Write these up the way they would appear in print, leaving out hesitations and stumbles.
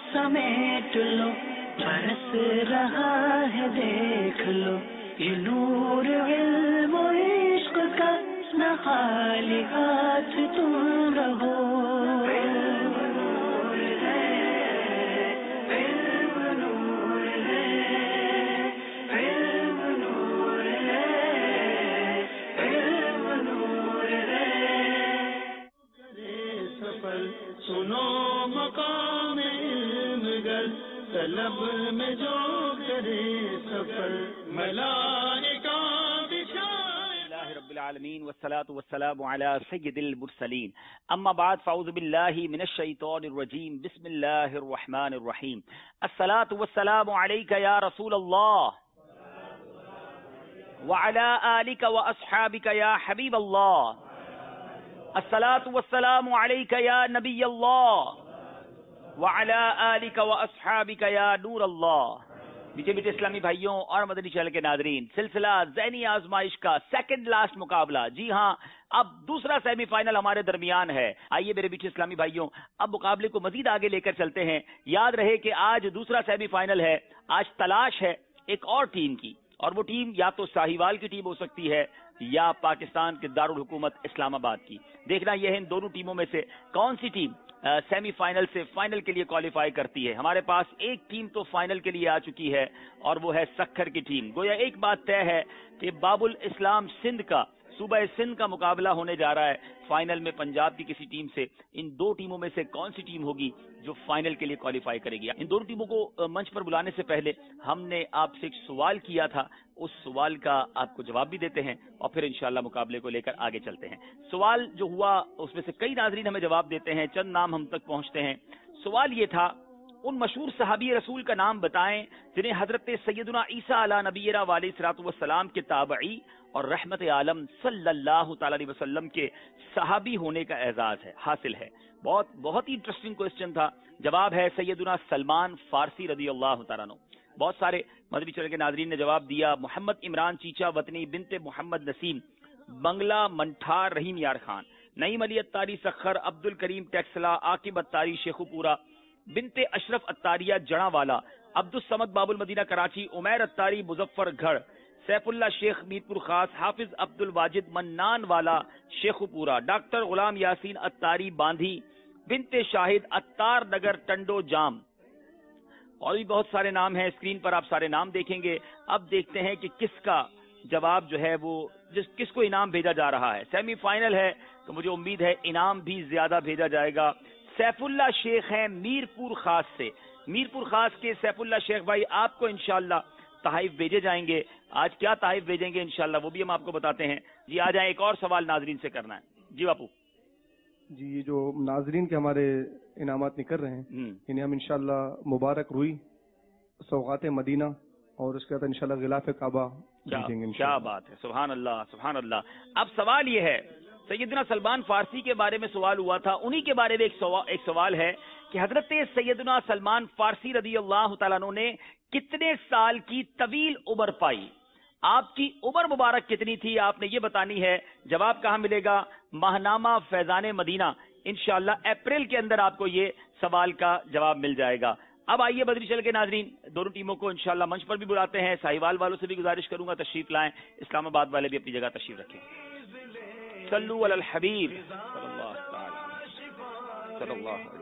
समेट लो, बरस रहा है देख लो, ये नूर इल्म इश्क का, न खाली हाथ तुम रहो। सुनो मकाम इल्मगर, तलब में जो करे सफर, मलाइका बिशाए। रब्बिल आलमीन वस्सलातु वस्सलामु अला सय्यिदिल मुरसलीन, अम्मा बाद, फ़अऊज़ु बिल्लाहि मिनश शैतानिर रजीम, बिस्मिल्लाहिर रहमानिर रहीम। अस्सलातु वस्सलामु अलैका या रसूल अल्लाह व अला आलिका व अस्हाबिका या हबीब अल्लाह। अस्सलातु वस्सलामु अलैका या नबी अल्लाह व अला आलिका व अस्हाबिका या नूर अल्लाह। मीठे मीठे इस्लामी भाइयों और मदनी चैनल के नादरीन, सिलसिला ज़हनी आजमाइश का सेकंड लास्ट मुकाबला, जी हाँ, अब दूसरा सेमीफाइनल हमारे दरमियान है। आइए मेरे मीठे इस्लामी भाइयों, अब मुकाबले को मजीद आगे लेकर चलते हैं। याद रहे कि आज दूसरा सेमीफाइनल है। आज तलाश है एक और टीम की, और वो टीम या तो साहिवाल की टीम हो सकती है या पाकिस्तान के दारुल हुकूमत इस्लामाबाद की। देखना यह है इन दोनों टीमों में से कौन सी टीम सेमीफाइनल से फाइनल के लिए क्वालिफाई करती है। हमारे पास एक टीम तो फाइनल के लिए आ चुकी है और वो है सक्खर की टीम। गोया एक बात तय है कि बाबुल इस्लाम सिंध का, सूबा सिंध का मुकाबला होने जा रहा है फाइनल में पंजाब की किसी टीम से। इन दो टीमों में से कौन सी टीम होगी जो फाइनल के लिए क्वालिफाई करेगी। इन दोनों टीमों को मंच पर बुलाने से पहले हमने आपसे एक सवाल किया था, उस सवाल का आपको जवाब भी देते हैं और फिर इंशाल्लाह मुकाबले को लेकर आगे चलते हैं। सवाल जो हुआ उसमें से कई नाज़रीन हमें जवाब देते हैं, चंद नाम हम तक पहुंचते हैं। सवाल ये था, उन मशहूर सहाबी रसूल का नाम बताएं जिन्हें हजरत सैयदना ईसा अला नबीना अलैहिस्सलातु वस्सलाम के ताबई और रहमत आलम सल्लल्लाहु तआला अलैहि वसल्लम के सहाबी होने का एजाज है, हासिल है। बहुत ही इंटरेस्टिंग क्वेश्चन था। जवाब है सैयदना सलमान फारसी रदी अल्लाह तआला अन्हु। बहुत सारे मदनी चैनल के नाजरीन ने जवाब दिया। मोहम्मद इमरान चीचा वतनी बिनते मोहम्मद नसीम बंगला मंठार रहीम यार खान, नईम अली अत्तारी सखर, अब्दुल करीम टैक्सला, आकिब अत्तारी शेखुपुरा, बिनते अशरफ अत्तारिया जड़ावाला, अब्दुल समद बाबुल मदीना कराची, उमैर अत्तारी मुजफ्फरगढ़, सैफुल्ला शेख मीरपुर खास, हाफिज अब्दुल वाजिद मन्नान वाला शेखुपुरा, डॉक्टर गुलाम यासीन अत्तारी बांधी, बिनते शाहिद अत्तार नगर टंडो जाम, और भी बहुत सारे नाम हैं। स्क्रीन पर आप सारे नाम देखेंगे। अब देखते हैं कि किसका जवाब जो है वो किसको इनाम भेजा जा रहा है। सेमीफाइनल है तो मुझे उम्मीद है इनाम भी ज्यादा भेजा जाएगा। सैफुल्ला शेख हैं मीरपुर खास से। मीरपुर खास के सैफुल्ला शेख भाई, आपको इंशाल्लाह तहाइफ भेजे जाएंगे। आज क्या तहाइफ भेजेंगे इंशाल्लाह वो भी हम आपको बताते हैं। जी आ जाए, एक और सवाल नाजरीन से करना है। जी बापू। जी, जो नाजरीन के हमारे इनामात निकल रहे हैं इन्हें हम इंशाल्लाह मुबारक रुई, सौगात मदीना और उसके बाद इंशाल्लाह गिलाफ काबा भेजेंगे। क्या बात है, सुभान अल्लाह सुभान अल्लाह। अब सवाल ये है, सैयदना सलमान फारसी के बारे में सवाल हुआ था, उन्हीं के बारे में एक सवाल है कि हजरत सैयदना सलमान फारसी रदी अल्लाह तआला अन्हु ने कितने साल की तवील उम्र पाई। आपकी उम्र मुबारक कितनी थी आपने ये बतानी है। जवाब कहाँ मिलेगा? माहनामा फैजान मदीना। इंशाल्लाह अप्रैल के अंदर आपको ये सवाल का जवाब मिल जाएगा। अब आइए बदरी चल के नाजरीन, दोनों टीमों को इंशाल्लाह मंच पर भी बुलाते हैं। साहिवाल वालों से भी गुजारिश करूंगा तशरीफ लाएं, इस्लामाबाद वाले भी अपनी जगह तशरीफ रखें। सल्लू अलल हबीब सल्लल्लाहु अलैहि वसल्लम।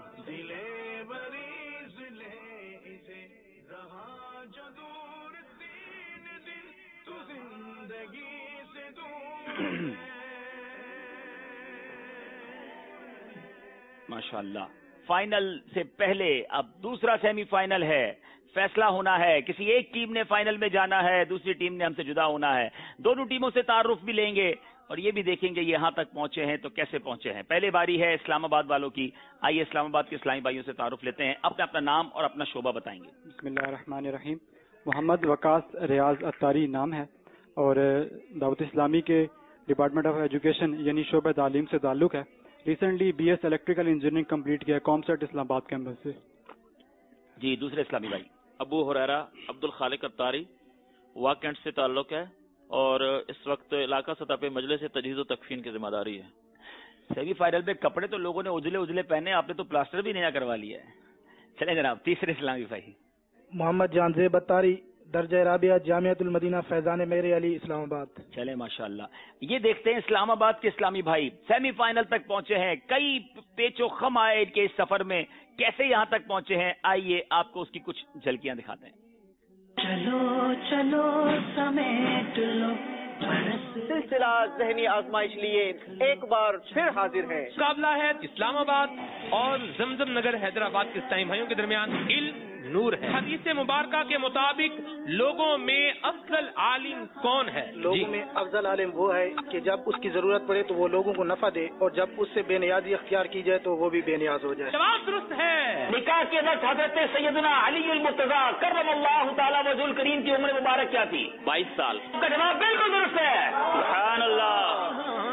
माशाअल्लाह। फाइनल से पहले अब दूसरा सेमीफाइनल है, फैसला होना है। किसी एक टीम ने फाइनल में जाना है, दूसरी टीम ने हमसे जुदा होना है। दोनों टीमों से तारुफ भी लेंगे और ये भी देखेंगे यहाँ तक पहुंचे हैं तो कैसे पहुंचे हैं। पहले बारी है इस्लामाबाद वालों की। आइए इस्लामाबाद के इस्लामी भाइयों से तारुफ लेते हैं, अपना नाम और अपना शोबा बताएंगे। बिस्मिल्लाहिर्रहमानिर्रहीम। मोहम्मद वकास रियाज अत्तारी नाम है और दावत इस्लामी के डिपार्टमेंट ऑफ एजुकेशन यानी शोबा तालीम से ताल्लुक है। Recently BS electrical engineering complete किया कॉमसेट इस्लामाबाद कैंपस से। जी दूसरे इस्लामी भाई। अबू हुरैरा अब्दुल खालिक अत्तारी वाकैंट से ताल्लुक है और इस वक्त इलाका सतह पे मजलिस तजहीज़ व तकफीन की जिम्मेदारी है। सेमीफाइनल में कपड़े तो लोगों ने उजले उजले पहने, आपने तो प्लास्टर भी नया करवा लिया है। چلیں جناب تیسرے اسلامی بھائی. محمد جان زیب اتاری درجہ رابعہ جامعۃ المدینہ فیضان میرے علی اسلام آباد. چلے ماشاءاللہ. یہ دیکھتے ہیں اسلام آباد کے اسلامی بھائی سیمی فائنل تک پہنچے ہیں. کئی پیچ و خم آئے ان کے اس سفر میں, کیسے یہاں تک پہنچے ہیں آئیے آپ کو اس کی کچھ جھلکیاں دکھاتے ہیں. چلو چلو سمیٹ لو سلسلہ ذہنی آزمائش لیے ایک بار پھر حاضر ہے. مقابلہ ہے اسلام آباد اور زمزم نگر حیدرآباد کے اسلامی بھائیوں کے درمیان. علم نور ہے. حدیث مبارکہ کے مطابق لوگوں میں افضل عالم کون ہے؟ لوگوں میں افضل عالم وہ ہے کہ جب اس کی ضرورت پڑے تو وہ لوگوں کو نفع دے, اور جب اس سے بے نیازی اختیار کی جائے تو وہ بھی بے نیاز ہو جائے. جواب درست ہے. نکاح کے وقت حضرت سیدنا علی المرتضیٰ کرم اللہ تعالیٰ وجہ الکریم کی عمر مبارک کیا تھی؟ 22 سال. اس کا جواب بالکل درست ہے. سبحان اللہ.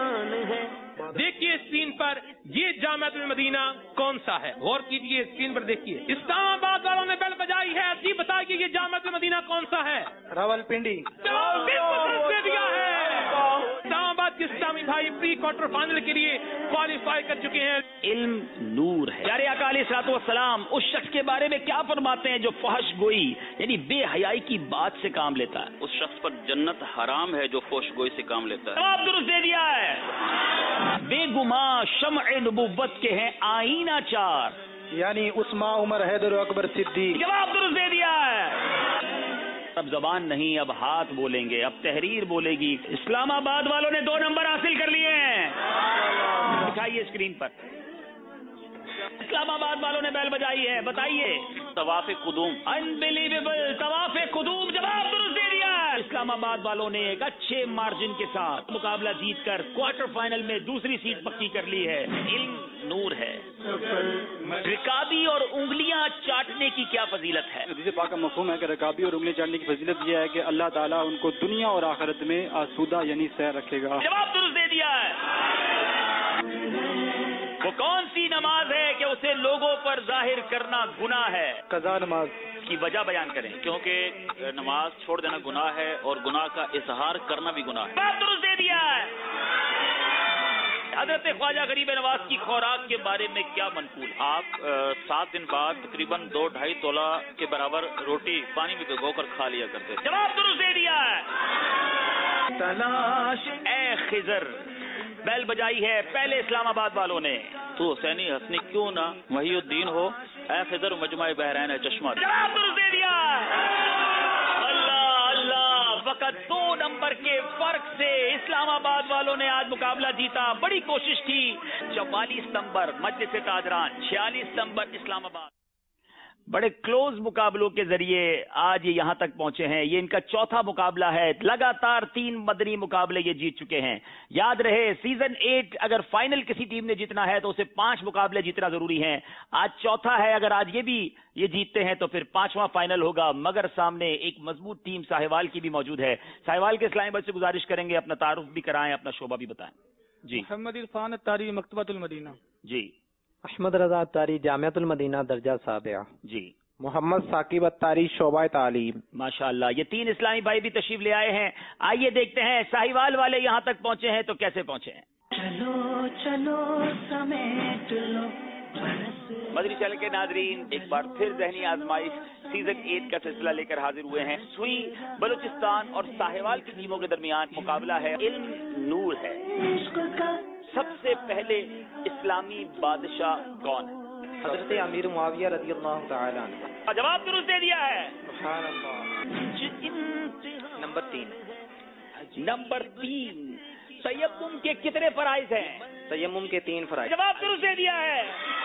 دیکھیے اسکرین پر یہ جامعۃ المدینہ کون سا ہے؟ غور کیجیے اسکرین پر دیکھیے. اسلام آباد والوں نے بیل بجائی ہے. جی بتائیے یہ جامعۃ المدینہ کون سا ہے؟ راول پنڈی. جواب بالکل درست دے دیا ہے. اسلام آباد کے اسلامی بھائی پری کوارٹر فائنل کے لیے کوالیفائی کر چکے ہیں. علم نور ہے. پیارے آقا علیہ الصلوۃ والسلام اس شخص کے بارے میں کیا فرماتے ہیں جو فحش گوئی یعنی بے حیائی کی بات سے کام لیتا ہے؟ اس شخص پر جنت حرام ہے جو فحش گوئی سے کام لیتا ہے. جواب درست دے دیا ہے. بے گماں شمع نبوت کے ہیں آئینہ چار, یعنی عثمان عمر حیدر اکبر صدیق. جواب درست دے دیا ہے. اب زبان نہیں, اب ہاتھ بولیں گے, اب تحریر بولے گی. اسلام آباد والوں نے 2 نمبر حاصل کر لیے ہیں. دکھائیے اسکرین پر. اسلام آباد والوں نے بیل بجائی ہے. بتائیے. طواف قدوم. انبلیویبل. طواف قدوم. جواب درست دے دیا. اسلام آباد والوں نے ایک اچھے مارجن کے ساتھ مقابلہ جیت کر کوارٹر فائنل میں دوسری سیٹ پکی کر لی ہے. علم نور ہے. رکابی اور انگلیاں چاٹنے کی کیا فضیلت ہے؟ حدیث پاک کا مفہوم ہے کہ رکابی اور انگلی چاٹنے کی فضیلت یہ ہے کہ اللہ تعالیٰ ان کو دنیا اور آخرت میں آسودہ یعنی سیر رکھے گا. جواب درست دے دیا ہے. وہ کون سی نماز ہے کہ اسے لوگوں پر ظاہر کرنا گناہ ہے؟ قضا نماز. اس کی وجہ بیان کریں. کیونکہ نماز چھوڑ دینا گناہ ہے اور گناہ کا اظہار کرنا بھی گناہ ہے. جواب درست دے دیا ہے. حضرت خواجہ غریب نواز کی خوراک کے بارے میں کیا منقول؟ آپ 7 دن بعد تقریباً 2-2.5 تولہ کے برابر روٹی پانی میں بھگو کر کھا لیا کرتے تھے. جواب درست دے دیا ہے. تلاش اے خضر. بیل بجائی ہے پہلے اسلام آباد والوں نے. تو حسینی حسنی کیوں نہ محی الدین ہو, اے خضر مجمع بحرین ہے چشمہ. جواب درست دے دیا. اللہ اللہ. فقط 2 نمبر کے فرق سے اسلام آباد والوں نے آج مقابلہ جیتا. بڑی کوشش کی. 44 نمبر مجلس تاجران, 46 نمبر اسلام آباد. بڑے کلوز مقابلوں کے ذریعے آج یہ یہاں تک پہنچے ہیں. یہ ان کا چوتھا مقابلہ ہے. لگاتار 3 مدنی مقابلے یہ جیت چکے ہیں. یاد رہے سیزن 8 اگر فائنل کسی ٹیم نے جیتنا ہے تو اسے 5 مقابلے جیتنا ضروری ہیں. آج چوتھا ہے. اگر آج یہ جیتتے ہیں تو پھر 5واں فائنل ہوگا. مگر سامنے ایک مضبوط ٹیم ساہیوال کی بھی موجود ہے. ساہیوال کے اسلامی بھائی سے گزارش کریں گے اپنا تعارف بھی کرائیں, اپنا شعبہ بھی بتائیں. جی. محمد عرفان اتاری مکتبۃ المدینہ. جی. احمد رضا اتاری جامعۃ المدینہ درجہ سابعہ. جی. محمد ثاقب اتاری شعبہ تعلیم. ماشاءاللہ. یہ 3 اسلامی بھائی بھی تشریف لے آئے ہیں. آئیے دیکھتے ہیں ساہیوال والے یہاں تک پہنچے ہیں تو کیسے پہنچے ہیں. چلو چلو سمیٹ لو. مدنی چینل کے ناظرین ایک بار پھر ذہنی آزمائش سیزن 8 کا سلسلہ لے کر حاضر ہوئے ہیں. سوئی بلوچستان اور ساہیوال کی ٹیموں کے درمیان مقابلہ ہے. علم نور ہے. سب سے پہلے اسلامی بادشاہ کون ہے؟ حضرت امیر معاویہ رضی اللہ تعالی عنہ. جواب درست دے دیا ہے. سبحان اللہ. نمبر 3 تیمم کے کتنے فرائض ہیں؟ تیمم کے 3 فرائض. جواب درست دے دیا ہے.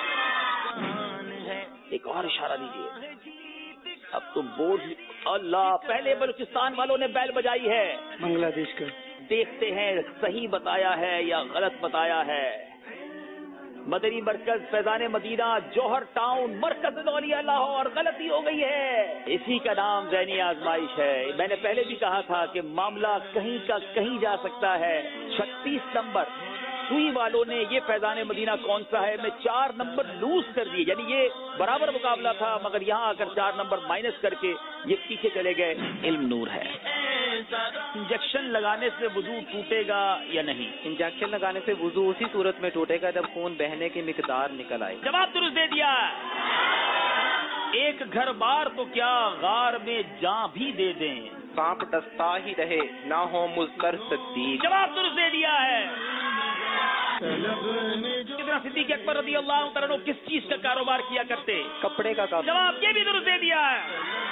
ایک اور اشارہ دیجیے. اب تو بورڈ. اللہ. پہلے بلوچستان والوں نے بیل بجائی ہے. بنگلہ دیش کا. دیکھتے ہیں صحیح بتایا ہے یا غلط بتایا ہے. مدنی مرکز فیضان مدینہ جوہر ٹاؤن مرکز دولیا لاہور. غلطی ہو گئی ہے. اسی کا نام ذہنی آزمائش ہے. میں نے پہلے بھی کہا تھا کہ معاملہ کہیں کا کہیں جا سکتا ہے. 36 نمبر سوئی والوں نے یہ فیضان مدینہ کون سا ہے میں 4 نمبر لوز کر دیے. یعنی یہ برابر مقابلہ تھا مگر یہاں آ کر 4 نمبر مائنس کر کے یہ پیچھے چلے گئے. علم نور ہے. انجیکشن لگانے سے وضو ٹوٹے گا یا نہیں؟ انجیکشن لگانے سے وضو اسی صورت میں ٹوٹے گا جب خون بہنے کی مقدار نکل آئے. جواب درست دے دیا. ایک گھر بار تو کیا غار میں جاں بھی دے دیں، سانپ ڈستا ہی رہے نہ ہو مضطر صدیق. جواب درست دے دیا ہے. کتنا صدیق اکبر رضی اللہ عنہ عنہ کس چیز کا کاروبار کیا کرتے؟ کپڑے کا کام. جواب یہ بھی درست دے دیا ہے.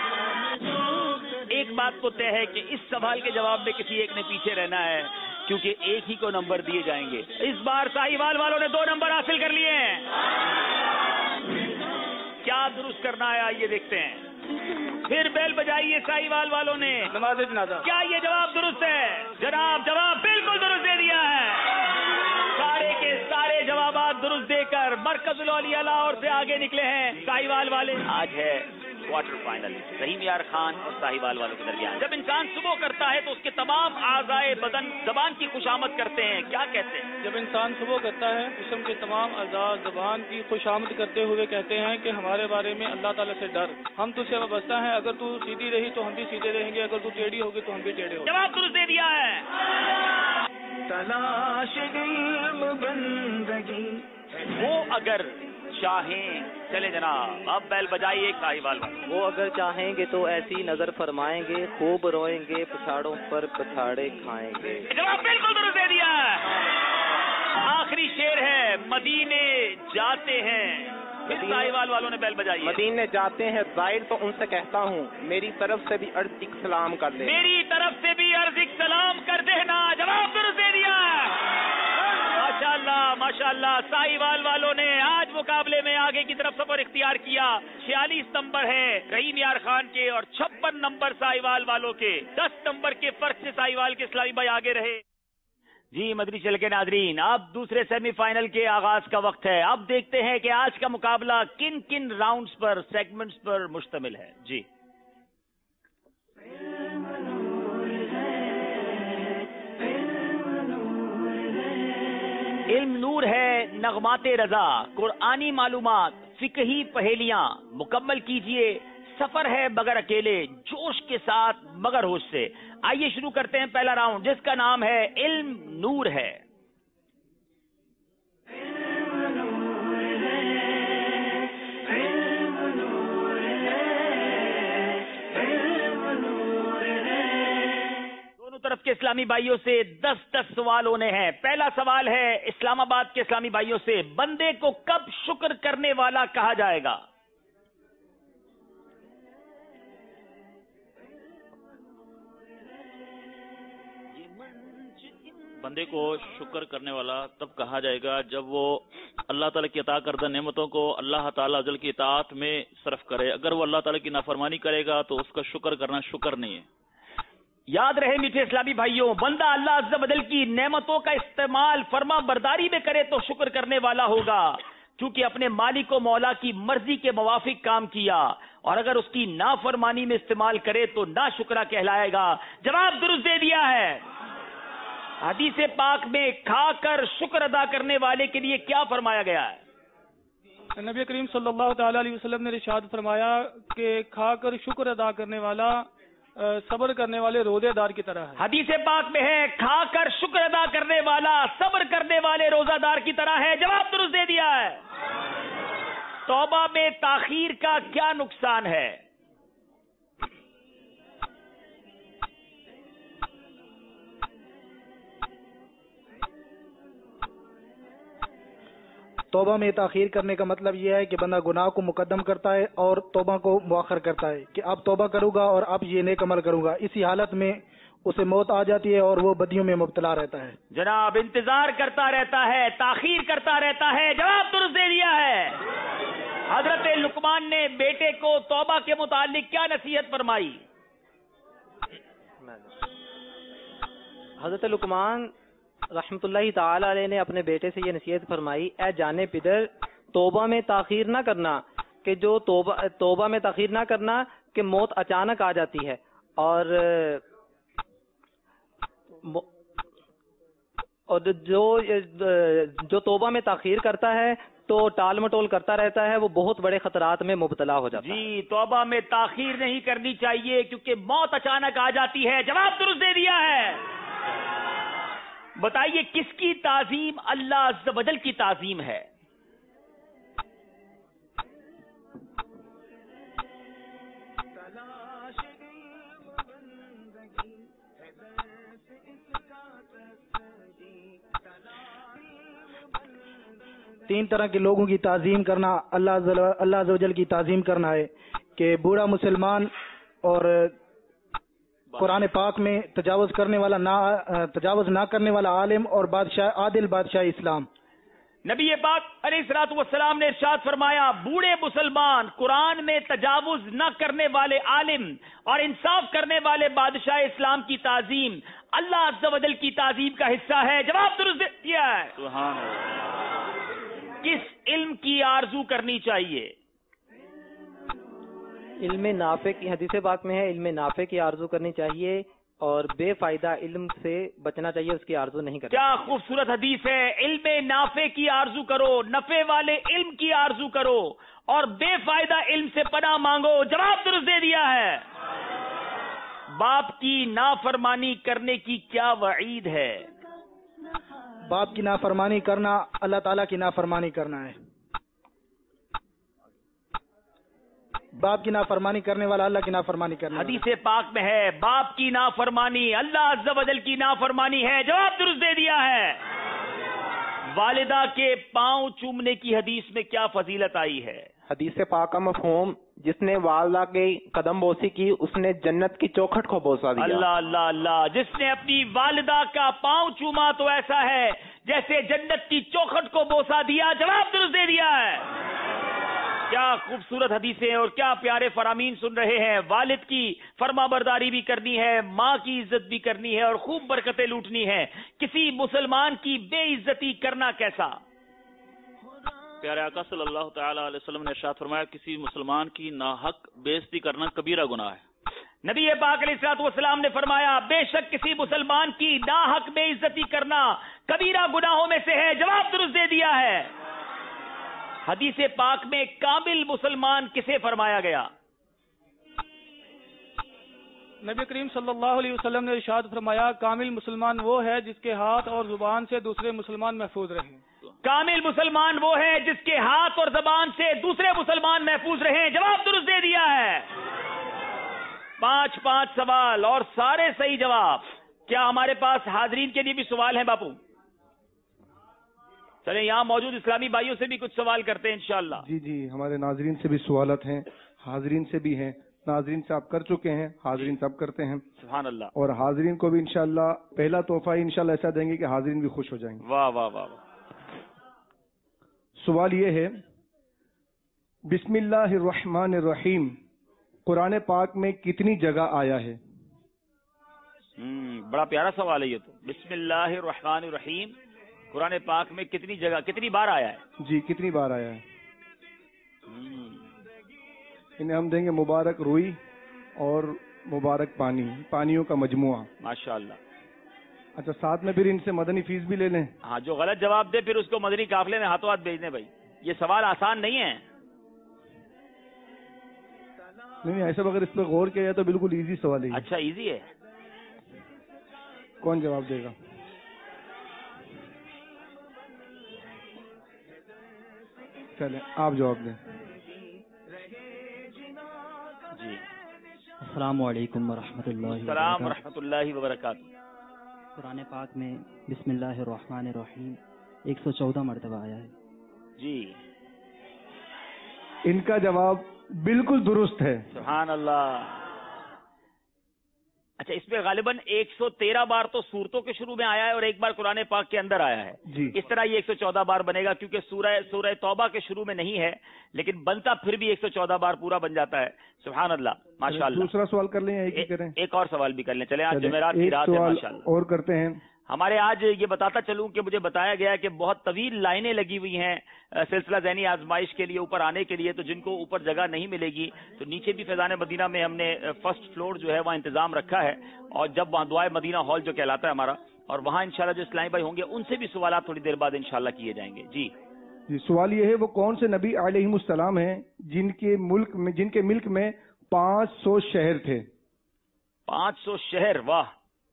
ایک بات تو طے ہے کہ اس سوال کے جواب میں کسی ایک نے پیچھے رہنا ہے، کیونکہ ایک ہی کو نمبر دیے جائیں گے. اس بار ساہیوال والوں نے 2 نمبر حاصل کر لیے ہیں. کیا درست کرنا ہے آئیے دیکھتے ہیں. پھر بیل بجائیے ساہیوال والوں نے. نماز جنازہ. کیا یہ جواب درست ہے؟ جناب جواب بالکل درست دے دیا ہے. سارے کے سارے جوابات درست دے کر مرکز الاولیاء لاہور سے آگے نکلے ہیں ساہیوال والے. آج ہے کوارٹر فائنل رحیم یار خان اور ساہیوال والوں کے درمیان. جب انسان صبح کرتا ہے تو اس کے تمام اعضائے بدن زبان کی خوشامد کرتے ہیں. کیا کہتے ہیں؟ جب انسان صبح کرتا ہے جسم کے تمام اعضاء زبان کی خوشامد کرتے ہوئے کہتے ہیں کہ ہمارے بارے میں اللہ تعالیٰ سے ڈر، ہم تجھ سے وابستہ ہیں، اگر تو سیدھی رہی تو ہم بھی سیدھے رہیں گے، اگر تو ٹیڑھی ہوگی تو ہم بھی ٹیڑھے ہوں گے. جواب درست دے دیا ہے. تلاش علم بندگی وہ اگر چاہیں. چلے جناب اب بیل بجائیے ساہیوال والے. وہ اگر چاہیں گے تو ایسی نظر فرمائیں گے، خوب روئیں گے، پچھاڑوں پر پچھاڑے کھائیں گے. جواب بالکل درست دے دیا ہے. آخری شعر ہے مدینے جاتے ہیں. پھر ساہیوال والوں نے بیل بجائی. مدینے جاتے ہیں زائر تو ان سے کہتا ہوں میری طرف سے بھی عرض ایک سلام کر دے. میری طرف سے بھی عرض ایک سلام کر دینا. جواب درست دے دیا. ماشاءاللہ ماشاءاللہ ساہیوال والوں نے آج مقابلے میں آگے کی طرف سفر اختیار کیا. 46 نمبر ہے رحیم یار خان کے اور 56 نمبر ساہیوال والوں کے. 10 نمبر کے فرق سے ساہیوال کے اسلامی بھائی آگے رہے. جی مدنی چل کے ناظرین اب دوسرے سیمی فائنل کے آغاز کا وقت ہے. اب دیکھتے ہیں کہ آج کا مقابلہ کن کن راؤنڈز پر سیگمنٹس پر مشتمل ہے. جی علم نور ہے، نغمات رضا، قرآنی معلومات، فقہی پہیلیاں مکمل کیجئے. سفر ہے مگر اکیلے، جوش کے ساتھ مگر ہوش سے. آئیے شروع کرتے ہیں پہلا راؤنڈ جس کا نام ہے علم نور ہے. طرف کے اسلامی بھائیوں سے 10 سوال ہونے ہیں. پہلا سوال ہے اسلام آباد کے اسلامی بھائیوں سے، بندے کو کب شکر کرنے والا کہا جائے گا؟ بندے کو شکر کرنے والا تب کہا جائے گا جب وہ اللہ تعالیٰ کی عطا کردہ نعمتوں کو اللہ تعالیٰ عزل کی اطاعت میں صرف کرے. اگر وہ اللہ تعالیٰ کی نافرمانی کرے گا تو اس کا شکر کرنا شکر نہیں ہے. یاد رہے میٹھے اسلامی بھائیوں، بندہ اللہ عز و جل کی نعمتوں کا استعمال فرما برداری میں کرے تو شکر کرنے والا ہوگا، کیونکہ اپنے مالک و مولا کی مرضی کے موافق کام کیا. اور اگر اس کی نافرمانی میں استعمال کرے تو ناشکرا کہلائے گا. جواب درست دے دیا ہے. حدیث پاک میں کھا کر شکر ادا کرنے والے کے لیے کیا فرمایا گیا ہے؟ نبی کریم صلی اللہ تعالی علیہ وسلم نے ارشاد فرمایا کہ کھا کر شکر ادا کرنے والا صبر کرنے والے روزے دار کی طرح ہے. حدیث پاک میں ہے کھا کر شکر ادا کرنے والا صبر کرنے والے روزہ دار کی طرح ہے. جواب درست دے دیا ہے. توبہ میں تاخیر کا کیا نقصان ہے؟ توبہ میں تاخیر کرنے کا مطلب یہ ہے کہ بندہ گناہ کو مقدم کرتا ہے اور توبہ کو مؤخر کرتا ہے کہ اب توبہ کروں گا اور اب یہ نیک عمل کروں گا. اسی حالت میں اسے موت آ جاتی ہے اور وہ بدیوں میں مبتلا رہتا ہے. جناب انتظار کرتا رہتا ہے، تاخیر کرتا رہتا ہے. جواب درست دے دیا ہے. حضرت لقمان نے بیٹے کو توبہ کے متعلق کیا نصیحت فرمائی؟ حضرت لقمان رحمت اللہ تعالی علیہ نے اپنے بیٹے سے یہ نصیحت فرمائی، اے جانے پدر توبہ میں تاخیر نہ کرنا، کہ جو توبہ میں تاخیر نہ کرنا کہ موت اچانک آ جاتی ہے، اور جو توبہ میں تاخیر کرتا ہے تو ٹال مٹول کرتا رہتا ہے، وہ بہت بڑے خطرات میں مبتلا ہو جاتا ہے. جی توبہ میں تاخیر نہیں کرنی چاہیے کیونکہ موت اچانک آ جاتی ہے. جواب درست دے دیا ہے. بتائیے کس کی تعظیم اللہ عز و جل کی تعظیم ہے؟ تین طرح کے لوگوں کی تعظیم کرنا اللہ عز و جل کی تعظیم کرنا ہے کہ بوڑھا مسلمان اور قرآن پاک میں تجاوز نہ کرنے والا عالم اور عادل بادشاہ اسلام. نبی پاک علیہ الصلوۃ والسلام نے ارشاد فرمایا بوڑھے مسلمان، قرآن میں تجاوز نہ کرنے والے عالم اور انصاف کرنے والے بادشاہ اسلام کی تعظیم اللہ عز و جل کی تعظیم کا حصہ ہے. جواب درست دیا ہے. سبحان اللہ. کس علم کی آرزو کرنی چاہیے؟ علم نافع کی حدیث پاک میں ہے علم نافع کی آرزو کرنی چاہیے اور بے فائدہ علم سے بچنا چاہیے، اس کی آرزو نہیں کرنی. کیا خوبصورت حدیث ہے. علم نافع کی آرزو کرو، نفع والے علم کی آرزو کرو اور بے فائدہ علم سے پناہ مانگو. جواب درست دے دیا ہے. باپ کی نافرمانی کرنے کی کیا وعید ہے؟ باپ کی نافرمانی کرنا اللہ تعالیٰ کی نافرمانی کرنا ہے. باپ کی نافرمانی کرنے والا اللہ کی نافرمانی کرنا. حدیث پاک میں ہے باپ کی نافرمانی اللہ عز و جل کی نافرمانی ہے. جواب درست دے دیا ہے. والدہ کے پاؤں چومنے کی حدیث میں کیا فضیلت آئی ہے؟ حدیث پاک کا مفہوم جس نے والدہ کی قدم بوسی کی اس نے جنت کی چوکھٹ کو بوسا دیا. اللہ اللہ اللہ. جس نے اپنی والدہ کا پاؤں چوما تو ایسا ہے جیسے جنت کی چوکھٹ کو بوسا دیا. جواب درست دے دیا ہے. کیا خوبصورت حدیثیں اور کیا پیارے فرامین سن رہے ہیں. والد کی فرما برداری بھی کرنی ہے، ماں کی عزت بھی کرنی ہے اور خوب برکتیں لوٹنی ہے. کسی مسلمان کی بے عزتی کرنا کیسا؟ پیارے آقا صلی اللہ تعالی علیہ وسلم نے ارشاد فرمایا کسی مسلمان کی ناحق بے عزتی کرنا کبیرہ گناہ ہے. نبی پاک علیہ الصلوۃ والسلام نے فرمایا بے شک کسی مسلمان کی ناحق بے عزتی کرنا کبیرہ گناہوں میں سے ہے. جواب درست دے دیا ہے. حدیث پاک میں کامل مسلمان کسے فرمایا گیا؟ نبی کریم صلی اللہ علیہ وسلم نے ارشاد فرمایا کامل مسلمان وہ ہے جس کے ہاتھ اور زبان سے دوسرے مسلمان محفوظ رہیں. کامل مسلمان وہ ہے جس کے ہاتھ اور زبان سے دوسرے مسلمان محفوظ رہیں. جواب درست دے دیا ہے. 5 سوال اور سارے صحیح جواب. کیا ہمارے پاس حاضرین کے لیے بھی سوال ہیں باپو؟ چلیں یہاں موجود اسلامی بھائیوں سے بھی کچھ سوال کرتے ہیں انشاءاللہ. جی ہمارے ناظرین سے بھی سوالات ہیں، حاضرین سے بھی ہیں. ناظرین سے آپ کر چکے ہیں، حاضرین سے آپ کرتے ہیں. سبحان اللہ. اور حاضرین کو بھی انشاءاللہ پہلا تحفہ انشاءاللہ ایسا دیں گے کہ حاضرین بھی خوش ہو جائیں گے. واہ واہ واہ. سوال یہ ہے بسم اللہ الرحمن الرحیم قرآن پاک میں کتنی جگہ آیا ہے؟ بڑا پیارا سوال ہے یہ تو. بسم اللہ الرحمن الرحیم قرآن پاک میں کتنی جگہ کتنی بار آیا ہے؟ جی کتنی بار آیا ہے؟ انہیں ہم دیں گے مبارک روئی اور مبارک پانیوں کا مجموعہ. ماشاءاللہ. اچھا ساتھ میں پھر ان سے مدنی فیس بھی لے لیں. ہاں جو غلط جواب دے پھر اس کو مدنی قافلے میں ہاتھوں ہاتھ بھیجنے. بھائی یہ سوال آسان نہیں ہے. نہیں ایسا اگر اس پہ غور کیا جائے تو بالکل ایزی سوال ہے. اچھا ایزی ہے. کون جواب دے گا؟ چلیں آپ جواب دیں. جی السلام علیکم ورحمۃ اللہ. السلام ورحمۃ اللہ وبرکاتہ. قرآن پاک میں بسم اللہ الرحمن الرحیم 114 مرتبہ آیا ہے. جی ان کا جواب بالکل درست ہے. سبحان اللہ. اچھا اس میں غالباً 113 بار تو سورتوں کے شروع میں آیا ہے اور ایک بار قرآن پاک کے اندر آیا ہے. جی اس طرح یہ 114 بار بنے گا کیونکہ سورہ توبہ کے شروع میں نہیں ہے لیکن بنتا پھر بھی 114 بار پورا بن جاتا ہے. سبحان اللہ ماشاء اللہ. دوسرا سوال کر لیں ایک ہی کریں؟ ایک اور سوال بھی کر لیں. چلیں آج جمعرات کی رات ہے ماشاء اللہ. اور کرتے ہیں. ہمارے آج یہ بتاتا چلوں کہ مجھے بتایا گیا کہ بہت طویل لائنیں لگی ہوئی ہیں سلسلہ ذہنی آزمائش کے لیے اوپر آنے کے لیے. تو جن کو اوپر جگہ نہیں ملے گی تو نیچے بھی فیضان مدینہ میں ہم نے فرسٹ فلور جو ہے وہاں انتظام رکھا ہے اور جب وہاں دعائے مدینہ ہال جو کہلاتا ہے ہمارا اور وہاں انشاءاللہ جو اسلامی بھائی ہوں گے ان سے بھی سوالات تھوڑی دیر بعد انشاءاللہ کیے جائیں گے. جی سوال یہ ہے وہ کون سے نبی علیہ السلام ہیں جن کے ملک میں 500 شہر تھے؟ 500 شہر. واہ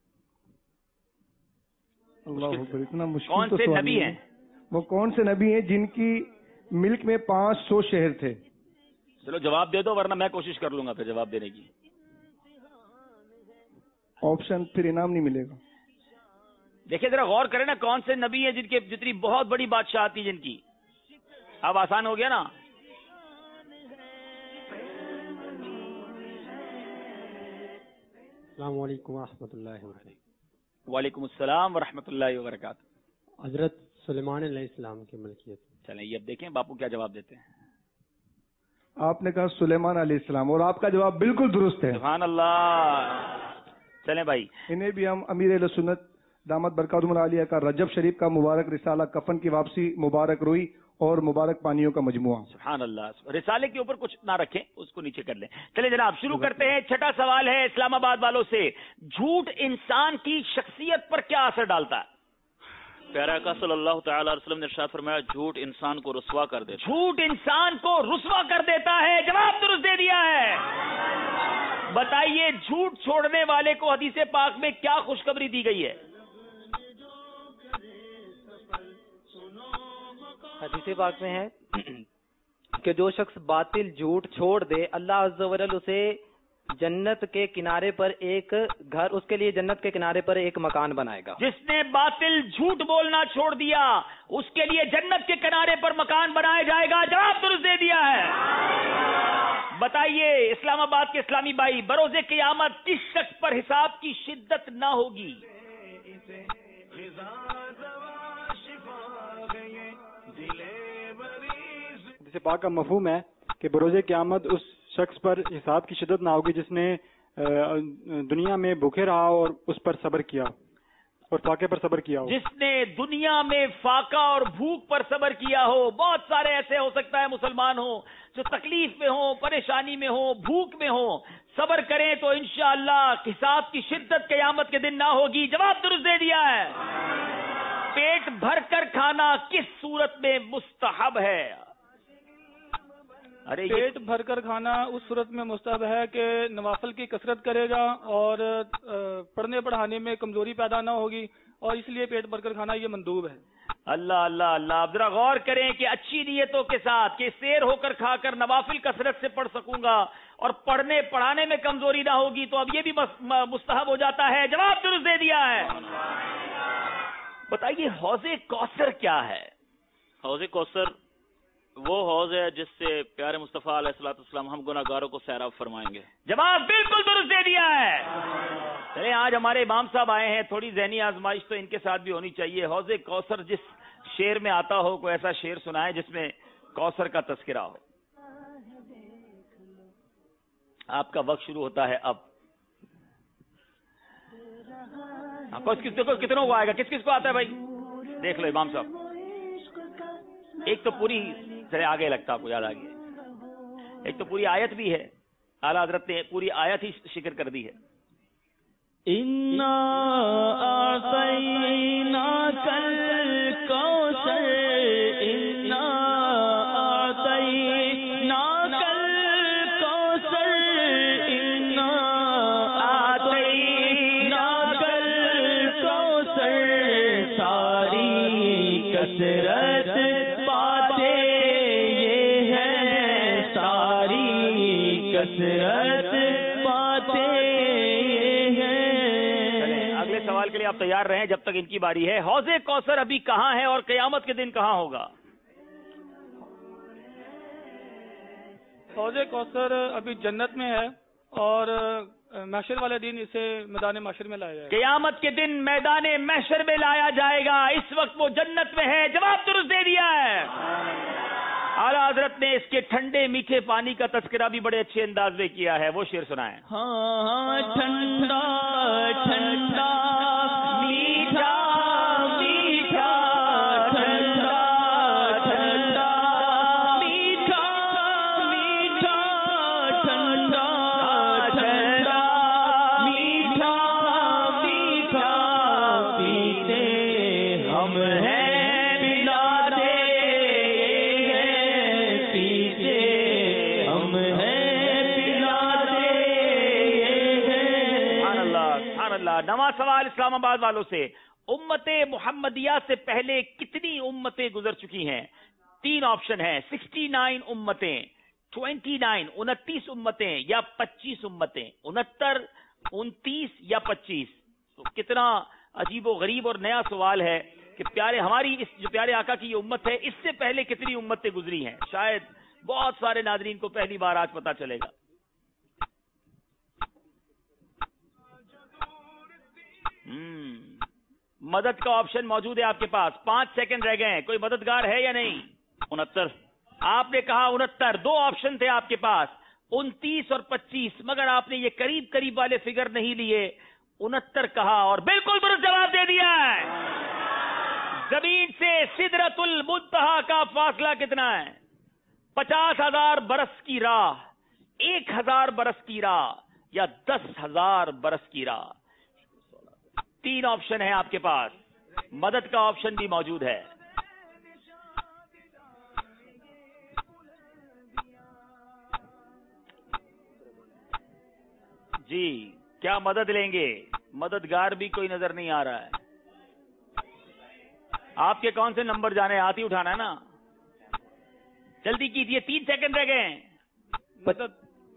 اللہ اکبر. اتنا مشکل. کون سے نبی ہیں؟ وہ کون سے نبی ہیں جن کی ملک میں 500 شہر تھے؟ چلو جواب دے دو ورنہ میں کوشش کر لوں گا پھر جواب دینے کی. آپشن پھر انعام نہیں ملے گا. دیکھیں ذرا غور کریں نا کون سے نبی ہیں جن کے جتنی بہت بڑی بادشاہت تھی جن کی. اب آسان ہو گیا نا؟ السلام علیکم ورحمۃ اللہ وبرکاتہ۔ وعلیکم السلام ورحمۃ اللہ وبرکاتہ۔ حضرت سلیمان علیہ السلام کی ملکیت۔ چلیں یہ اب دیکھیں باپو کیا جواب دیتے ہیں۔ آپ نے کہا سلیمان علیہ السلام، اور آپ کا جواب بالکل درست ہے۔ سبحان اللہ۔ چلیں بھائی، انہیں بھی ہم امیر اہل سنت دامت برکاتہم العالیہ کا رجب شریف کا مبارک رسالہ کفن کی واپسی، مبارک روئی اور مبارک پانیوں کا مجموعہ۔ سبحان اللہ۔ رسالے کے اوپر کچھ نہ رکھیں، اس کو نیچے کر لیں۔ چلیں جناب شروع کرتے ہیں۔ چھٹا سوال ہے اسلام آباد والوں سے، جھوٹ انسان کی شخصیت پر کیا اثر ڈالتا ہے؟ پیارا آقا صلی اللہ تعالی علیہ وسلم نے ارشاد فرمایا جھوٹ انسان کو رسوا کر دیتا ہے۔ جھوٹ انسان کو رسوا کر دیتا ہے، جواب درست دے دیا ہے۔ بتائیے جھوٹ چھوڑنے والے کو حدیث پاک میں کیا خوشخبری دی گئی ہے؟ حدیث پاک میں ہے کہ جو شخص باطل جھوٹ چھوڑ دے اللہ عز و جل اسے جنت کے کنارے پر ایک گھر، اس کے لیے جنت کے کنارے پر ایک مکان بنائے گا۔ جس نے باطل جھوٹ بولنا چھوڑ دیا اس کے لیے جنت کے کنارے پر مکان بنایا جائے گا، جواب درست دے دیا ہے۔ بتائیے اسلام آباد کے اسلامی بھائی، بروز قیامت کس شخص پر حساب کی شدت نہ ہوگی؟ جسے پاک کا مفہوم ہے کہ بروز قیامت اس شخص پر حساب کی شدت نہ ہوگی جس نے دنیا میں بھوکے رہا اور اس پر صبر کیا اور فاقے پر صبر کیا ہو۔ جس نے دنیا میں فاقہ اور بھوک پر صبر کیا ہو۔ بہت سارے ایسے ہو سکتا ہے مسلمان ہوں جو تکلیف میں ہوں، پریشانی میں ہوں، بھوک میں ہوں، صبر کریں تو انشاءاللہ حساب کی شدت قیامت کے دن نہ ہوگی، جواب درست دے دیا ہے۔ پیٹ بھر کر کھانا کس صورت میں مستحب ہے؟ پیٹ بھر کر کھانا اس صورت میں مستحب ہے کہ نوافل کی کثرت کرے گا اور پڑھنے پڑھانے میں کمزوری پیدا نہ ہوگی، اور اس لیے پیٹ بھر کر کھانا یہ مندوب ہے۔ اللہ اللہ اللہ، آپ ذرا غور کریں کہ اچھی نیتوں کے ساتھ کہ سیر ہو کر کھا کر نوافل کثرت سے پڑھ سکوں گا اور پڑھنے پڑھانے میں کمزوری نہ ہوگی تو اب یہ بھی مستحب ہو جاتا ہے، جواب درست دے دیا ہے۔ بتائیے حوض کوثر کیا ہے؟ حوض کوثر وہ حوض ہے جس سے پیارے مصطفیٰ علیہ الصلوۃ والسلام ہم گناہ گاروں کو سیراب فرمائیں گے، جواب بالکل درست دے دیا ہے۔ چلیں آج ہمارے امام صاحب آئے ہیں، تھوڑی ذہنی آزمائش تو ان کے ساتھ بھی ہونی چاہیے۔ حوض کوثر جس شعر میں آتا ہو، کوئی ایسا شعر سنائے جس میں کوثر کا تذکرہ ہو۔ آپ کا وقت شروع ہوتا ہے اب۔ دیکھو کتنوں کو آئے گا، کس کس کو آتا ہے بھائی؟ دیکھ لو امام صاحب، ایک تو پوری چلے آگے لگتا آپ کو یاد آ گیا، ایک تو پوری آیت بھی ہے، اعلیٰ حضرت نے پوری آیت ہی ذکر کر دی ہے۔ اِنَّا أَعْطَيْنَاكَ الْكَوْثَرَ اِنَّا أَعْطَيْنَاكَ الْكَوْثَرَ اِنَّا أَعْطَيْنَاكَ الْكَوْثَرَ ساری کثرت باتیں یہ ہیں، ساری کثرت باتیں یہ ہیں۔ اگلے سوال کے لیے آپ تیار رہیں جب تک ان کی باری ہے۔ حوض کوثر ابھی کہاں ہے اور قیامت کے دن کہاں ہوگا؟ حوض کوثر ابھی جنت میں ہے اور محشر والے دن اسے میدان محشر میں لایا جائے گا۔ قیامت کے دن میدان محشر میں لایا جائے گا، اس وقت وہ جنت میں ہے، جواب درست دے دیا ہے۔ اعلیٰ حضرت نے اس کے ٹھنڈے میٹھے پانی کا تذکرہ بھی بڑے اچھے انداز میں کیا ہے، وہ شعر سنائیں۔ ہاں ٹھنڈا ٹھنڈا میٹھا میٹھا ٹھنڈا ٹھنڈا میٹھا میٹھا ٹھنڈا ٹھنڈا میٹھا میٹھا پیتے ہم ہیں پلاتے ہیں، پیتے ہم ہیں پلاتے ہیں۔ سبحان اللہ سبحان اللہ۔ نواں سوال اسلام آباد والوں سے، امت محمدیہ سے پہلے کتنی امتیں گزر چکی ہیں؟ 3 آپشن ہیں، 69 امتیں، 29 29 امتیں یا 25 امتیں، 69 29 یا 25۔ تو کتنا عجیب و غریب اور نیا سوال ہے کہ پیارے ہماری جو پیارے آقا کی یہ امت ہے، اس سے پہلے کتنی امتیں گزری ہیں. شاید بہت سارے ناظرین کو پہلی بار آج پتا چلے گا. مدد کا آپشن موجود ہے آپ کے پاس. 5 سیکنڈ رہ گئے ہیں. کوئی مددگار ہے یا نہیں؟ 69. آپ نے کہا 69. 2 آپشن تھے آپ کے پاس، 29 اور 25، مگر آپ نے یہ قریب قریب والے فگر نہیں لیے. 69 کہا اور بالکل درست جواب دے دیا ہے. زمین سے سدرۃ المنتہا کا فاصلہ کتنا ہے؟ 50,000 برس کی راہ، 1,000 برس کی راہ یا 10,000 برس کی راہ. 3 آپشن ہے آپ کے پاس. مدد کا آپشن بھی موجود ہے. جی کیا مدد لیں گے؟ مددگار بھی کوئی نظر نہیں آ رہا ہے. آپ کے کون سے نمبر جانے؟ ہاتھ ہی اٹھانا ہے نا، جلدی کیجیے. 3 سیکنڈ رہ گئے. مدد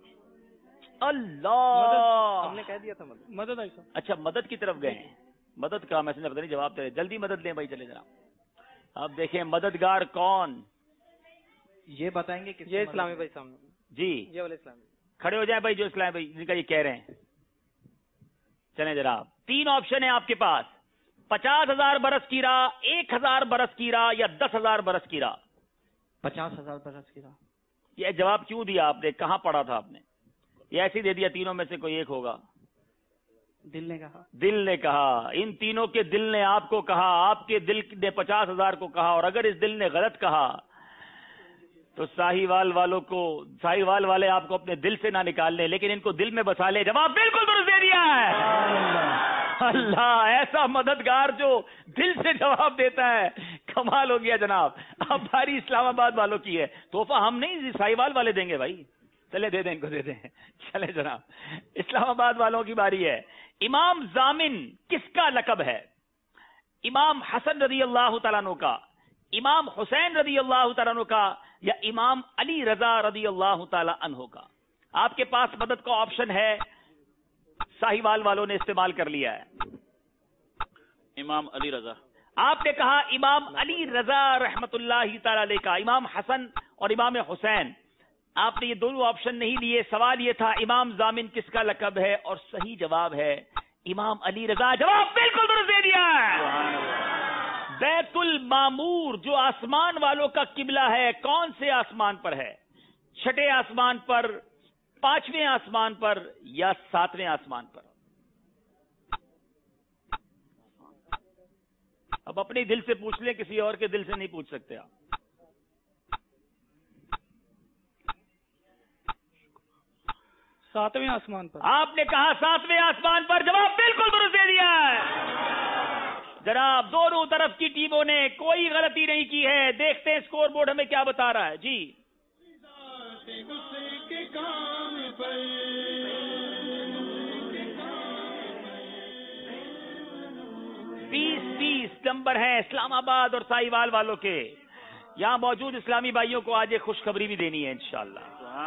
اللہ ہم نے کہہ دیا تھا مدد. اچھا مدد کی طرف گئے ہیں. مدد کا میسنجر پتہ نہیں جواب دے رہے. جلدی مدد لیں بھائی، چلے ذرا. اب دیکھیں مددگار کون، یہ بتائیں گے. یہ اسلامی بھائی سامنے. جی یہ والے اسلامی کھڑے ہو جائیں بھائی جو اسلام بھائی جن کا یہ کہہ رہے ہیں. چلیں جناب. 3 آپشن ہیں آپ کے پاس: 50,000 برس کی راہ، 1,000 برس کی راہ یا 10,000 برس کی راہ. 50,000 برس کی راہ. یہ جواب کیوں دیا آپ نے؟ کہاں پڑھا تھا آپ نے؟ یہ ایسے دے دیا تینوں میں سے کوئی ایک ہوگا. دل نے کہا. دل نے کہا. ان تینوں کے دل نے آپ کو کہا. آپ کے دل نے 50,000 کو کہا. اور اگر اس دل نے غلط کہا تو ساہیوال والے آپ کو اپنے دل سے نہ نکال لیں لیکن ان کو دل میں بسا لے. جواب بالکل درست دے دیا ہے. اللہ، ایسا مددگار جو دل سے جواب دیتا ہے. کمال ہو گیا جناب. اب باری اسلام آباد والوں کی ہے. تحفہ ہم نہیں، ساہیوال والے دیں گے بھائی. چلے دے دیں، ان کو دے دیں. چلے جناب، اسلام آباد والوں کی باری ہے. امام ضامن کس کا لقب ہے؟ امام حسن رضی اللہ تعالیٰ عنہ کا، امام حسین رضی اللہ تعالیٰ عنہ کا یا امام علی رضا رضی اللہ تعالیٰ عنہ کا؟ آپ کے پاس مدد کا آپشن ہے. ساہیوال والوں نے استعمال کر لیا ہے. امام علی رضا. آپ نے کہا امام علی رضا رحمت اللہ تعالی علیہ کا. امام حسن اور امام حسین، آپ نے یہ دونوں آپشن نہیں لیے. سوال یہ تھا امام ضامن کس کا لقب ہے، اور صحیح جواب ہے امام علی رضا. جواب بالکل درست دے دیا ہے. بیت المامور جو آسمان والوں کا قبلہ ہے، کون سے آسمان پر ہے؟ 6 آسمان پر، 5ویں آسمان پر یا 7ویں آسمان پر؟ اب اپنے دل سے پوچھ لیں، کسی اور کے دل سے نہیں پوچھ سکتے آپ. ساتویں آسمان پر. آپ نے کہا 7ویں آسمان پر. جواب بالکل درست دے دیا ہے. جناب دونوں طرف کی ٹیموں نے کوئی غلطی نہیں کی ہے. دیکھتے ہیں اسکور بورڈ ہمیں کیا بتا رہا ہے. جی 20 نمبر ہیں اسلام آباد اور ساہیوال والوں کے. یہاں موجود اسلامی بھائیوں کو آج ایک خوشخبری بھی دینی ہے انشاءاللہ.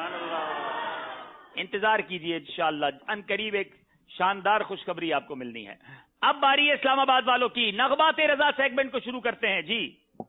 انتظار کیجئے انشاءاللہ، ان قریب ایک شاندار خوشخبری آپ کو ملنی ہے. اب باری ہے اسلام آباد والوں کی. نغمات رضا سیگمنٹ کو شروع کرتے ہیں. جی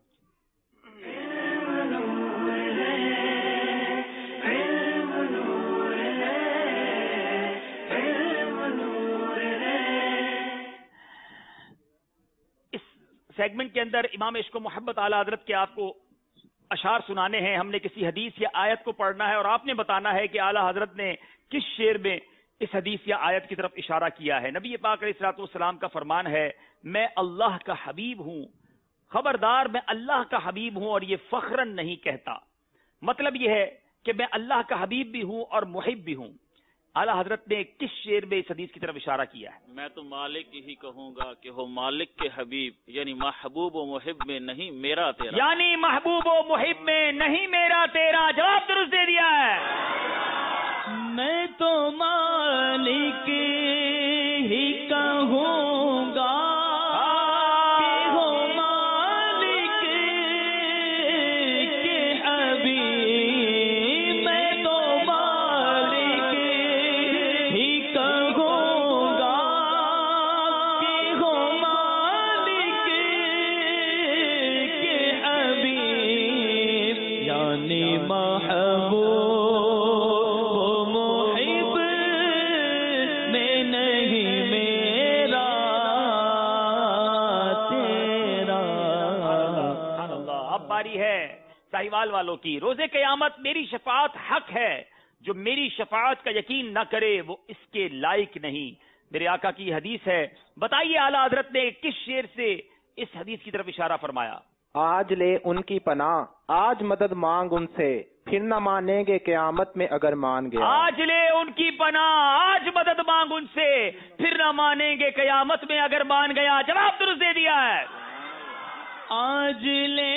اس سیگمنٹ کے اندر امام عشق و محبت اعلی حضرت کے آپ کو اشعار سنانے ہیں. ہم نے کسی حدیث یا آیت کو پڑھنا ہے اور آپ نے بتانا ہے کہ اعلی حضرت نے کس شعر میں اس حدیث یا آیت کی طرف اشارہ کیا ہے. نبی پاک علیہ الصلوۃ والسلام کا فرمان ہے، میں اللہ کا حبیب ہوں، خبردار میں اللہ کا حبیب ہوں اور یہ فخرن نہیں کہتا. مطلب یہ ہے کہ میں اللہ کا حبیب بھی ہوں اور محب بھی ہوں. اعلی حضرت نے کس شعر میں اس حدیث کی طرف اشارہ کیا ہے؟ میں تو مالک ہی کہوں گا کہ ہو مالک کے حبیب، یعنی محبوب و محب میں نہیں میرا تیرا. یعنی محبوب و محب میں نہیں میرا تیرا. جواب درست دے دیا ہے. میں تو مالک ہی کہوں گا کہ ہو مالک کے حبیب. میں تو مالک ہی کہوں گا کہ ہو مالک باری ہے ساہیوال والوں کی. روز قیامت میری شفاعت حق ہے, جو میری شفاعت کا یقین نہ کرے وہ اس کے لائق نہیں. میرے آقا کی حدیث ہے. بتائیے اعلیٰ حضرت نے کس شعر سے اس حدیث کی طرف اشارہ فرمایا؟ آج لے ان کی پناہ, آج مدد مانگ ان سے, پھر نہ مانیں گے قیامت میں اگر مان گیا. آج لے ان کی پناہ, آج مدد مانگ ان سے, پھر نہ مانیں گے قیامت میں اگر مان گیا. جواب درست دے دیا ہے. آج لے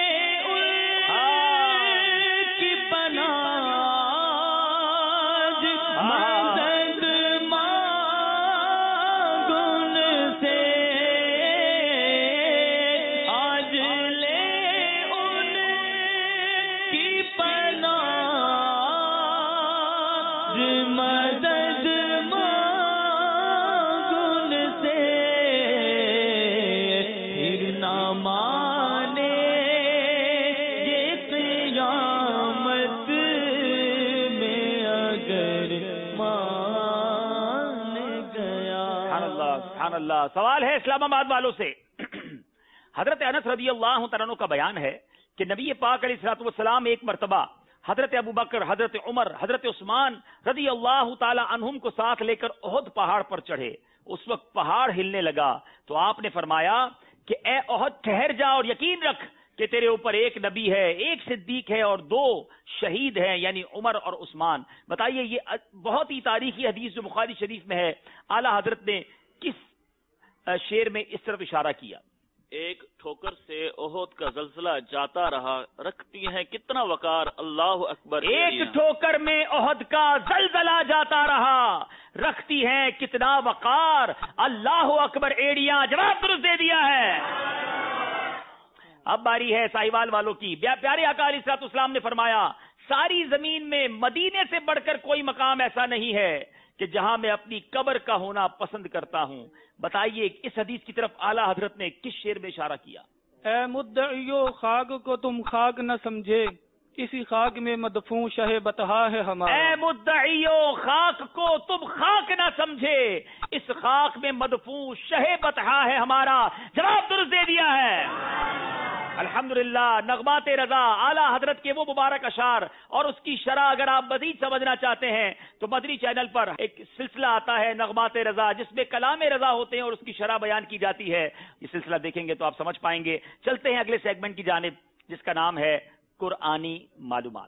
ان کی پناہ, اللہ. سوال ہے اسلام آباد والوں سے. حضرت انس رضی اللہ تعالیٰ عنہ کا بیان ہے کہ نبی پاک علیہ الصلوۃ والسلام ایک مرتبہ حضرت ابو بکر, حضرت عمر, حضرت عثمان رضی اللہ تعالی عنہم کو ساتھ لے کر احد پہاڑ پر چڑھے. اس وقت پہاڑ ہلنے لگا تو آپ نے فرمایا کہ اے احد ٹھہر جا اور یقین رکھ کہ تیرے اوپر ایک نبی ہے, ایک صدیق ہے اور 2 شہید ہیں, یعنی عمر اور عثمان. بتائیے یہ بہت ہی تاریخی حدیث جو بخاری شریف میں ہے, اعلیٰ حضرت نے کس شعر میں اس طرف اشارہ کیا؟ ایک ٹھوکر سے احد کا زلزلہ جاتا رہا, رکھتی ہے کتنا وقار, اللہ اکبر. ایک ٹھوکر میں احد کا زلزلہ جاتا رہا, رکھتی ہیں کتنا وقار, اللہ اکبر ایڑیاں. جواب درست دے دیا ہے. اب باری ہے ساہیوال والوں کی. پیارے آقا علیہ الصلوۃ والسلام نے فرمایا ساری زمین میں مدینے سے بڑھ کر کوئی مقام ایسا نہیں ہے کہ جہاں میں اپنی قبر کا ہونا پسند کرتا ہوں. بتائیے اس حدیث کی طرف اعلیٰ حضرت نے کس شعر میں اشارہ کیا؟ اے مدعیو خاک کو تم خاک نہ سمجھے, اسی خاک میں مدفون شہ بتہا ہے ہمارا. اے مدعیو خاک کو تم خاک نہ سمجھے, اس خاک میں مدفون شہ بتہا ہے ہمارا. جواب درست دے دیا ہے. الحمدللہ. نغمات رضا اعلیٰ حضرت کے وہ مبارک اشعار اور اس کی شرح اگر آپ مزید سمجھنا چاہتے ہیں تو مدنی چینل پر ایک سلسلہ آتا ہے نغمات رضا, جس میں کلام رضا ہوتے ہیں اور اس کی شرح بیان کی جاتی ہے. یہ سلسلہ دیکھیں گے تو آپ سمجھ پائیں گے. چلتے ہیں اگلے سیگمنٹ کی جانب جس کا نام ہے قرآنی معلومات.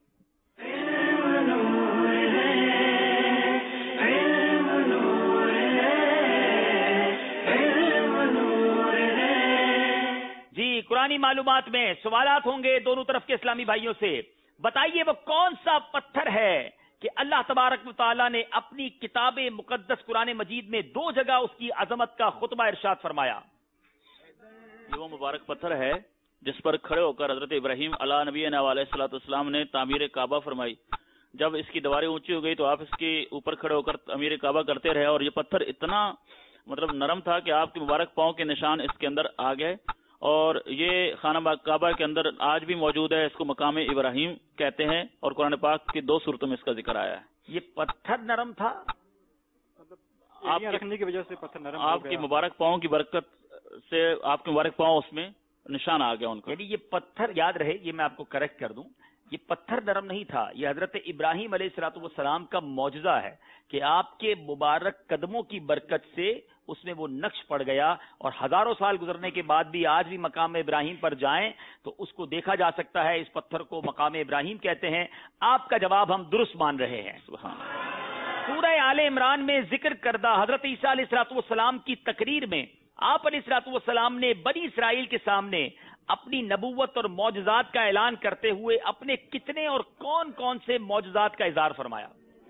جی قرآنی معلومات میں سوالات ہوں گے دونوں طرف کے اسلامی بھائیوں سے. بتائیے وہ کون سا پتھر ہے کہ اللہ تبارک و تعالیٰ نے اپنی کتاب مقدس قرآن مجید میں 2 جگہ اس کی عظمت کا خطبہ ارشاد فرمایا؟ یہ وہ مبارک پتھر ہے جس پر کھڑے ہو کر حضرت ابراہیم علیہ نبی علیہ الصلوۃ والسلام نے تعمیر کعبہ فرمائی. جب اس کی دیواریں اونچی ہو گئی تو آپ اس کے اوپر کھڑے ہو کر تعمیر کعبہ کرتے رہے, اور یہ پتھر اتنا نرم تھا کہ آپ کے مبارک پاؤں کے نشان اس کے اندر آ گئے, اور یہ خانہ کعبہ کے اندر آج بھی موجود ہے. اس کو مقام ابراہیم کہتے ہیں اور قرآن پاک کی 2 صورتوں میں اس کا ذکر آیا ہے. یہ پتھر نرم تھا, آپ رکھنے کی وجہ سے پتھر نرم, آپ کی مبارک پاؤں کی برکت سے آپ کے مبارک پاؤں اس میں نشان آ گیا ان کا. یعنی یہ پتھر یاد رہے, یہ میں آپ کو کریکٹ کر دوں, یہ پتھر نرم نہیں تھا, یہ حضرت ابراہیم علیہ الصلوۃ والسلام کا معجزہ ہے کہ آپ کے مبارک قدموں کی برکت سے اس میں وہ نقش پڑ گیا, اور ہزاروں سال گزرنے کے بعد بھی آج بھی مقام ابراہیم پر جائیں تو اس کو دیکھا جا سکتا ہے. اس پتھر کو مقام ابراہیم کہتے ہیں. آپ کا جواب ہم درست مان رہے ہیں. سورہ آل عمران میں ذکر کردہ حضرت عیسیٰ علیہ الصلوۃ والسلام کی تقریر میں آپ علیہ الصلوۃ والسلام نے بنی اسرائیل کے سامنے اپنی نبوت اور معجزات کا اعلان کرتے ہوئے اپنے کتنے اور کون کون سے معجزات کا اظہار فرمایا؟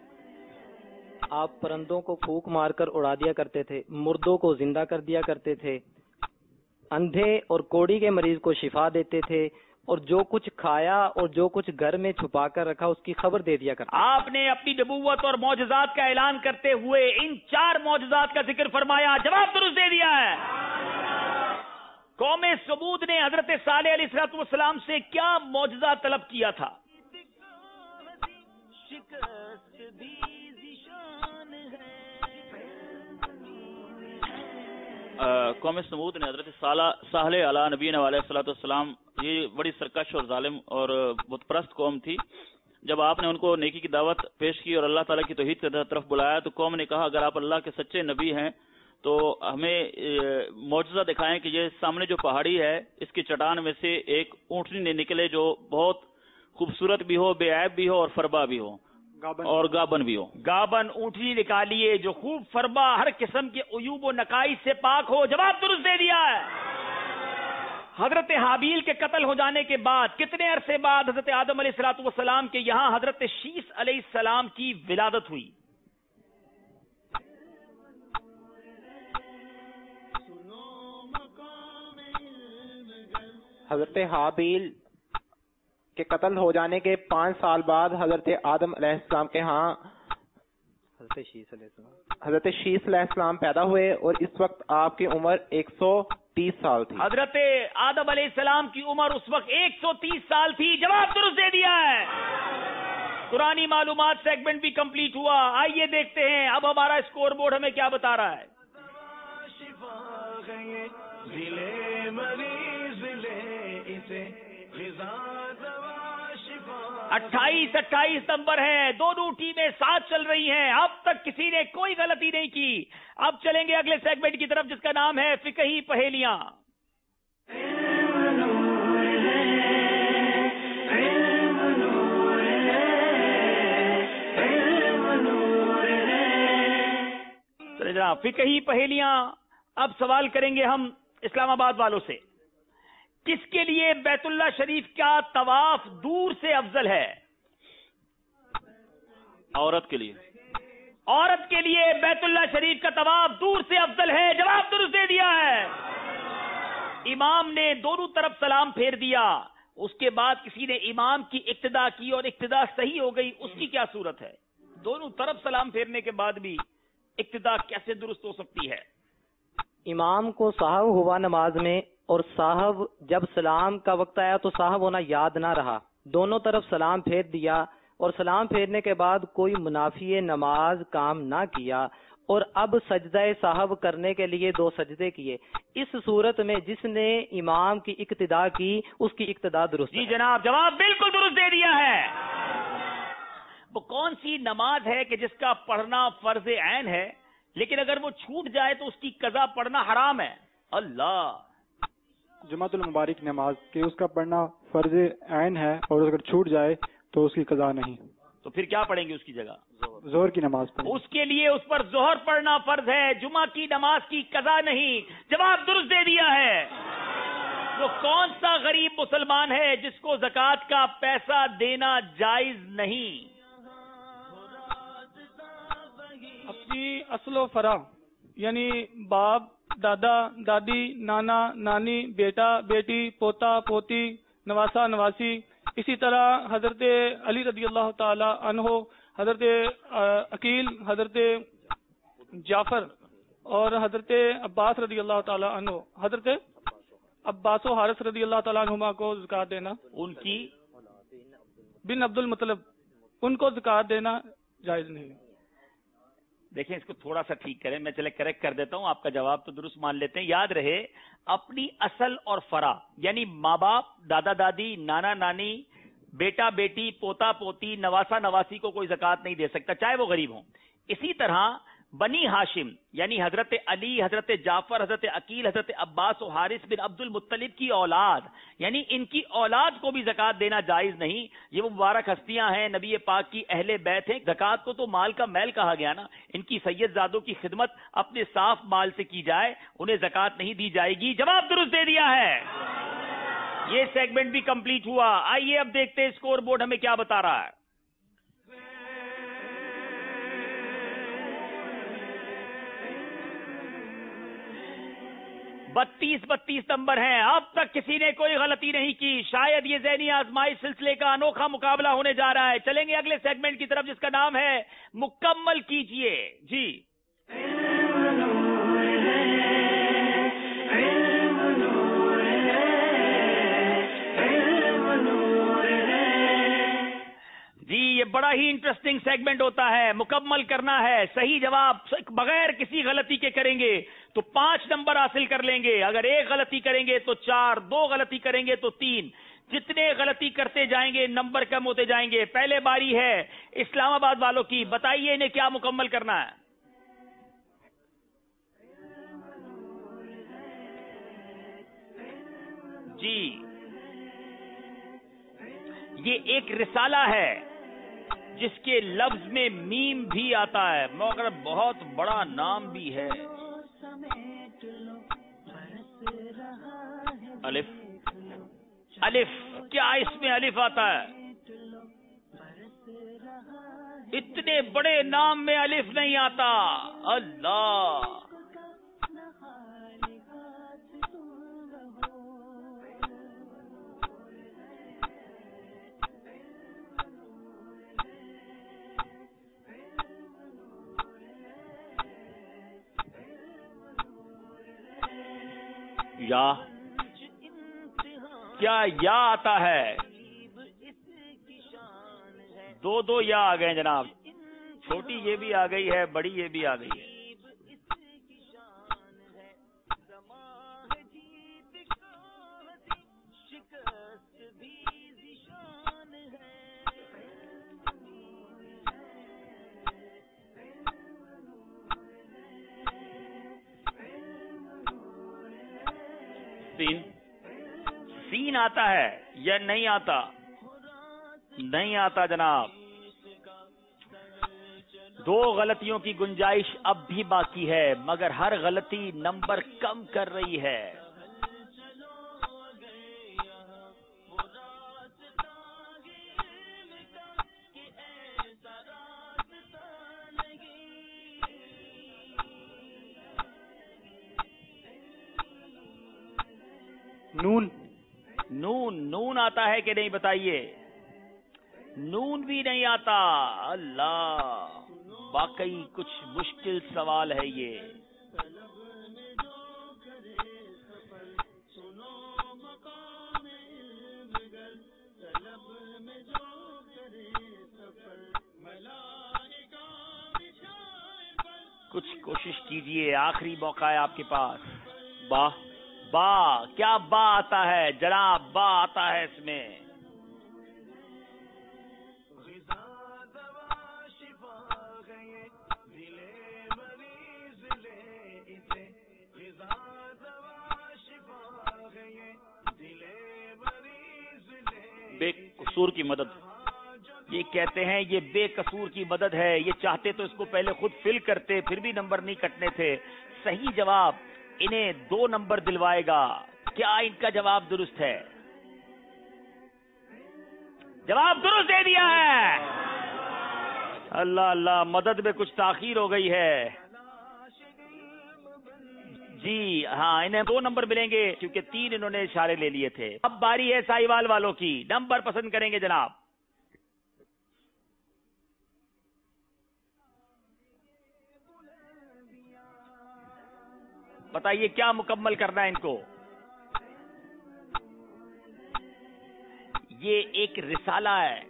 آپ پرندوں کو پھونک مار کر اڑا دیا کرتے تھے, مردوں کو زندہ کر دیا کرتے تھے, اندھے اور کوڑی کے مریض کو شفا دیتے تھے, اور جو کچھ کھایا اور جو کچھ گھر میں چھپا کر رکھا اس کی خبر دے دیا کرتے. آپ نے اپنی نبوت اور معجزات کا اعلان کرتے ہوئے ان 4 معجزات کا ذکر فرمایا. جواب درست دے دیا ہے. قوم سمود نے حضرت صالح علیہ الصلوۃ والسلام سے کیا معجزہ طلب کیا تھا؟ قوم سمود نے حضرت صالح علیہ نبی علیہ الصلوۃ والسلام یہ بڑی سرکش اور ظالم اور بت پرست قوم تھی. جب آپ نے ان کو نیکی کی دعوت پیش کی اور اللہ تعالیٰ کی توحید کی طرف بلایا تو قوم نے کہا اگر آپ اللہ کے سچے نبی ہیں تو ہمیں معجزہ دکھائیں کہ یہ سامنے جو پہاڑی ہے اس کی چٹان میں سے ایک اونٹنی نکلے جو بہت خوبصورت بھی ہو, بے عیب بھی ہو اور فربا بھی ہو اور گابن بھی ہو. گابن اونٹنی نکالیے جو خوب فربا ہر قسم کے عیوب و نقائص سے پاک ہو. جواب درست دے دیا ہے. حضرت حابیل کے قتل ہو جانے کے بعد کتنے عرصے بعد حضرت آدم علیہ الصلوۃ والسلام کے یہاں حضرت شیث علیہ السلام کی ولادت ہوئی. حضرت حابیل کے قتل ہو جانے کے 5 سال بعد حضرت آدم علیہ السلام کے ہاں حضرت شیث علیہ السلام پیدا ہوئے اور اس وقت آپ کی عمر 130 سال تھی. حضرت آدم علیہ السلام کی عمر اس وقت 130 سال تھی. جواب درست دے دیا ہے. قرآنی معلومات سیگمنٹ بھی کمپلیٹ ہوا. آئیے دیکھتے ہیں اب ہمارا اسکور بورڈ ہمیں کیا بتا رہا ہے. 28 نمبر ہے. دونوں ٹیمیں ساتھ چل رہی ہیں. اب تک کسی نے کوئی غلطی نہیں کی. اب چلیں گے اگلے سیگمنٹ کی طرف جس کا نام ہے فقہی پہیلیاں. چلے جناب فقہی پہیلیاں. اب سوال کریں گے ہم اسلام آباد والوں سے. کس کے لیے بیت اللہ شریف کا طواف دور سے افضل ہے؟ عورت کے لیے. عورت کے لیے بیت اللہ شریف کا طواف دور سے افضل ہے. جواب درست دے دیا ہے. امام نے دونوں طرف سلام پھیر دیا. اس کے بعد کسی نے امام کی اقتدا کی اور اقتدا صحیح ہو گئی. اس کی کیا صورت ہے؟ دونوں طرف سلام پھیرنے کے بعد بھی اقتدا کیسے درست ہو سکتی ہے؟ امام کو صاحب ہوا نماز میں اور صاحب جب سلام کا وقت آیا تو صاحب ہونا یاد نہ رہا. دونوں طرف سلام پھیر دیا اور سلام پھیرنے کے بعد کوئی منافی نماز کام نہ کیا اور اب سجدہ صاحب کرنے کے لیے 2 سجدے کیے. اس صورت میں جس نے امام کی اقتدا کی اس کی اقتدا درست. جی جناب جواب بالکل درست دے دیا ہے. وہ کون سی نماز ہے کہ جس کا پڑھنا فرض عین ہے لیکن اگر وہ چھوٹ جائے تو اس کی قضا پڑھنا حرام ہے؟ اللہ. جمعۃ المبارک نماز کہ اس کا پڑھنا فرض عین ہے اور اگر چھوٹ جائے تو اس کی قضا نہیں. تو پھر کیا پڑھیں گے اس کی جگہ؟ ظہر کی نماز پڑھیں. اس کے لیے اس پر ظہر پڑھنا فرض ہے. جمعہ کی نماز کی قضا نہیں. جواب درست دے دیا ہے. وہ کون سا غریب مسلمان ہے جس کو زکوٰۃ کا پیسہ دینا جائز نہیں؟ اپنی اصل و فرا یعنی باپ دادا دادی نانا نانی بیٹا بیٹی پوتا پوتی نواسا نواسی. اسی طرح حضرت علی رضی اللہ تعالی عنہ حضرت عقیل حضرت جعفر اور حضرت عباس رضی اللہ تعالی عنہ حضرت عباس و حارث رضی اللہ تعالیٰ عنہما کو زکوٰۃ دینا. ان کی بن عبد المطلب ان کو زکوٰۃ دینا جائز نہیں. دیکھیں اس کو تھوڑا سا ٹھیک کریں. میں چلے کریکٹ کر دیتا ہوں. آپ کا جواب تو درست مان لیتے ہیں. یاد رہے اپنی اصل اور فرا یعنی ماں باپ دادا دادی نانا نانی بیٹا بیٹی پوتا پوتی نواسا نواسی کو کوئی زکوٰۃ نہیں دے سکتا چاہے وہ غریب ہوں. اسی طرح بنی ہاشم یعنی حضرت علی حضرت جعفر حضرت عقیل حضرت عباس و حارث بن عبد المطلب کی اولاد یعنی ان کی اولاد کو بھی زکوٰۃ دینا جائز نہیں. یہ وہ مبارک ہستیاں ہیں نبی پاک کی اہل بیت ہیں. زکوٰۃ کو تو مال کا میل کہا گیا نا. ان کی سید زادوں کی خدمت اپنے صاف مال سے کی جائے انہیں زکوٰۃ نہیں دی جائے گی. جواب درست دے دیا ہے. یہ سیگمنٹ بھی کمپلیٹ ہوا. آئیے اب دیکھتے ہیں اسکور بورڈ ہمیں کیا بتا رہا ہے. 32 نمبر ہیں. اب تک کسی نے کوئی غلطی نہیں کی. شاید یہ ذہنی آزمائش سلسلے کا انوکھا مقابلہ ہونے جا رہا ہے. چلیں گے اگلے سیگمنٹ کی طرف جس کا نام ہے مکمل کیجئے. جی جی یہ بڑا ہی انٹرسٹنگ سیگمنٹ ہوتا ہے، مکمل کرنا ہے، صحیح جواب بغیر کسی غلطی کے کریں گے تو 5 نمبر حاصل کر لیں گے، اگر 1 غلطی کریں گے تو 4، 2 غلطی کریں گے تو 3، جتنے غلطی کرتے جائیں گے نمبر کم ہوتے جائیں گے۔ پہلے باری ہے اسلام آباد والوں کی، بتائیے انہیں کیا مکمل کرنا ہے؟ جی یہ ایک رسالہ ہے جس کے لفظ میں میم بھی آتا ہے، مگر بہت بڑا نام بھی ہے۔ الف، الف، کیا اس میں الف آتا ہے؟ اتنے بڑے نام میں الف نہیں آتا۔ اللہ، یا کیا یا آتا ہے؟ 2 یا آ گئے جناب، چھوٹی یہ بھی آ گئی ہے، بڑی یہ بھی آ گئی ہے۔ سین آتا ہے یا نہیں آتا؟ نہیں آتا جناب۔ 2 غلطیوں کی گنجائش اب بھی باقی ہے، مگر ہر غلطی نمبر کم کر رہی ہے۔ نون، نون، نون آتا ہے کہ نہیں بتائیے؟ نون بھی نہیں آتا۔ اللہ، واقعی کچھ مشکل سوال ہے یہ۔ کچھ کوشش کیجئے، آخری موقع ہے آپ کے پاس۔ با، با، کیا با آتا ہے جناب؟ با آتا ہے اس میں۔ بے قصور کی مدد، یہ کہتے ہیں یہ بے قصور کی مدد ہے۔ یہ چاہتے تو اس کو پہلے خود فل کرتے، پھر بھی نمبر نہیں کٹنے تھے۔ صحیح جواب انہیں 2 نمبر دلوائے گا۔ کیا ان کا جواب درست ہے؟ جواب درست دے دیا ہے۔ اللہ اللہ، مدد میں کچھ تاخیر ہو گئی ہے۔ جی ہاں، انہیں 2 نمبر ملیں گے کیونکہ 3 انہوں نے اشارے لے لیے تھے۔ اب باری ہے ساہیوال والوں کی، نمبر پسند کریں گے جناب۔ بتائیے کیا مکمل کرنا ہے ان کو؟ یہ ایک رسالہ ہے۔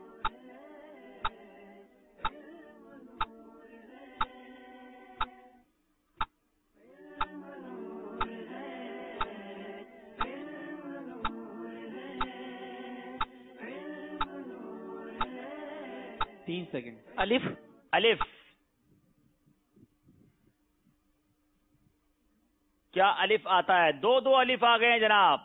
الف، الف، کیا الف آتا ہے؟ 2 الف آ گئے ہیں جناب۔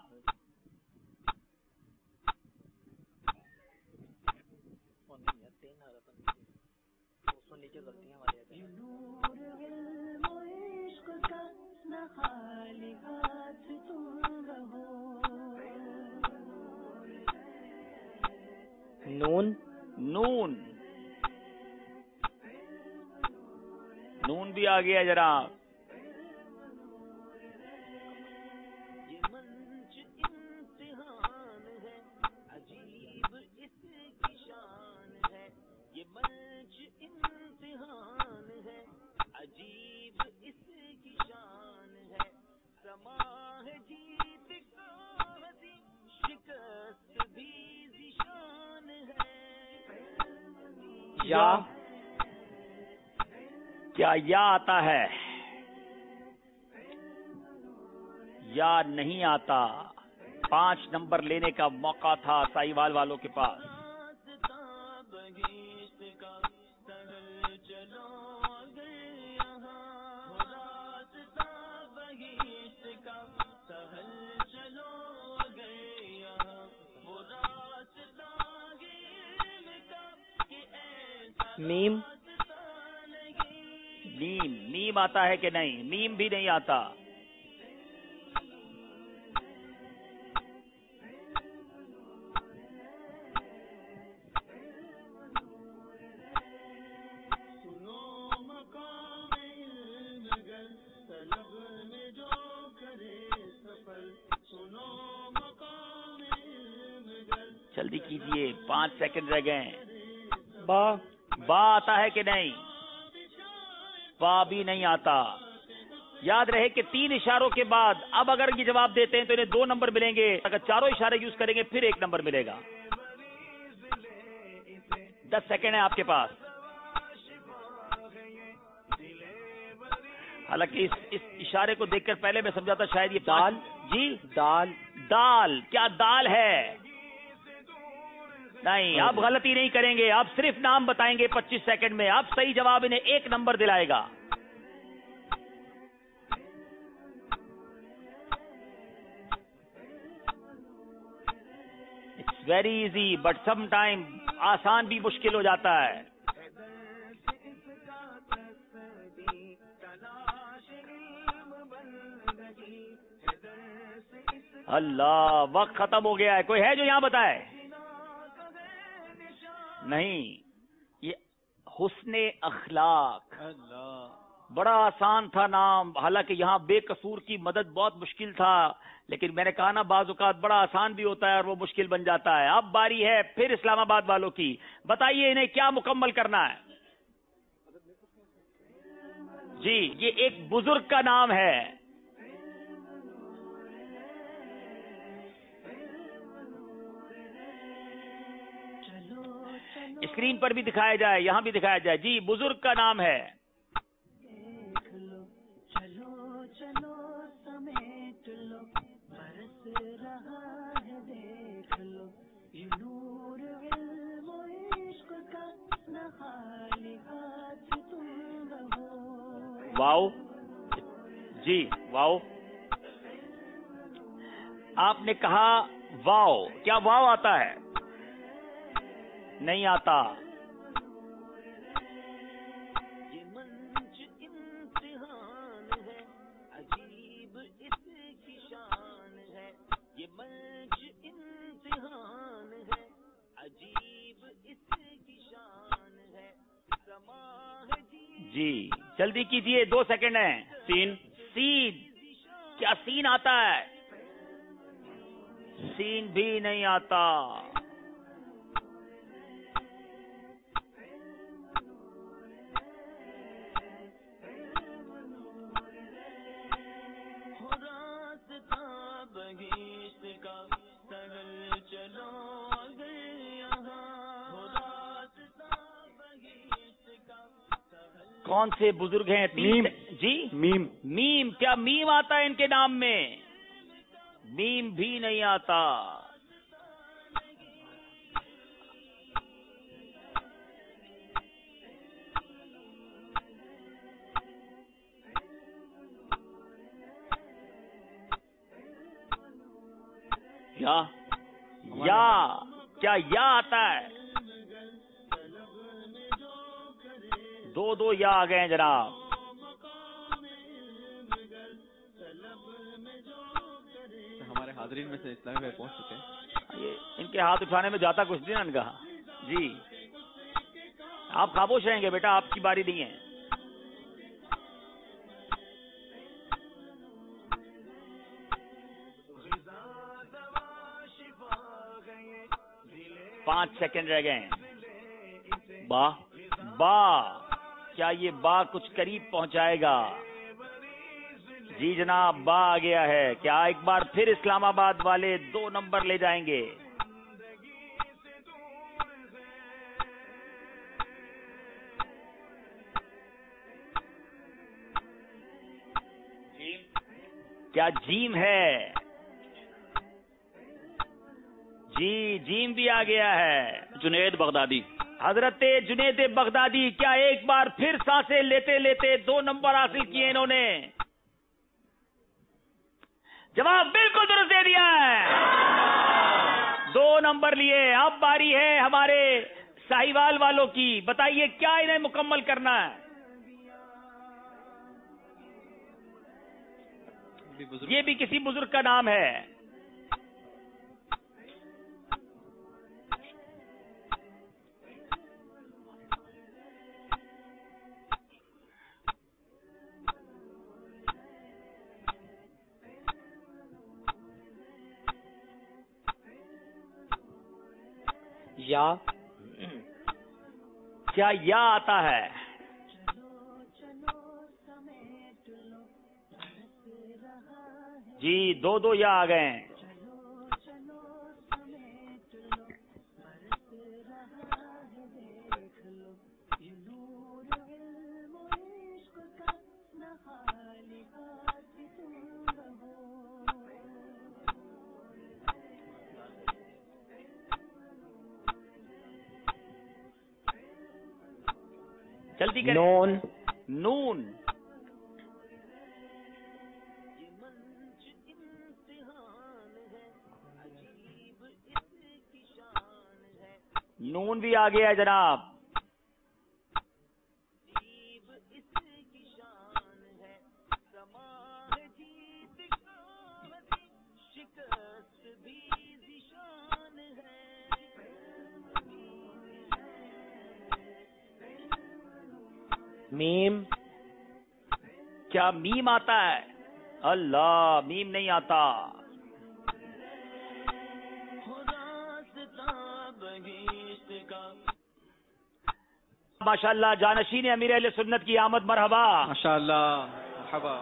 نون، نون، نون بھی آ گیا جناب۔ یا کیا یا آتا ہے یا نہیں آتا؟ 5 نمبر لینے کا موقع تھا سائیوال والوں کے پاس. میم میم آتا ہے کہ نہیں؟ میم بھی نہیں آتا. جلدی کیجئے، 5 سیکنڈ رہ گئے. با آتا ہے کہ نہیں؟ با بھی نہیں آتا. یاد رہے کہ 3 اشاروں کے بعد اب اگر یہ جواب دیتے ہیں تو انہیں 2 نمبر ملیں گے. اگر چاروں اشارے یوز کریں گے پھر 1 نمبر ملے گا. 10 سیکنڈ ہے آپ کے پاس. حالانکہ اس اشارے کو دیکھ کر پہلے میں سمجھا تھا شاید یہ دال. جی دال. کیا دال ہے؟ نہیں، آپ غلطی نہیں کریں گے. آپ صرف نام بتائیں گے 25 سیکنڈ میں. آپ صحیح جواب انہیں 1 نمبر دلائے گا. It's very easy but some time آسان بھی مشکل ہو جاتا ہے. اللہ، وقت ختم ہو گیا ہے. کوئی ہے جو یہاں بتائے؟ نہیں. یہ حسن اخلاق. بڑا آسان تھا نام، حالانکہ یہاں بے قصور کی مدد بہت مشکل تھا، لیکن میں نے کہا نا بعض اوقات بڑا آسان بھی ہوتا ہے اور وہ مشکل بن جاتا ہے. اب باری ہے پھر اسلام آباد والوں کی. بتائیے انہیں کیا مکمل کرنا ہے؟ جی، یہ ایک بزرگ کا نام ہے. اسکرین پر بھی دکھایا جائے، یہاں بھی دکھایا جائے. جی، بزرگ کا نام ہے. واو. جی واو. آپ نے کہا واو. کیا واو آتا ہے؟ نہیں آتا. جی جلدی کیجئے، 2 سیکنڈ ہیں. سین. کیا سین آتا ہے؟ سین بھی نہیں آتا. کون سے بزرگ ہیں؟ میم. جی میم. کیا میم آتا ہے ان کے نام میں؟ میم بھی نہیں آتا. کیا یا آتا ہے؟ 2 یا آ گئے ہیں جناب. ہمارے حاضرین میں سے اسلامی بھائی پہنچ چکے ہیں. ان کے ہاتھ اٹھانے میں جاتا کچھ نہیں ان کا. جی آپ خاموش رہیں گے بیٹا، آپ کی باری نہیں ہے. پانچ سیکنڈ رہ گئے ہیں. با کیا یہ با کچھ قریب پہنچائے گا؟ جی جناب، با آ گیا ہے. کیا ایک بار پھر اسلام آباد والے 2 نمبر لے جائیں گے؟ کیا جیم ہے؟ جی جیم بھی آ گیا ہے. جنید بغدادی. حضرت جنید بغدادی کیا ایک بار پھر سانسیں لیتے لیتے 2 نمبر حاصل کیے انہوں نے؟ جواب بالکل درست دے دیا ہے. 2 نمبر لیے. اب باری ہے ہمارے ساہیوال والوں کی. بتائیے کیا انہیں مکمل کرنا ہے؟ یہ بھی کسی بزرگ کا نام ہے. یا کیا یا آتا ہے؟ جی 2 یا آ گئے ہیں. جلدی کریں. نون. نون. نون بھی آ گیا ہے جناب. میم. کیا میم آتا ہے؟ اللہ میم نہیں آتا. ماشاءاللہ جانشین امیر اہل سنت کی آمد. مرحبا. ماشاءاللہ. مرحبا.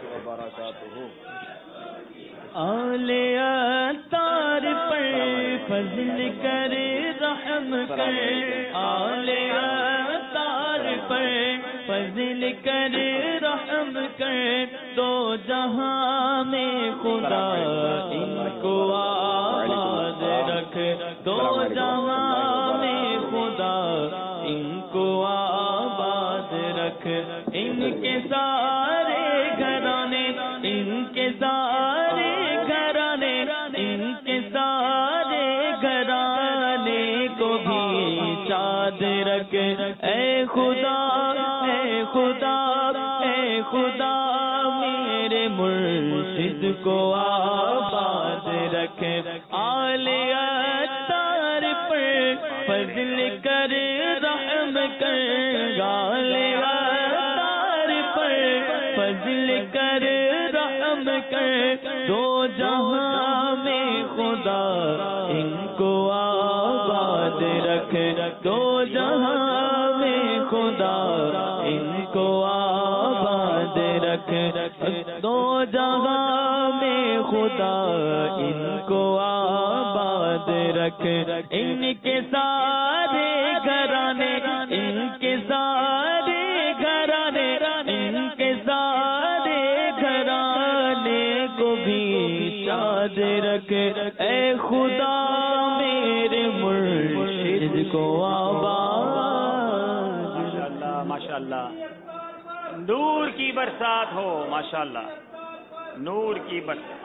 آل اتار پر فضل کر رحم کر. آل اتار پر فضل کر رحم کر. دو جہاں میں خدا ان کو آباد رکھ. دو جہاں میں خدا ان کو آباد رکھ. ان کے سارے گھرانے ان کے سارے گھرانے ان کے سارے گھرانے کو بھی شاد رکھ. اے خدا اے خدا اے خدا میرے مرشد کو آباد رکھ. آل اتار پر فضل کر رحم کر. آل اتار پر فضل کر رحم کر. دو جہاں میں خدا ان کو آباد رکھ. دو جہاں میں خدا ان کو آباد رکھ. دو جہاں میں خدا ان کو آباد رکھ. ان کے سارے گھرانے ان کے سارے گھرانے ان کے سارے گھرانے کو بھی شاد رکھ. اے خدا میرے مرشد کو آباد. ماشاءاللہ ماشاءاللہ. نور کی برسات ہو. ماشاءاللہ. نور کی برسات.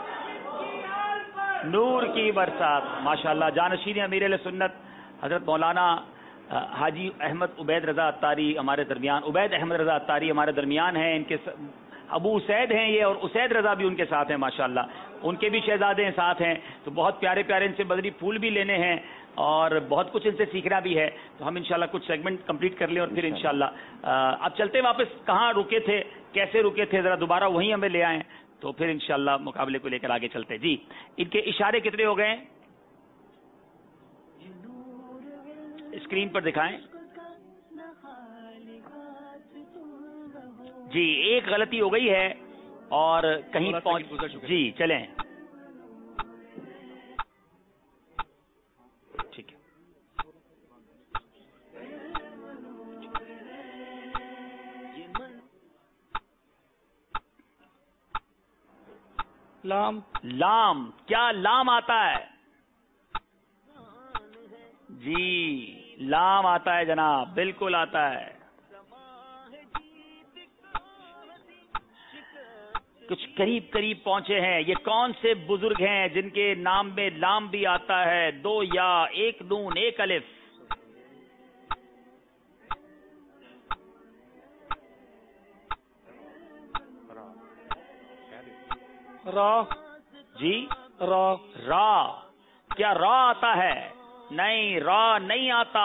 نور کی برسات. ماشاءاللہ. جانشین امیر اہل سنت حضرت مولانا حاجی احمد عبید رضا اتاری ہمارے درمیان. عبید احمد رضا اتاری ہمارے درمیان ہیں. ان کے ابو اسید ہیں یہ, اور اسید رضا بھی ان کے ساتھ ہیں. ماشاءاللہ. ان کے بھی شہزادے ساتھ ہیں. تو بہت پیارے پیارے ان سے بدری پھول بھی لینے ہیں اور بہت کچھ ان سے سیکھنا بھی ہے. تو ہم انشاءاللہ کچھ سیگمنٹ کمپلیٹ کر لیں اور پھر انشاءاللہ اب چلتے واپس کہاں رکے تھے, کیسے رکے تھے, ذرا دوبارہ وہیں ہمیں لے آئیں تو پھر انشاءاللہ مقابلے کو لے کر آگے چلتے. جی ان کے اشارے کتنے ہو گئے اسکرین پر دکھائیں. جی ایک غلطی ہو گئی ہے اور کہیں پہنچ. جی چلیں. ٹھیک ہے. لام. لام. کیا لام آتا ہے؟ جی لام آتا ہے جناب، بالکل آتا ہے. کچھ قریب قریب پہنچے ہیں. یہ کون سے بزرگ ہیں جن کے نام میں لام بھی آتا ہے؟ 2 یا 1 نون 1 الف. را. جی را. را. کیا را آتا ہے؟ نہیں، را نہیں آتا.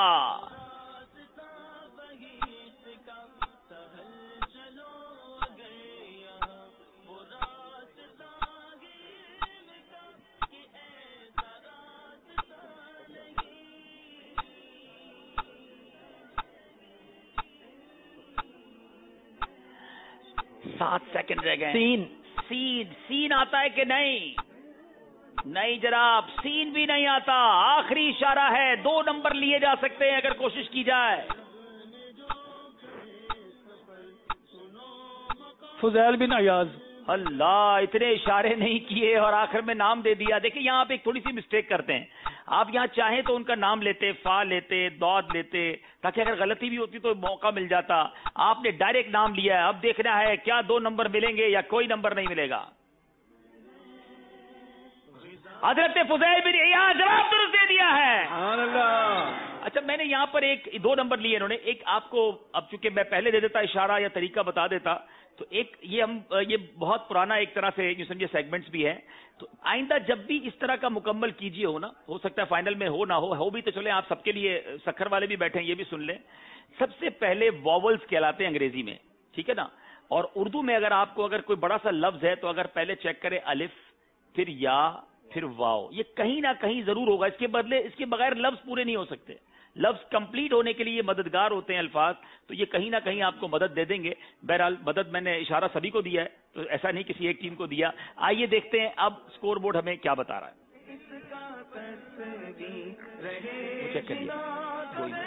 سات سیکنڈ رہ گئے. سین. سین. سین آتا ہے کہ نہیں؟ نہیں جناب، سین بھی نہیں آتا. آخری اشارہ ہے، 2 نمبر لیے جا سکتے ہیں اگر کوشش کی جائے. فضیل بن ایاز. اللہ، اتنے اشارے نہیں کیے اور آخر میں نام دے دیا. دیکھیں یہاں آپ ایک تھوڑی سی مسٹیک کرتے ہیں. آپ یہاں چاہیں تو ان کا نام لیتے، فا لیتے، دود لیتے، تاکہ اگر غلطی بھی ہوتی تو موقع مل جاتا. آپ نے ڈائریکٹ نام لیا ہے. اب دیکھنا ہے کیا 2 نمبر ملیں گے یا کوئی نمبر نہیں ملے گا. حضرت فضیل بن ایاز جواب درست دے دیا ہے. سبحان اللہ. اچھا، میں نے یہاں پر 2 نمبر لیے انہوں نے. ایک آپ کو اب چونکہ میں پہلے دے دیتا اشارہ یا طریقہ بتا دیتا تو ایک یہ بہت پرانا ایک طرح سے جو سمجھے سیگمنٹس بھی ہیں. تو آئندہ جب بھی اس طرح کا مکمل کیجیے ہو سکتا ہے فائنل میں ہو نہ ہو بھی تو چلیں آپ سب کے لیے سکھر والے بھی بیٹھے ہیں یہ بھی سن لیں. سب سے پہلے واولز کہلاتے ہیں انگریزی میں، ٹھیک ہے نا. اور اردو میں اگر کوئی بڑا سا لفظ ہے تو اگر پہلے چیک کرے الف پھر یا پھر واو، یہ کہیں نہ کہیں ضرور ہوگا. اس کے بغیر لفظ پورے نہیں ہو سکتے. لفظ کمپلیٹ ہونے کے لیے مددگار ہوتے ہیں الفاظ، تو یہ کہیں نہ کہیں آپ کو مدد دے دیں گے. بہرحال مدد میں نے اشارہ سبھی کو دیا ہے، تو ایسا نہیں کسی ایک ٹیم کو دیا. آئیے دیکھتے ہیں اب اسکور بورڈ ہمیں کیا بتا رہا ہے. چیک کریے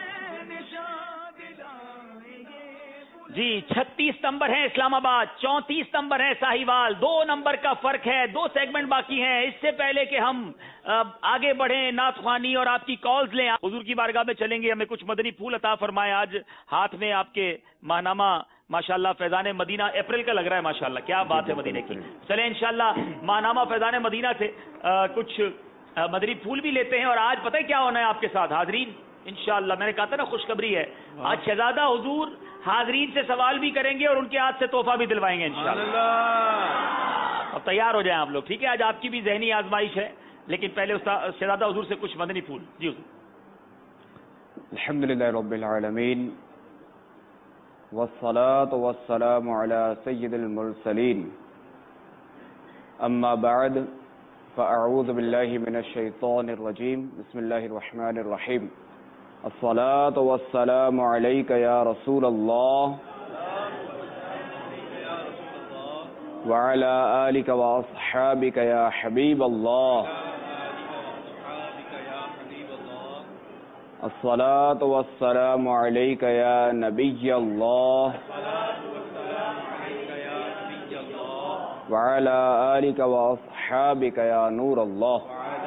جی. 36 نمبر ہیں اسلام آباد، 34 نمبر ہیں ساہیوال. 2 نمبر کا فرق ہے، 2 سیگمنٹ باقی ہیں. اس سے پہلے کہ ہم آگے بڑھیں، نعت خوانی اور آپ کی کالز لیں، حضور کی بارگاہ میں چلیں گے. ہمیں کچھ مدنی پھول عطا فرمائے. آج ہاتھ میں آپ کے ماہنامہ ماشاءاللہ فیضان مدینہ اپریل کا لگ رہا ہے، ماشاءاللہ کیا بات ہے مدینہ کی. چلیں انشاءاللہ ماہنامہ فیضان مدینہ سے کچھ مدنی پھول بھی لیتے ہیں. اور آج پتہ ہے کیا ہونا ہے آپ کے ساتھ حاضرین؟ انشاءاللہ میں نے کہا تھا نا خوشخبری ہے. آج شہزادہ حضور حاضرین سے سوال بھی کریں گے اور ان کے ہاتھ سے تحفہ بھی دلوائیں گے انشاءاللہ. اب تیار ہو جائیں آپ لوگ، ٹھیک ہے. آج آپ کی بھی ذہنی آزمائش ہے، لیکن پہلے شہزادہ حضور سے کچھ مدنی پھول. جی حضور. الحمدللہ رب العالمین والصلاة والسلام علی سید المرسلین، اما بعد فاعوذ باللہ من الشیطان الرجیم، بسم اللہ الرحمن الرحیم. الصلاة والسلام علیک یا رسول اللہ وعلی آلک واصحابک یا حبیب اللہ. الصلاة والسلام علیک یا نبی اللہ وعلی آلک واصحابک یا نور اللہ.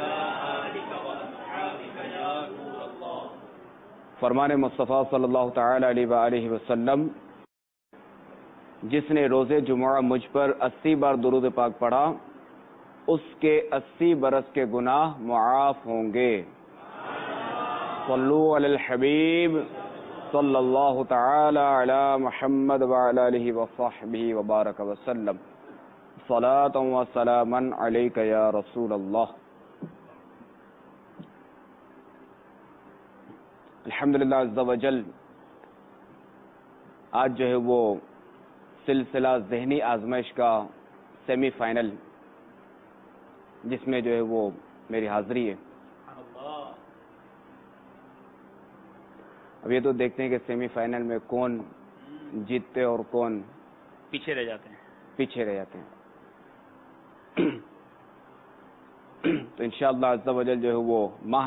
فرمان مصطفیٰ صلی اللہ تعالی علیہ وآلہ وسلم، جس نے روز جمعہ مجھ پر 80 بار درود پاک پڑھا اس کے 80 برس کے گناہ معاف ہوں گے. صلو علی الحبیب صلی اللہ تعالی علی محمد وعلی آلہ وصحبہ وبارک وسلم. صلاۃ و سلاما علیک یا رسول اللہ. الحمدللہ عز و جل، آج جو ہے وہ سلسلہ ذہنی آزمائش کا سیمی فائنل، جس میں جو ہے وہ میری حاضری ہے. اب یہ تو دیکھتے ہیں کہ سیمی فائنل میں کون جیتتے اور کون پیچھے رہ جاتے ہیں. تو انشاءاللہ عز و جل جو ہے وہ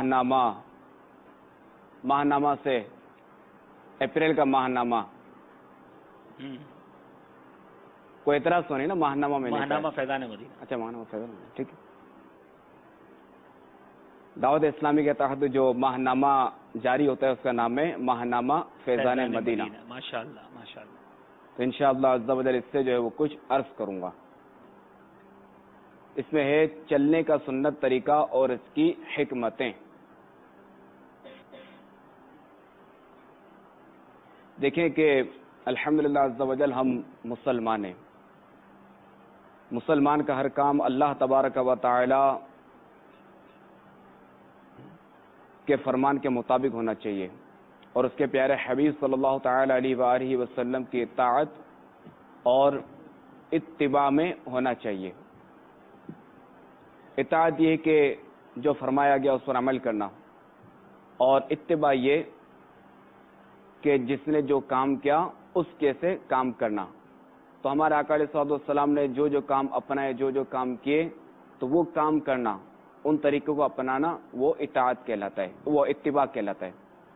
ماہنامہ سے اپریل کا ماہنامہ کوئی اعتراض تو نہیں نا؟ ماہنامہ میں ماہنامہ فیضان مدینہ. اچھا ماہنامہ فیضان مدینہ، ٹھیک ہے. دعوت اسلامی کے تحت جو ماہنامہ جاری ہوتا ہے اس کا نام ہے ماہنامہ فیضان مدینہ. ماشاء اللہ ماشاء اللہ. تو انشاءاللہ عز و جل اس سے جو ہے وہ کچھ عرض کروں گا. اس میں ہے چلنے کا سنت طریقہ اور اس کی حکمتیں. دیکھیں کہ الحمدللہ عز و جل ہم مسلمان ہیں. مسلمان کا ہر کام اللہ تبارک و تعالی کے فرمان کے مطابق ہونا چاہیے اور اس کے پیارے حبیب صلی اللہ تعالی علیہ وآلہ وسلم کی اطاعت اور اتباع میں ہونا چاہیے. اطاعت یہ کہ جو فرمایا گیا اس پر عمل کرنا، اور اتباع یہ کہ جس نے جو کام کیا اس کے سے کام کرنا. تو ہمارے آقا علیہ الصلوۃ والسلام نے جو جو کام اپنائے، جو جو کام کیے، تو وہ کام کرنا، ان طریقوں کو اپنانا، وہ اطاعت کہلاتا ہے، وہ اتباع کہلاتا ہے.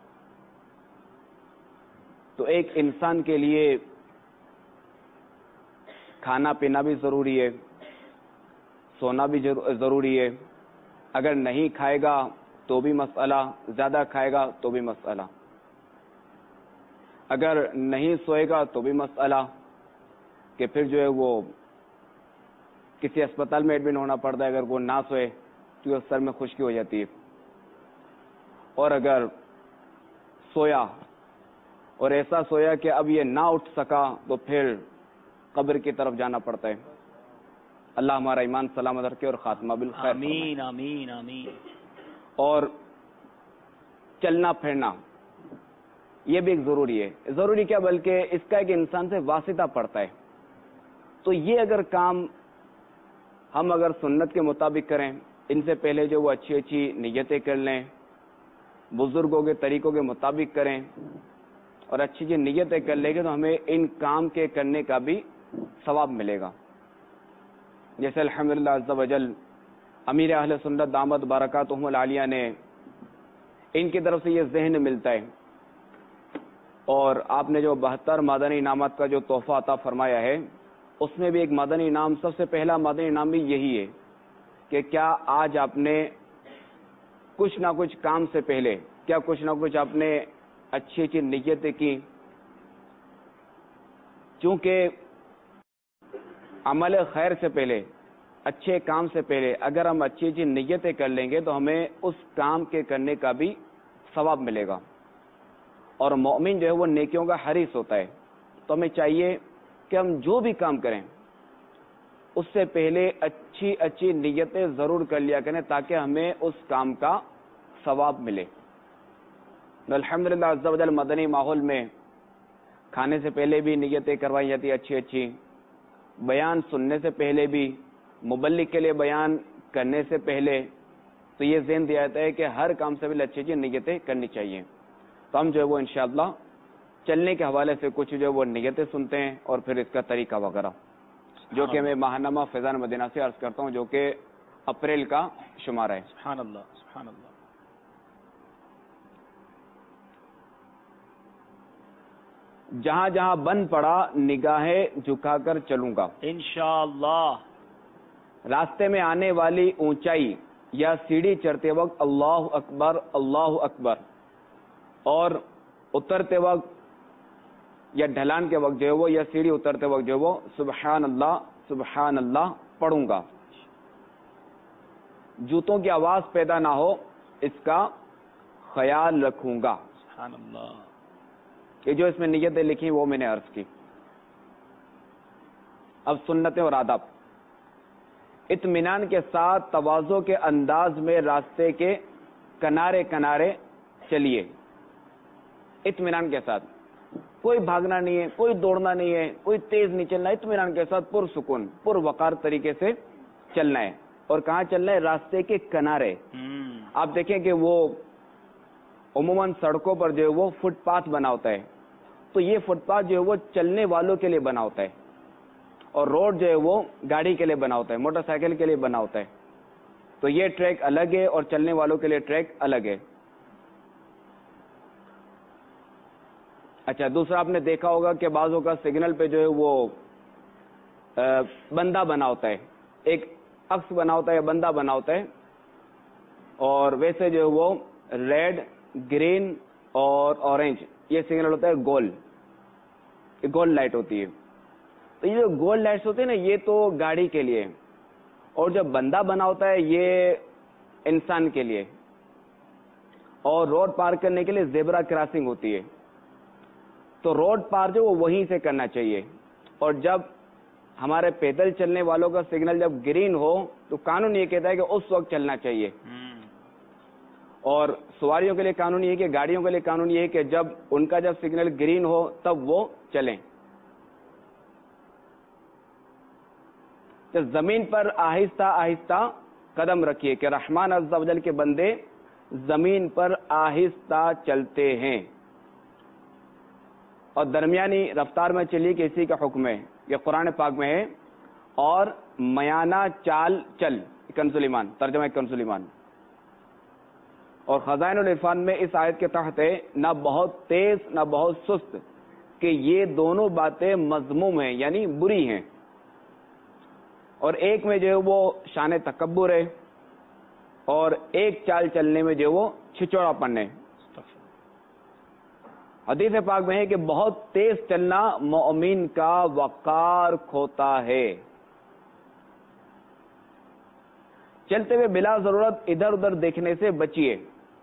تو ایک انسان کے لیے کھانا پینا بھی ضروری ہے، سونا بھی ضروری ہے. اگر نہیں کھائے گا تو بھی مسئلہ، زیادہ کھائے گا تو بھی مسئلہ، اگر نہیں سوئے گا تو بھی مسئلہ کہ پھر جو ہے وہ کسی اسپتال میں ایڈمٹ ہونا پڑتا ہے اگر وہ نہ سوئے تو سر میں خشکی ہو جاتی ہے. اور اگر سویا اور ایسا سویا کہ اب یہ نہ اٹھ سکا تو پھر قبر کی طرف جانا پڑتا ہے. اللہ ہمارا ایمان سلامت رکھے اور خاتمہ بالخیر. آمین آمین آمین. اور چلنا پھرنا یہ بھی ایک ضروری ہے. ضروری کیا بلکہ اس کا ایک انسان سے واسطہ پڑتا ہے. تو یہ اگر کام ہم اگر سنت کے مطابق کریں، ان سے پہلے جو وہ اچھی اچھی نیتیں کر لیں، بزرگوں کے طریقوں کے مطابق کریں اور اچھی اچھی نیتیں کر لیں گے تو ہمیں ان کام کے کرنے کا بھی ثواب ملے گا. جیسے الحمدللہ عز و جل امیر اہل سنت دامت برکاتہم العالیہ نے ان کی طرف سے یہ ذہن ملتا ہے، اور آپ نے جو 72 مدنی انعامات کا جو تحفہ عطا فرمایا ہے اس میں بھی ایک مدنی انعام، سب سے پہلا مدنی انعام بھی یہی ہے کہ کیا آج آپ نے کچھ نہ کچھ کام سے پہلے، کیا کچھ نہ کچھ آپ نے اچھی اچھی نیتیں کی. چونکہ عمل خیر سے پہلے، اچھے کام سے پہلے اگر ہم اچھی اچھی نیتیں کر لیں گے تو ہمیں اس کام کے کرنے کا بھی ثواب ملے گا. اور مومن جو ہے وہ نیکیوں کا حریص ہوتا ہے. تو ہمیں چاہیے کہ ہم جو بھی کام کریں اس سے پہلے اچھی اچھی نیتیں ضرور کر لیا کریں تاکہ ہمیں اس کام کا ثواب ملے. الحمدللہ عز و جل مدنی ماحول میں کھانے سے پہلے بھی نیتیں کروائی جاتی اچھی اچھی، بیان سننے سے پہلے بھی، مبلغ کے لیے بیان کرنے سے پہلے. تو یہ ذہن دیا جاتا ہے کہ ہر کام سے پہلے اچھی اچھی نیتیں کرنی چاہیے. تو ہم جو ہے وہ انشاءاللہ چلنے کے حوالے سے کچھ جو ہے وہ نیتیں سنتے ہیں اور پھر اس کا طریقہ وغیرہ، جو کہ میں ماہنامہ فیضان مدینہ سے عرض کرتا ہوں، جو کہ اپریل کا شمارہ ہے. سبحان اللہ سبحان اللہ. جہاں جہاں بن پڑا نگاہیں جھکا کر چلوں گا انشاءاللہ. راستے میں آنے والی اونچائی یا سیڑھی چڑھتے وقت اللہ اکبر اللہ اکبر، اور اترتے وقت یا ڈھلان کے وقت جو ہے وہ یا سیڑھی اترتے وقت جو ہے وہ سبحان اللہ پڑھوں گا. جوتوں کی آواز پیدا نہ ہو اس کا خیال رکھوں گا. سبحان اللہ. یہ جو اس میں نیتیں لکھی وہ میں نے عرض کی. اب سنتیں اور آداب. اطمینان کے ساتھ تواضع کے انداز میں راستے کے کنارے کنارے چلیے. اطمینان کے ساتھ، کوئی بھاگنا نہیں ہے، کوئی دوڑنا نہیں ہے، کوئی تیز نہیں چلنا، اطمینان کے ساتھ پرسکون پر وقار طریقے سے چلنا ہے. اور کہاں چلنا ہے؟ راستے کے کنارے. آپ دیکھیں کہ وہ عموماً سڑکوں پر جو ہے وہ فٹ پاتھ بنا ہوتا ہے، تو یہ فٹ پاتھ جو ہے وہ چلنے والوں کے لیے بنا ہوتا ہے، اور روڈ جو ہے وہ گاڑی کے لیے بنا ہوتا ہے، موٹر سائیکل کے لیے بنا ہوتا ہے. تو یہ ٹریک الگ ہے اور چلنے والوں کے لیے ٹریک الگ ہے. اچھا، دوسرا آپ نے دیکھا ہوگا کہ بعضوں کا سگنل پہ جو ہے وہ بندہ بنا ہوتا ہے, ایک عکس بنا ہوتا ہے یا بندہ بنا ہوتا ہے, اور ویسے جو وہ ریڈ, گرین اور اورنج یہ سگنل ہوتا ہے گول, یہ گول لائٹ ہوتی ہے. تو یہ جو گول لائٹس ہوتے ہیں نا یہ تو گاڑی کے لیے, اور جو بندہ بنا ہوتا ہے یہ انسان کے لیے, اور روڈ پار کرنے کے لیے زیبرا کراسنگ ہوتی ہے. تو روڈ پار جو وہ وہیں سے کرنا چاہیے, اور جب ہمارے پیدل چلنے والوں کا سگنل جب گرین ہو تو قانون یہ کہتا ہے کہ اس وقت چلنا چاہیے, اور سواریوں کے لیے قانون یہ ہے کہ گاڑیوں کے لیے قانون یہ ہے کہ جب ان کا جب سگنل گرین ہو تب وہ چلیں. جب زمین پر آہستہ آہستہ قدم رکھیے کہ رحمان عز و جل کے بندے زمین پر آہستہ چلتے ہیں, اور درمیانی رفتار میں چلیے کہ اسی کا حکم ہے, یہ قرآن پاک میں ہے. اور میانہ چال چل, کنز الایمان, ترجمہ کنز الایمان. اور خزائن العرفان میں اس آیت کے تحت ہے نہ بہت تیز نہ بہت سست, کہ یہ دونوں باتیں مذموم ہیں یعنی بری ہیں. اور ایک میں جو ہے وہ شان تکبر ہے, اور ایک چال چلنے میں جو وہ چھچوڑا پن ہے. حدیث پاک میں ہے کہ بہت تیز چلنا مومن کا وقار کھوتا ہے. چلتے ہوئے بلا ضرورت ادھر ادھر دیکھنے سے بچیے,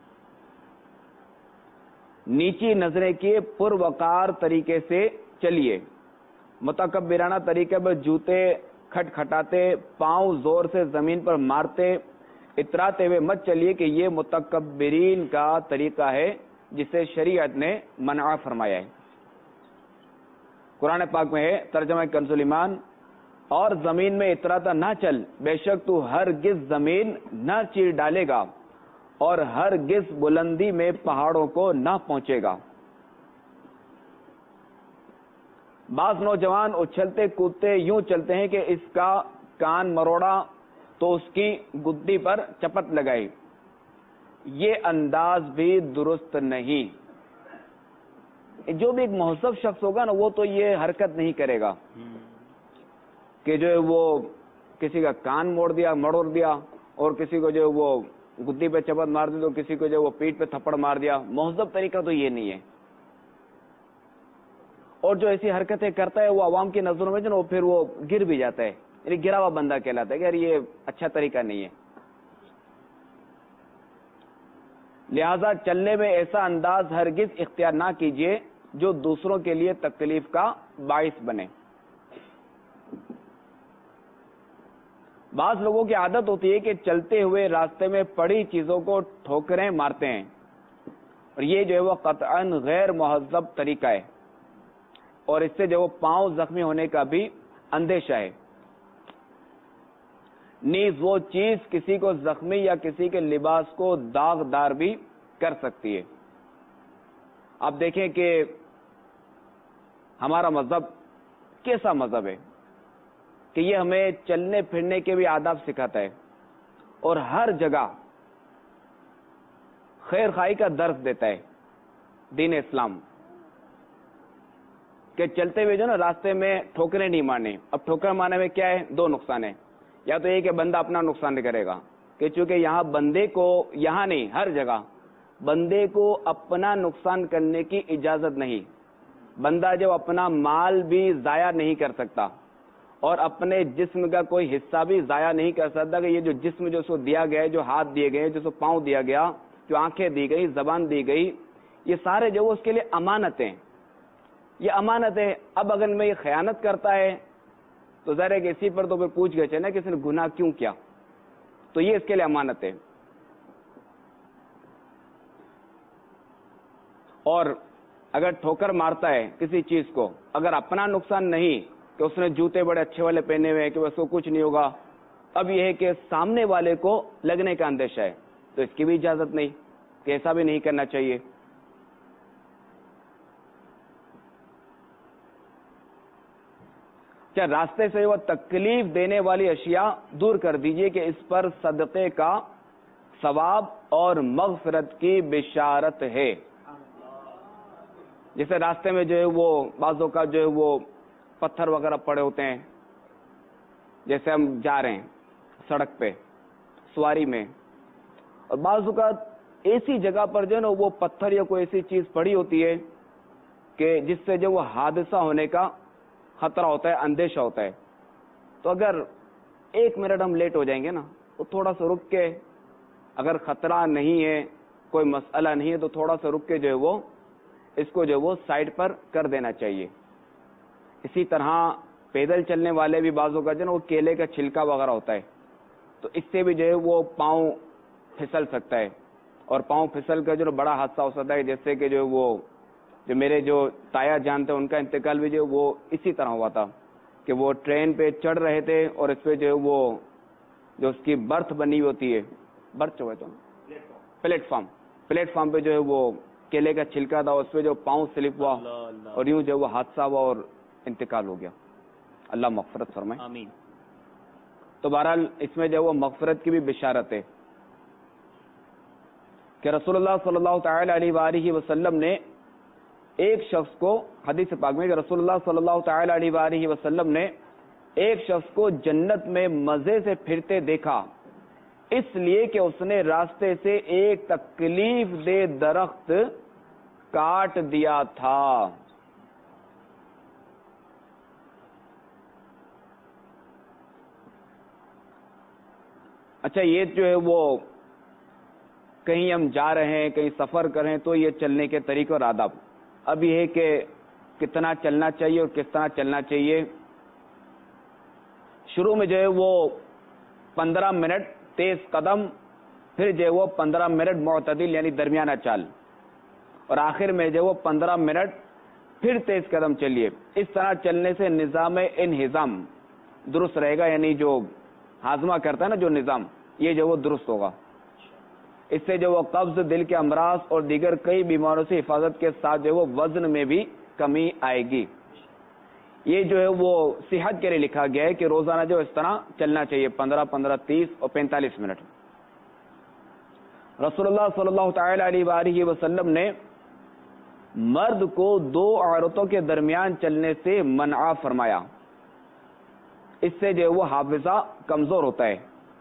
نیچی نظریں کیے پر وقار طریقے سے چلیے. متکبرانہ طریقے پر جوتے کھٹ کھٹاتے, پاؤں زور سے زمین پر مارتے, اتراتے ہوئے مت چلیے کہ یہ متکبرین کا طریقہ ہے جسے شریعت نے منع فرمایا ہے. قرآن پاک میں ہے ترجمہ کنز الایمان, اور زمین میں اتراتا نہ چل, بے شک تو ہرگز زمین نہ چیر ڈالے گا اور ہرگز بلندی میں پہاڑوں کو نہ پہنچے گا. بعض نوجوان اچھلتے کودتے یوں چلتے ہیں کہ اس کا کان مروڑا تو اس کی گدی پر چپت لگائی. یہ انداز بھی درست نہیں. جو بھی ایک مہذب شخص ہوگا نا وہ تو یہ حرکت نہیں کرے گا کہ جو ہے وہ کسی کا کان مروڑ دیا اور کسی کو جو ہے وہ گدی پہ چپت مار دی تو کسی کو جو وہ پیٹ پہ تھپڑ مار دیا. مہذب طریقہ تو یہ نہیں ہے. اور جو ایسی حرکتیں کرتا ہے وہ عوام کی نظروں میں جو نا پھر وہ گر بھی جاتا ہے, یعنی گرا ہوا بندہ کہلاتا ہے کہ یار یہ اچھا طریقہ نہیں ہے. لہذا چلنے میں ایسا انداز ہرگز اختیار نہ کیجیے جو دوسروں کے لیے تکلیف کا باعث بنے. بعض لوگوں کی عادت ہوتی ہے کہ چلتے ہوئے راستے میں پڑی چیزوں کو ٹھوکریں مارتے ہیں, اور یہ جو ہے وہ قطعاً غیر مہذب طریقہ ہے, اور اس سے جو وہ پاؤں زخمی ہونے کا بھی اندیشہ ہے. نیز وہ چیز کسی کو زخمی یا کسی کے لباس کو داغدار بھی کر سکتی ہے. آپ دیکھیں کہ ہمارا مذہب کیسا مذہب ہے کہ یہ ہمیں چلنے پھرنے کے بھی آداب سکھاتا ہے, اور ہر جگہ خیر خواہی کا درس دیتا ہے دین اسلام, کہ چلتے ہوئے جو نا راستے میں ٹھوکریں نہیں مارنے. اب ٹھوکر مارنے میں کیا ہے, دو نقصان ہے. یا تو یہ کہ بندہ اپنا نقصان کرے گا, کہ چونکہ یہاں بندے کو, یہاں نہیں ہر جگہ بندے کو اپنا نقصان کرنے کی اجازت نہیں. بندہ جو اپنا مال بھی ضائع نہیں کر سکتا اور اپنے جسم کا کوئی حصہ بھی ضائع نہیں کر سکتا, کہ یہ جو جسم جو اس کو دیا گیا ہے, جو ہاتھ دیے گئے, جو اس کو پاؤں دیا گیا, جو آنکھیں دی گئی, زبان دی گئی, یہ سارے جو اس کے لیے امانتیں, یہ امانت ہے. اب اگر میں یہ خیانت کرتا ہے تو ظاہر ہے کہ اسی پر تو پھر پوچھ گئے چاہے نا کہ اس نے گناہ کیوں کیا, تو یہ اس کے لیے امانت ہے. اور اگر ٹھوکر مارتا ہے کسی چیز کو, اگر اپنا نقصان نہیں کہ اس نے جوتے بڑے اچھے والے پہنے ہوئے ہیں کہ اس کو کچھ نہیں ہوگا, اب یہ ہے کہ سامنے والے کو لگنے کا اندیشہ ہے, تو اس کی بھی اجازت نہیں, کہ ایسا بھی نہیں کرنا چاہیے. راستے سے وہ تکلیف دینے والی اشیاء دور کر دیجئے کہ اس پر صدقے کا ثواب اور مغفرت کی بشارت ہے. جیسے راستے میں جو ہے وہ بعضوں کا جو ہے وہ پتھر وغیرہ پڑے ہوتے ہیں, جیسے ہم جا رہے ہیں سڑک پہ سواری میں، اور بعض اوقات ایسی جگہ پر جو ہے نا وہ پتھر یا کوئی ایسی چیز پڑی ہوتی ہے کہ جس سے جو وہ حادثہ ہونے کا خطرہ ہوتا ہے، اندیشہ ہوتا ہے. تو اگر 1 منٹ ہم لیٹ ہو جائیں گے نا تو تھوڑا سا رک کے، اگر خطرہ نہیں ہے، کوئی مسئلہ نہیں ہے، تو تھوڑا سا رک کے جو ہے وہ اس کو جو ہے وہ سائڈ پر کر دینا چاہیے. اسی طرح پیدل چلنے والے بھی بعضوں کا جو ہے نا وہ کیلے کا چھلکا وغیرہ ہوتا ہے، تو اس سے بھی جو ہے وہ پاؤں پھسل سکتا ہے، اور پاؤں پھسل کا جو بڑا حادثہ ہو سکتا ہے. جیسے کہ جو وہ جو میرے جو تایا جان تھے ان کا انتقال بھی جو وہ اسی طرح ہوا تھا کہ وہ ٹرین پہ چڑھ رہے تھے اور اس پہ جو ہے وہ جو اس کی برتھ بنی ہوتی ہے، برتھ جو ہے تو پلیٹ فارم پہ جو ہے وہ کیلے کا چھلکا تھا، اس پہ جو پاؤں سلپ ہوا اور یوں جو وہ حادثہ ہوا اور انتقال ہو گیا. اللہ مغفرت فرمائے. آمین. تو بہرحال اس میں جو وہ مغفرت کی بھی بشارت ہے کہ رسول اللہ صلی اللہ تعالی علیہ وآلہ وسلم نے ایک شخص کو، حدیث پاک میں کہ رسول اللہ صلی اللہ تعالی علیہ وآلہ وسلم نے ایک شخص کو جنت میں مزے سے پھرتے دیکھا، اس لیے کہ اس نے راستے سے ایک تکلیف دہ درخت کاٹ دیا تھا. اچھا، یہ جو ہے وہ کہیں ہم جا رہے ہیں، کہیں سفر کر رہے ہیں تو یہ چلنے کے طریقے اور آداب. اب یہ ہے کہ کتنا چلنا چاہیے اور کس طرح چلنا چاہیے. شروع میں جو ہے وہ 15 منٹ تیز قدم، پھر جو ہے وہ 15 منٹ معتدل یعنی درمیانہ چال، اور آخر میں جو ہے وہ 15 منٹ پھر تیز قدم چلیے. اس طرح چلنے سے نظام انہضام درست رہے گا، یعنی جو ہاضمہ کرتا ہے نا جو نظام، یہ جو وہ درست ہوگا. اس سے جو وہ قبض، دل کے امراض اور دیگر کئی بیماریوں سے حفاظت کے ساتھ جو وہ وزن میں بھی کمی آئے گی. یہ جو ہے وہ صحت کے لیے لکھا گیا ہے کہ روزانہ جو اس طرح چلنا چاہیے 15 15 30 اور 45 منٹ. رسول اللہ صلی اللہ تعالی علیہ وآلہ وسلم نے مرد کو 2 عورتوں کے درمیان چلنے سے منع فرمایا. اس سے جو ہے وہ حافظہ کمزور ہوتا ہے.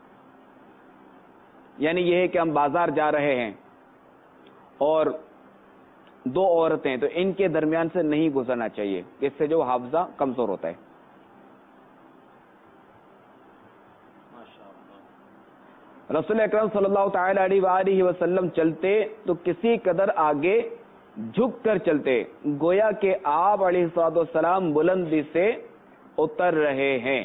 یعنی یہ ہے کہ ہم بازار جا رہے ہیں اور 2 عورتیں ہیں تو ان کے درمیان سے نہیں گزرنا چاہیے، اس سے جو حافظہ کمزور ہوتا ہے. رسول اکرم صلی اللہ تعالی علیہ وآلہ وسلم چلتے تو کسی قدر آگے جھک کر چلتے، گویا کہ آپ علیہ الصلوۃ والسلام بلندی سے اتر رہے ہیں.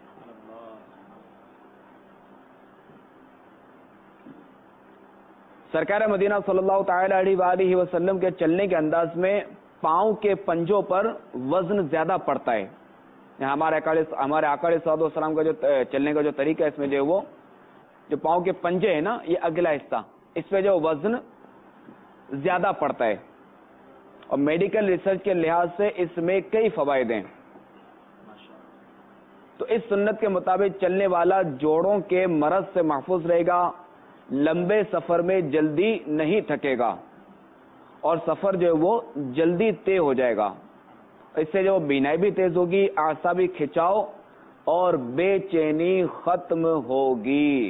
سرکار مدینہ صلی اللہ تعالی علیہ وآلہ وسلم کے چلنے کے انداز میں پاؤں کے پنجوں پر وزن زیادہ پڑتا ہے. ہمارے آقا علیہ الصلوۃ والسلام کا جو چلنے کا جو طریقہ ہے، اس میں جو وہ جو پاؤں کے پنجے ہیں نا، یہ اگلا حصہ، اس پہ جو وزن زیادہ پڑتا ہے. اور میڈیکل ریسرچ کے لحاظ سے اس میں کئی فوائد ہیں. تو اس سنت کے مطابق چلنے والا جوڑوں کے مرض سے محفوظ رہے گا، لمبے سفر میں جلدی نہیں تھکے گا، اور سفر جو ہے وہ جلدی طے ہو جائے گا. اس سے جو بینائی بھی تیز ہوگی، اعصابی کھچاؤ اور بے چینی ختم ہوگی.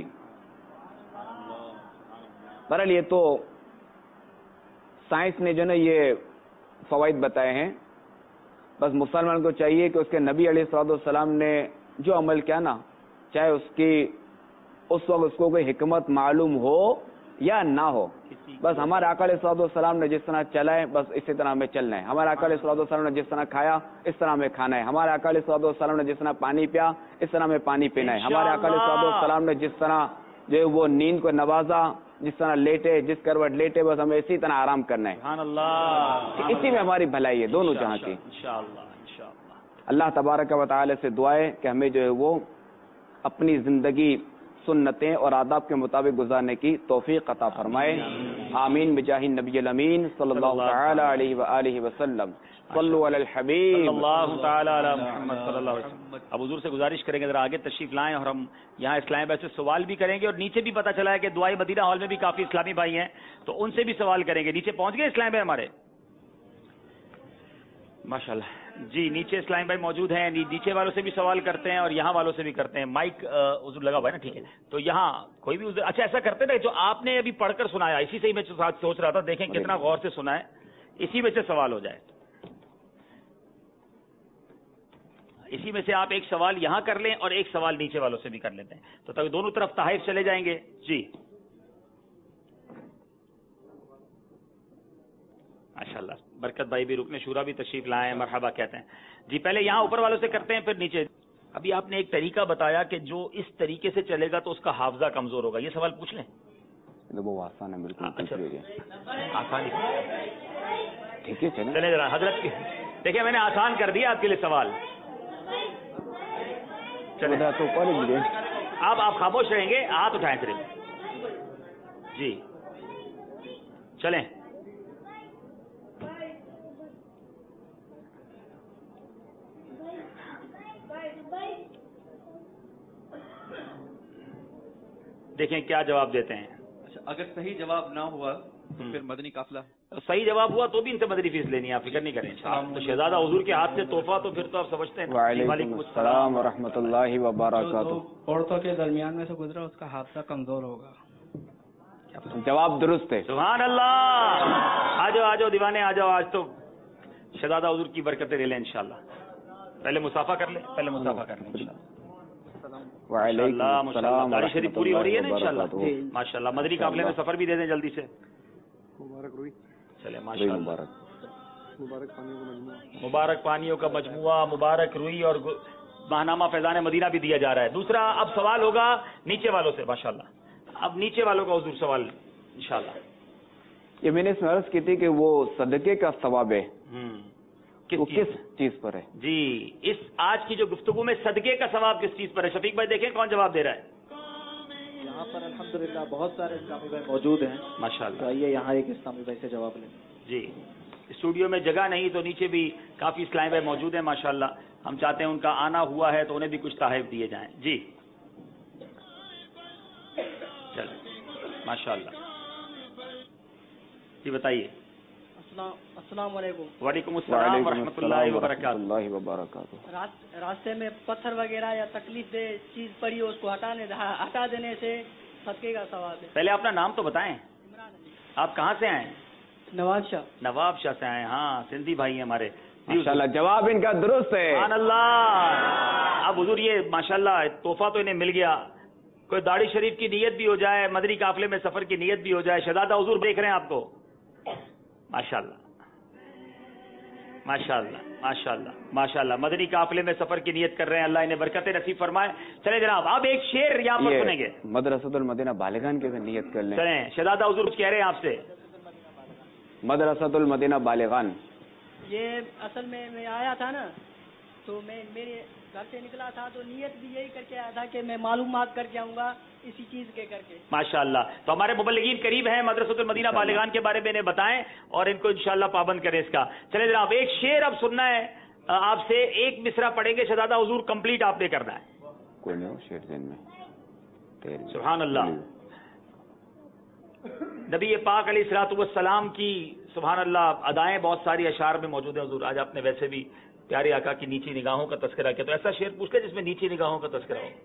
بہرحال یہ تو سائنس نے جو نا یہ فوائد بتائے ہیں. بس مسلمان کو چاہیے کہ اس کے نبی علیہ الصلوۃ والسلام نے جو عمل کیا نا، چاہے اس وقت اس کو کوئی حکمت معلوم ہو یا نہ ہو، بس ہمارے آقا علیہ الصلوۃ والسلام نے جس طرح چلا ہے بس اسی طرح ہمیں چلنا ہے. ہمارے آقا علیہ الصلوۃ والسلام نے جس طرح کھایا اس طرح ہمیں کھانا ہے. ہمارے آقا علیہ الصلوۃ والسلام نے جس طرح پانی پیا اس طرح ہمیں پانی پینا ہے. ہمارے آقا علیہ الصلوۃ والسلام نے جس طرح جو ہے وہ نیند کو نوازا، جس طرح لیٹے، جس کروٹ لیٹے، بس ہمیں اسی طرح آرام کرنا ہے. سبحان اللہ. اسی میں ہماری بھلائی ہے دونوں جہاں کی. اللہ تبارک و تعالی سے دعا ہے کہ ہمیں جو ہے وہ اپنی زندگی سنتیں اور آداب کے مطابق گزارنے کی توفیق عطا فرمائے. آمین بجاہ النبی الامین صلی اللہ تعالی علیہ وآلہ وسلم. صلو علی الحبیب صلی اللہ تعالی علی محمد صلی اللہ علیہ وسلم. اب حضور سے گزارش کریں گے ذرا آگے تشریف لائیں، اور ہم یہاں اسلامی بھائی سے سوال بھی کریں گے، اور نیچے بھی پتہ چلا ہے کہ دعائے مدینہ ہال میں بھی کافی اسلامی بھائی ہیں تو ان سے بھی سوال کریں گے. نیچے پہنچ گئے اسلامی بھائی ہمارے؟ ماشاءاللہ. جی نیچے اسلام بھائی موجود ہیں، نیچے والوں سے بھی سوال کرتے ہیں اور یہاں والوں سے بھی کرتے ہیں. مائک حضور لگا ہوا ہے نا، ٹھیک ہے. تو یہاں کوئی بھی اچھا ایسا کرتے نا، جو آپ نے ابھی پڑھ کر سنایا اسی سے ہی میں سوچ رہا تھا، دیکھیں کتنا غور سے سنا ہے، اسی میں سے سوال ہو جائے. اسی میں سے آپ ایک سوال یہاں کر لیں اور ایک سوال نیچے والوں سے بھی کر لیتے ہیں، تو تاکہ دونوں طرف تحائف چلے جائیں گے. جی ماشاءاللہ، برکت بھائی بھی رکن شورا بھی تشریف لائے ہیں، مرحبا کہتے ہیں. جی پہلے یہاں اوپر والوں سے کرتے ہیں پھر نیچے. ابھی آپ نے ایک طریقہ بتایا کہ جو اس طریقے سے چلے گا تو اس کا حافظہ کمزور ہوگا، یہ سوال پوچھ لیں. وہ آسان ہے بالکل. آسانی ٹھیک ہے چلے ذرا حضرت کی دیکھیں، میں نے آسان کر دیا آپ کے لیے سوال. چلے آپ خاموش رہیں گے، ہاتھ اٹھائیں صرف. جی چلیں. دیکھیں کیا جواب دیتے ہیں. اچھا اگر صحیح جواب نہ ہوا تو پھر مدنی قافلہ. صحیح جواب ہوا تو بھی ان سے مدنی فیس لینی ہے، آپ فکر نہیں کریں. تو شہزادہ حضور کے ہاتھ سے تحفہ تو پھر تو آپ سمجھتے ہیں. وعلیکم السلام ورحمۃ اللہ وبرکاتہ. عورتوں کے درمیان میں سے گزرا اس کا حادثہ کمزور ہوگا. جواب درست ہے. سبحان اللہ. آ جاؤ دیوانے آ جاؤ، آج تو شہزادہ حضور کی برکتیں لے لیں انشاءاللہ. پہلے مسافہ کر لیں انشاءاللہ. وعلیکم السلام. داڑھی شریف پوری ہو رہی ہے نا انشاءاللہ. ماشاءاللہ. مدنی قافلے میں سفر بھی دے دیں جلدی سے. مبارک روئی. چلے ماشاءاللہ. مبارک پانیوں کا مجموعہ، مبارک روئی اور ماہنامہ فیضان مدینہ بھی دیا جا رہا ہے. دوسرا اب سوال ہوگا نیچے والوں سے. ماشاءاللہ اب نیچے والوں کا حضور سوال انشاءاللہ. یہ میں نے اس میں عرض کی تھی کہ وہ صدقے کا ثواب ہے، وہ کس چیز پر ہے؟ جی اس آج کی جو گفتگو میں صدقے کا ثواب کس چیز پر ہے؟ شفیق بھائی دیکھیں کون جواب دے رہا ہے. یہاں پر الحمدللہ بہت سارے اسلامی بھائی موجود ہیں ماشاءاللہ. آئیے یہاں ایک اسلامی بھائی سے جواب لیں. جی اسٹوڈیو میں جگہ نہیں تو نیچے بھی کافی اسلامی بھائی موجود ہیں ماشاءاللہ. ہم چاہتے ہیں ان کا آنا ہوا ہے تو انہیں بھی کچھ تحائف دیے جائیں. جی چل ماشاءاللہ. جی بتائیے. السلام علیکم. وعلیکم السلام ورحمۃ اللہ وبرکاتہ. راستے میں پتھر وغیرہ یا تکلیف دہ چیز پڑی ہو اس کو ہٹا دینے سے صدقے کا ثواب ہے. پہلے اپنا نام تو بتائیں. آپ کہاں سے آئے ہیں؟ نواب شاہ سے آئے ہیں. ہاں سندھی بھائی ہیں ہمارے. ماشاءاللہ جواب ان کا درست ہے. سبحان اللہ. اب حضور یہ ماشاءاللہ تحفہ تو انہیں مل گیا. کوئی داڑھی شریف کی نیت بھی ہو جائے، مدنی قافلے میں سفر کی نیت بھی ہو جائے. شہزادہ حضور دیکھ رہے ہیں آپ کو. ماشاءاللہ ماشاءاللہ ماشاءاللہ ماشاءاللہ. مدنی قافلے میں سفر کی نیت کر رہے ہیں. اللہ انہیں برکتیں نصیب فرمائے. چلیں جناب اب ایک شعر یہاں پر سنیں گے. مدرسۃ المدینہ بالغان کے نیت کر لیں. چلیں شہزادہ حضور کچھ کہہ رہے ہیں آپ سے. مدرسۃ المدینہ بالغان. یہ اصل میں آیا تھا نا تو میں میرے گھر سے نکلا تھا تو نیت بھی یہی کر کے آیا تھا کہ میں معلومات کر کے آؤں گا اسی چیز کے کر کے. ماشاءاللہ. تو ہمارے مبلغین قریب ہیں، مدرسۃ المدینہ بالغان کے بارے میں انہیں بتائیں اور ان کو انشاءاللہ پابند کریں اس کا. چلے جناب ایک شعر اب سننا ہے آپ سے. ایک مصرع پڑھیں گے شہزادہ حضور، کمپلیٹ آپ نے کرنا ہے. کوئی نہیں شعر ذہن میں. سبحان اللہ. نبی پاک علیہ الصلوۃ والسلام کی سبحان اللہ ادائیں بہت ساری اشعار میں موجود ہیں. حضور آج آپ نے ویسے بھی پیارے آقا کی نیچی نگاہوں کا تذکرہ کیا، تو ایسا شعر پوچھ لیں جس میں نیچی نگاہوں کا تذکرہ ہو.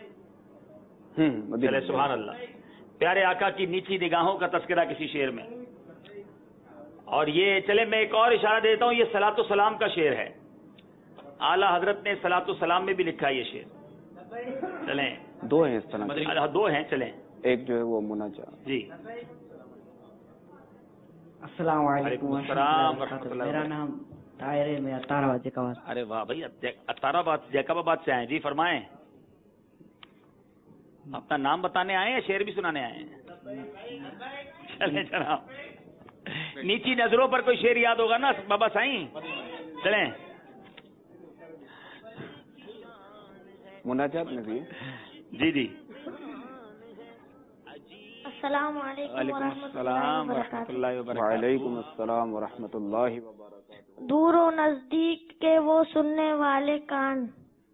چلے سبحان اللہ. پیارے آقا کی نیچی نگاہوں کا تذکرہ کسی شعر میں. اور یہ چلے میں ایک اور اشارہ دیتا ہوں، یہ صلاۃ و سلام کا شعر ہے. اعلیٰ حضرت نے صلاۃ و سلام میں بھی لکھا ہے یہ شعر. چلیں دو ہیں اس طرح. دو ہیں. چلیں ایک جو ہے وہ مناجات. جی السلام علیکم. السلام ورحمۃ اللہ. میرا نام طاہر ہے، میں اطارآباد جیکاباد. ارے واہ بھائی اطارآباد جیکاباد سے آئے. جی فرمائیں. اپنا نام بتانے آئے ہیں، شعر بھی سنانے آئے ہیں. چلیں جناب نیچی نظروں پر کوئی شعر یاد ہوگا نا بابا سائیں. چلیں مناجات میں بھی. جی جی. السلام علیکم ورحمۃ اللہ وبرکاتہ. وعلیکم السلام ورحمۃ اللہ وبرکاتہ. دور و نزدیک کے وہ سننے والے کان.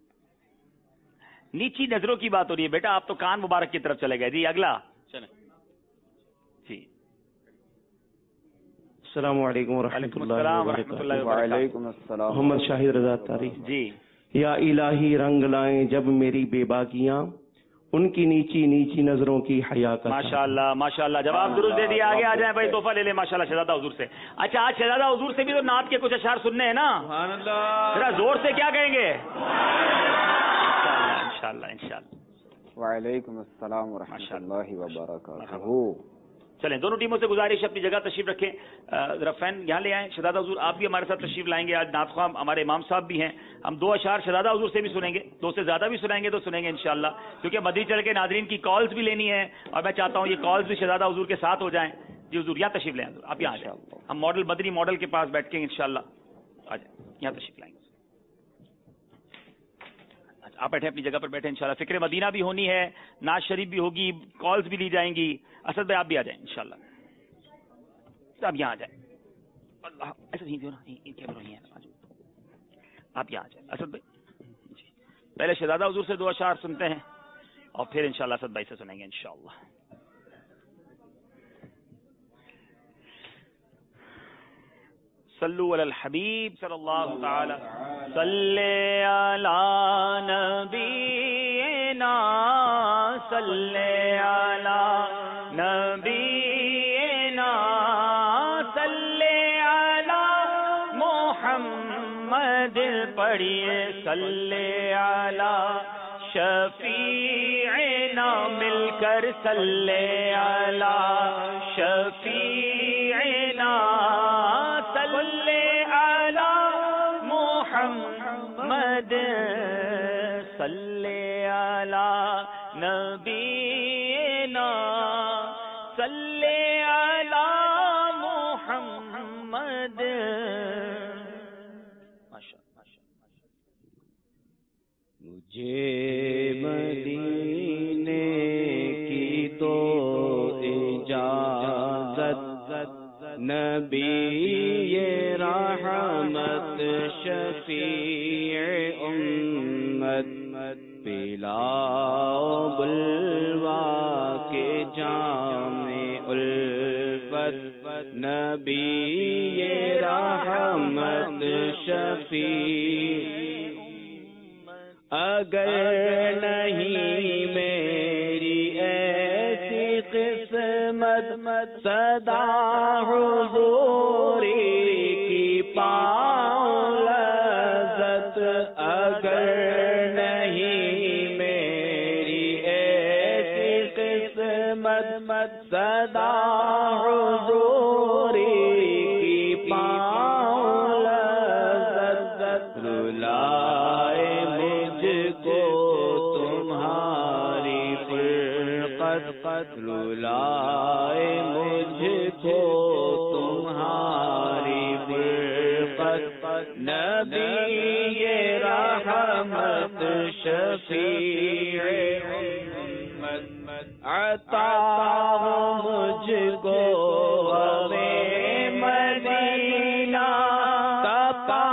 نیچی نظروں کی بات ہو رہی ہے بیٹا، آپ تو کان مبارک کی طرف چلے گئے. جی اگلا. چلیں. جی السلام علیکم ورحمۃ اللہ وبرکاتہ۔ وعلیکم السلام۔ محمد شاہد رضا تاری جی۔ یا الہی رنگ لائیں جب میری بے باکیاں، ان کی نیچی نیچی نظروں کی حیا کا۔ ماشاءاللہ ماشاءاللہ، جواب درست دے دیا۔ آگے آ جائیں بھائی، تحفہ لے لیں ماشاءاللہ شہزادہ حضور سے۔ اچھا آج شہزادہ حضور سے بھی تو نعت کے کچھ اشعار سننے ہیں نا؟ سبحان اللہ، ذرا زور سے کیا کہیں گے؟ انشاءاللہ انشاءاللہ۔ وعلیکم السلام ورحمۃ اللہ وبرکاتہ۔ چلیں دونوں ٹیموں سے گزارش اپنی جگہ تشریف رکھیں، ذرا فین یہاں لے آئیں۔ شہزادہ حضور آپ بھی ہمارے ساتھ تشریف لائیں گے، آج نعت خواہ ہمارے امام صاحب بھی ہیں، ہم 2 اشعار شہزادہ حضور سے بھی سنیں گے، 2 سے زیادہ بھی سنائیں گے تو سنیں گے انشاءاللہ، کیونکہ مدنی چل کے ناظرین کی کالز بھی لینی ہے اور میں چاہتا ہوں یہ کالز بھی شہزادہ حضور کے ساتھ ہو جائیں۔ جی حضور یہاں تشریف لیں، آپ یہاں آ جائیں، ہم ماڈل مدنی ماڈل کے پاس بیٹھ کے انشاءاللہ آ جائیں، یہاں تشریف لائیں گے۔ آپ بیٹھے اپنی جگہ پر بیٹھے انشاءاللہ، فکر مدینہ بھی ہونی ہے، ناز شریف بھی ہوگی، کالز بھی لی جائیں گی۔ اسد بھائی آپ بھی آ جائیں انشاءاللہ، آپ یہاں آ جائیں، ایسا نہیں نا، آپ یہاں آ جائیں اسد بھائی جی۔ پہلے شہزادہ حضور سے 2 اشعار سنتے ہیں اور پھر انشاءاللہ اسد بھائی سے سنیں گے انشاءاللہ۔ صلو علی الحبیب صلی اللہ تعالی صلی علی نبینا صلی علی نبینا صلی علی محمد پڑھیے صلی علی شفیعنا مل کر صلی علی شفیعنا صلی علی محمد صلی علی نبینا صلی علی محمد۔ مجھے مدینے کی تو اجازت، نبی رحمت شفیع امت، پلاؤ بلوا کے جام الفت، نبی رحمت شفیع۔ اگر نہیں میری ایسی قسمت، صدا حضوری کی پاؤں لذت، اگر نہیں میری ایسی قسمت، صدا حضوری کی پاؤں لذت، رلائے رلائے مجھ کو تمہاری فرقت، نبی رحمت شفیع امت، عطا ہو مجھ کو مدینہ کا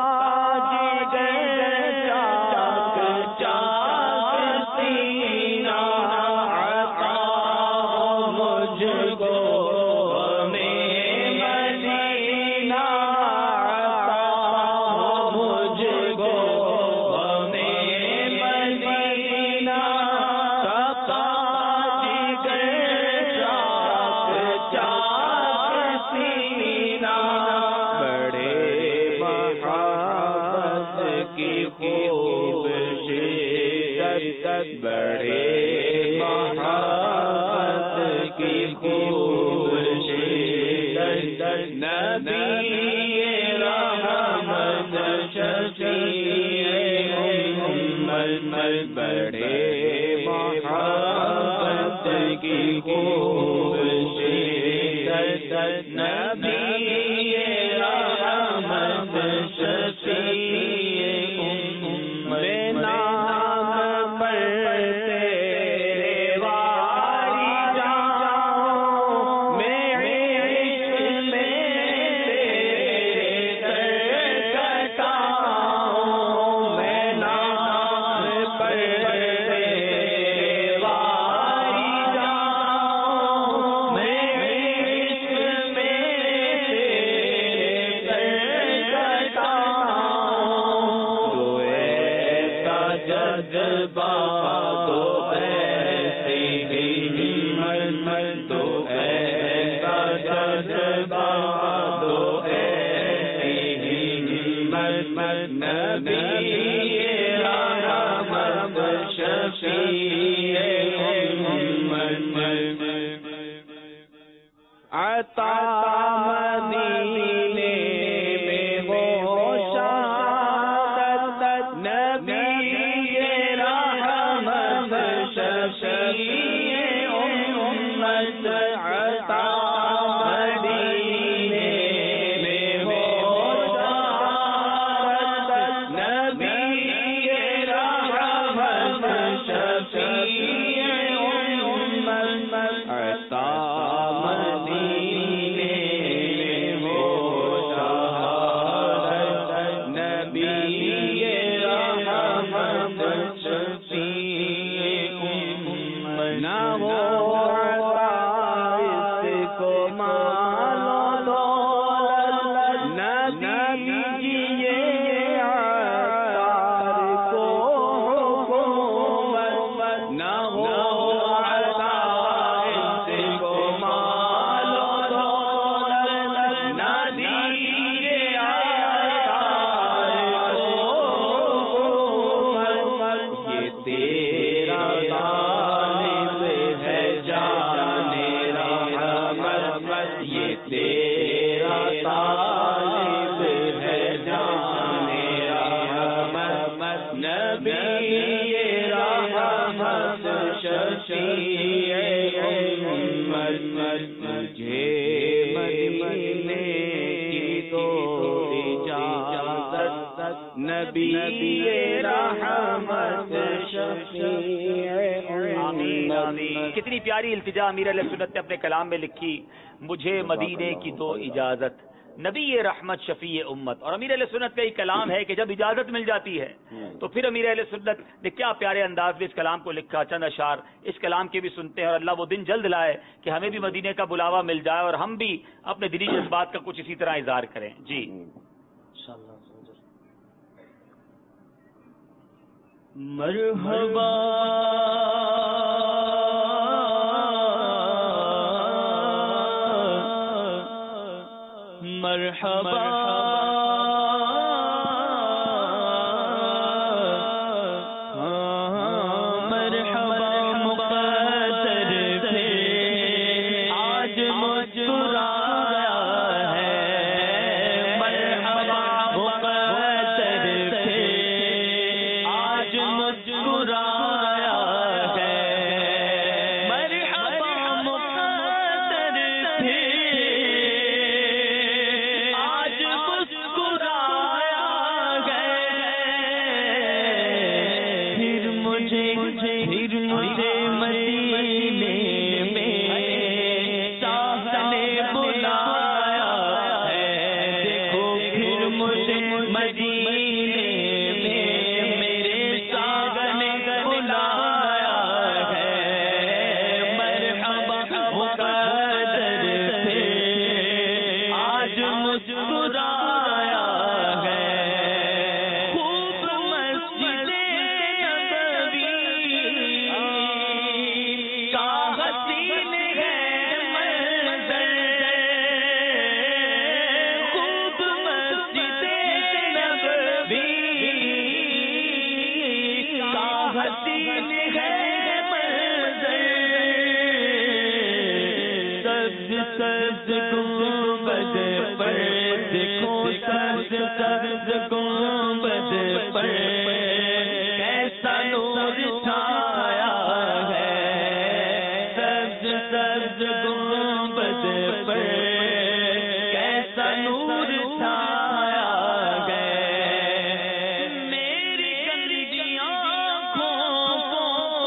جذبہ تو ایسی ہمت تو ایسا جذبہ تو ایسی ہمت نبی رحمت شفیع امت عطا مدینے میں وہ شہادت نبی رحمت شفیع امت عطا مدینے میں وہ شہادت نبی رحمت شفیع امت عطا کتنی پیاری التجا امیر علیہ سنت نے اپنے کلام میں لکھی، مجھے مدینے کی دو اجازت، نبی رحمت شفیع امت. اور امیر علیہ سنت کا یہ کلام ہے کہ جب اجازت مل جاتی ہے تو پھر امیر علیہ سنت نے کیا پیارے انداز میں اس کلام کو لکھا. چند اشعار اس کلام کے بھی سنتے ہیں، اور اللہ وہ دن جلد لائے کہ ہمیں بھی مدینے کا بلاوا مل جائے اور ہم بھی اپنے دلی جذبات کا کچھ اسی طرح اظہار کریں. جی مرحبا مرحبا مرحبا مقدر تھے آج مسکرایا ہے، مرحبا مقدر تھے آج مسکرایا ہے، مرحبا مقدر تھے آج مسکرایا ہے. پھر مجھے مدینے میں چاہنے بلایا ہے، دیکھو پھر مجھے مدینے میں میرے چاہنے بلایا ہے، مرحبا مقدر تھے آج مسکرایا ہے. خوب مسجد نبوی کا حسین ہے منظر، خوب مسجد نبوی کا حسین ہے منظر، سبز سبز گنبد پر دیکھو، سبز سبز گنبد پر کیسا نور چھایا ہے، سبز سبز گنبد پر کیسا نور چھایا ہے. میری گندی آنکھوں کو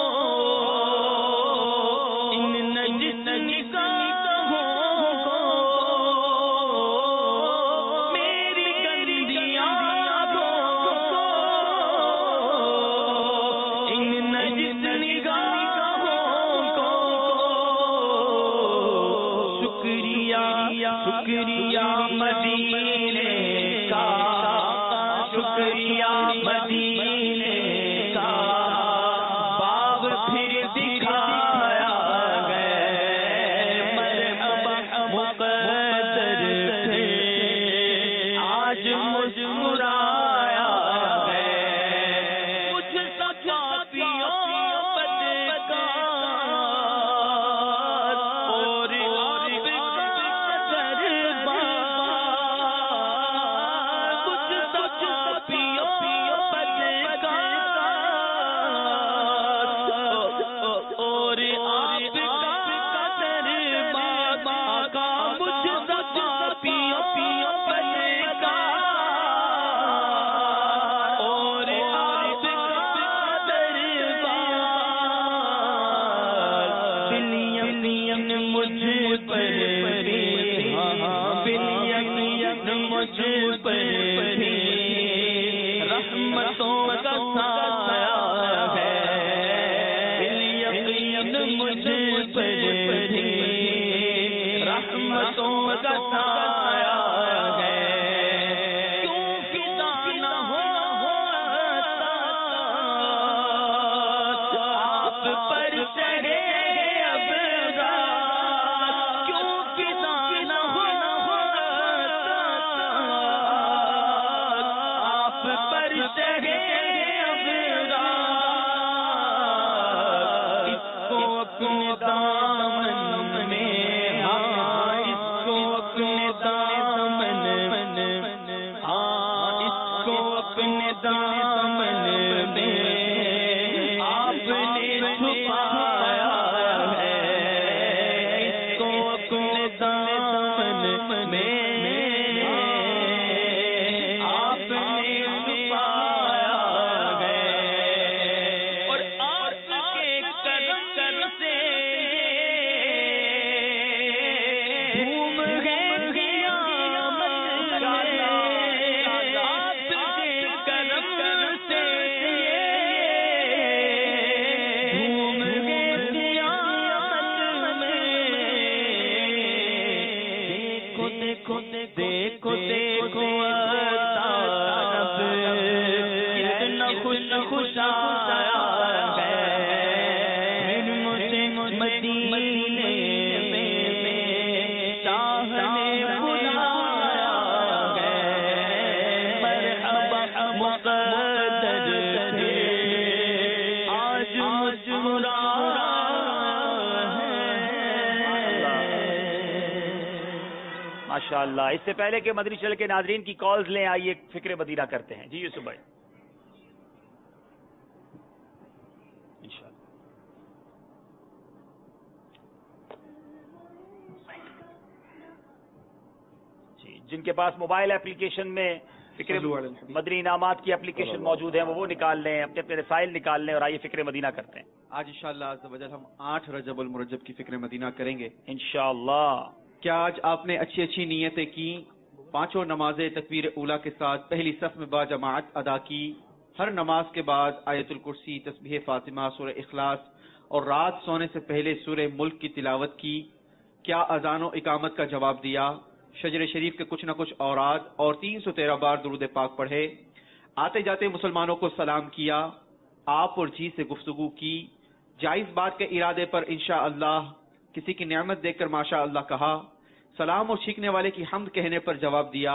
ان نجس نگاہوں کو، میری گندی آنکھوں کو ان نجس نگاہوں کو، شکریہ شکریہ مدینے کا، شکریہ مدینے کا، مقدر تھے آج مسکرایا ہے مجھ صفافیوں بدکار اور آپ کا دربار مجھ صفافیوں بدکار اور آپ کا رحمتوں کا سایہ ہے مجھ پر بھی رحمتوں کا سایہ ہے کیوں فدا نہ ہوتا آپ پر چڑھے ابرار کیوں فدا نہ ہوتا آپ پر چڑھے ابرار اس کو اپنے دامن میں اس کو اپنے دامن اس کو اپنے دامن میں آپ نے چھپایا ہے اس کو اپنے دامن میں آپ نے چھپایا ہے اور آپ کے کرم سے گھوم گئے قیامت میں آپ کے کرم سے گھوم گئے قیامت میں دیکھو دیکھو دیکھو طرف کتنا خوش آیا ہے پھر مجھے مدینے میں چاہنے بلایا ہے مرحبا مقدر تھے آج مسکرایا ماشاءاللہ. اس سے پہلے کہ مدنی چل کے ناظرین کی کالز لیں آئیے فکر مدینہ کرتے ہیں. جی یوسف بھائی انشاءاللہ. جی جن کے پاس موبائل اپلیکیشن میں فکر مدنی انعامات کی اپلیکیشن موجود ہیں وہ نکال لیں اپنے اپنے رسائل نکال لیں اور آئیے فکر مدینہ کرتے ہیں. آج انشاءاللہ عز و جل ہم 8 رجب المرجب کی فکر مدینہ کریں گے انشاءاللہ. کیا آج آپ نے اچھی اچھی نیتیں کی؟ 5 نمازیں تکبیر اولیٰ کے ساتھ پہلی صف میں با جماعت ادا کی. ہر نماز کے بعد آیت الکرسی، تسبیح فاطمہ، سورہ اخلاص اور رات سونے سے پہلے سورہ ملک کی تلاوت کی. کیا اذان و اقامت کا جواب دیا؟ شجر شریف کے کچھ نہ کچھ اوراد اور 313 بار درود پاک پڑھے. آتے جاتے مسلمانوں کو سلام کیا. آپ اور جی سے گفتگو کی. جائز بات کے ارادے پر انشاءاللہ کسی کی نعمت دیکھ کر ماشاءاللہ کہا. سلام اور چھینکنے والے کی حمد کہنے پر جواب دیا.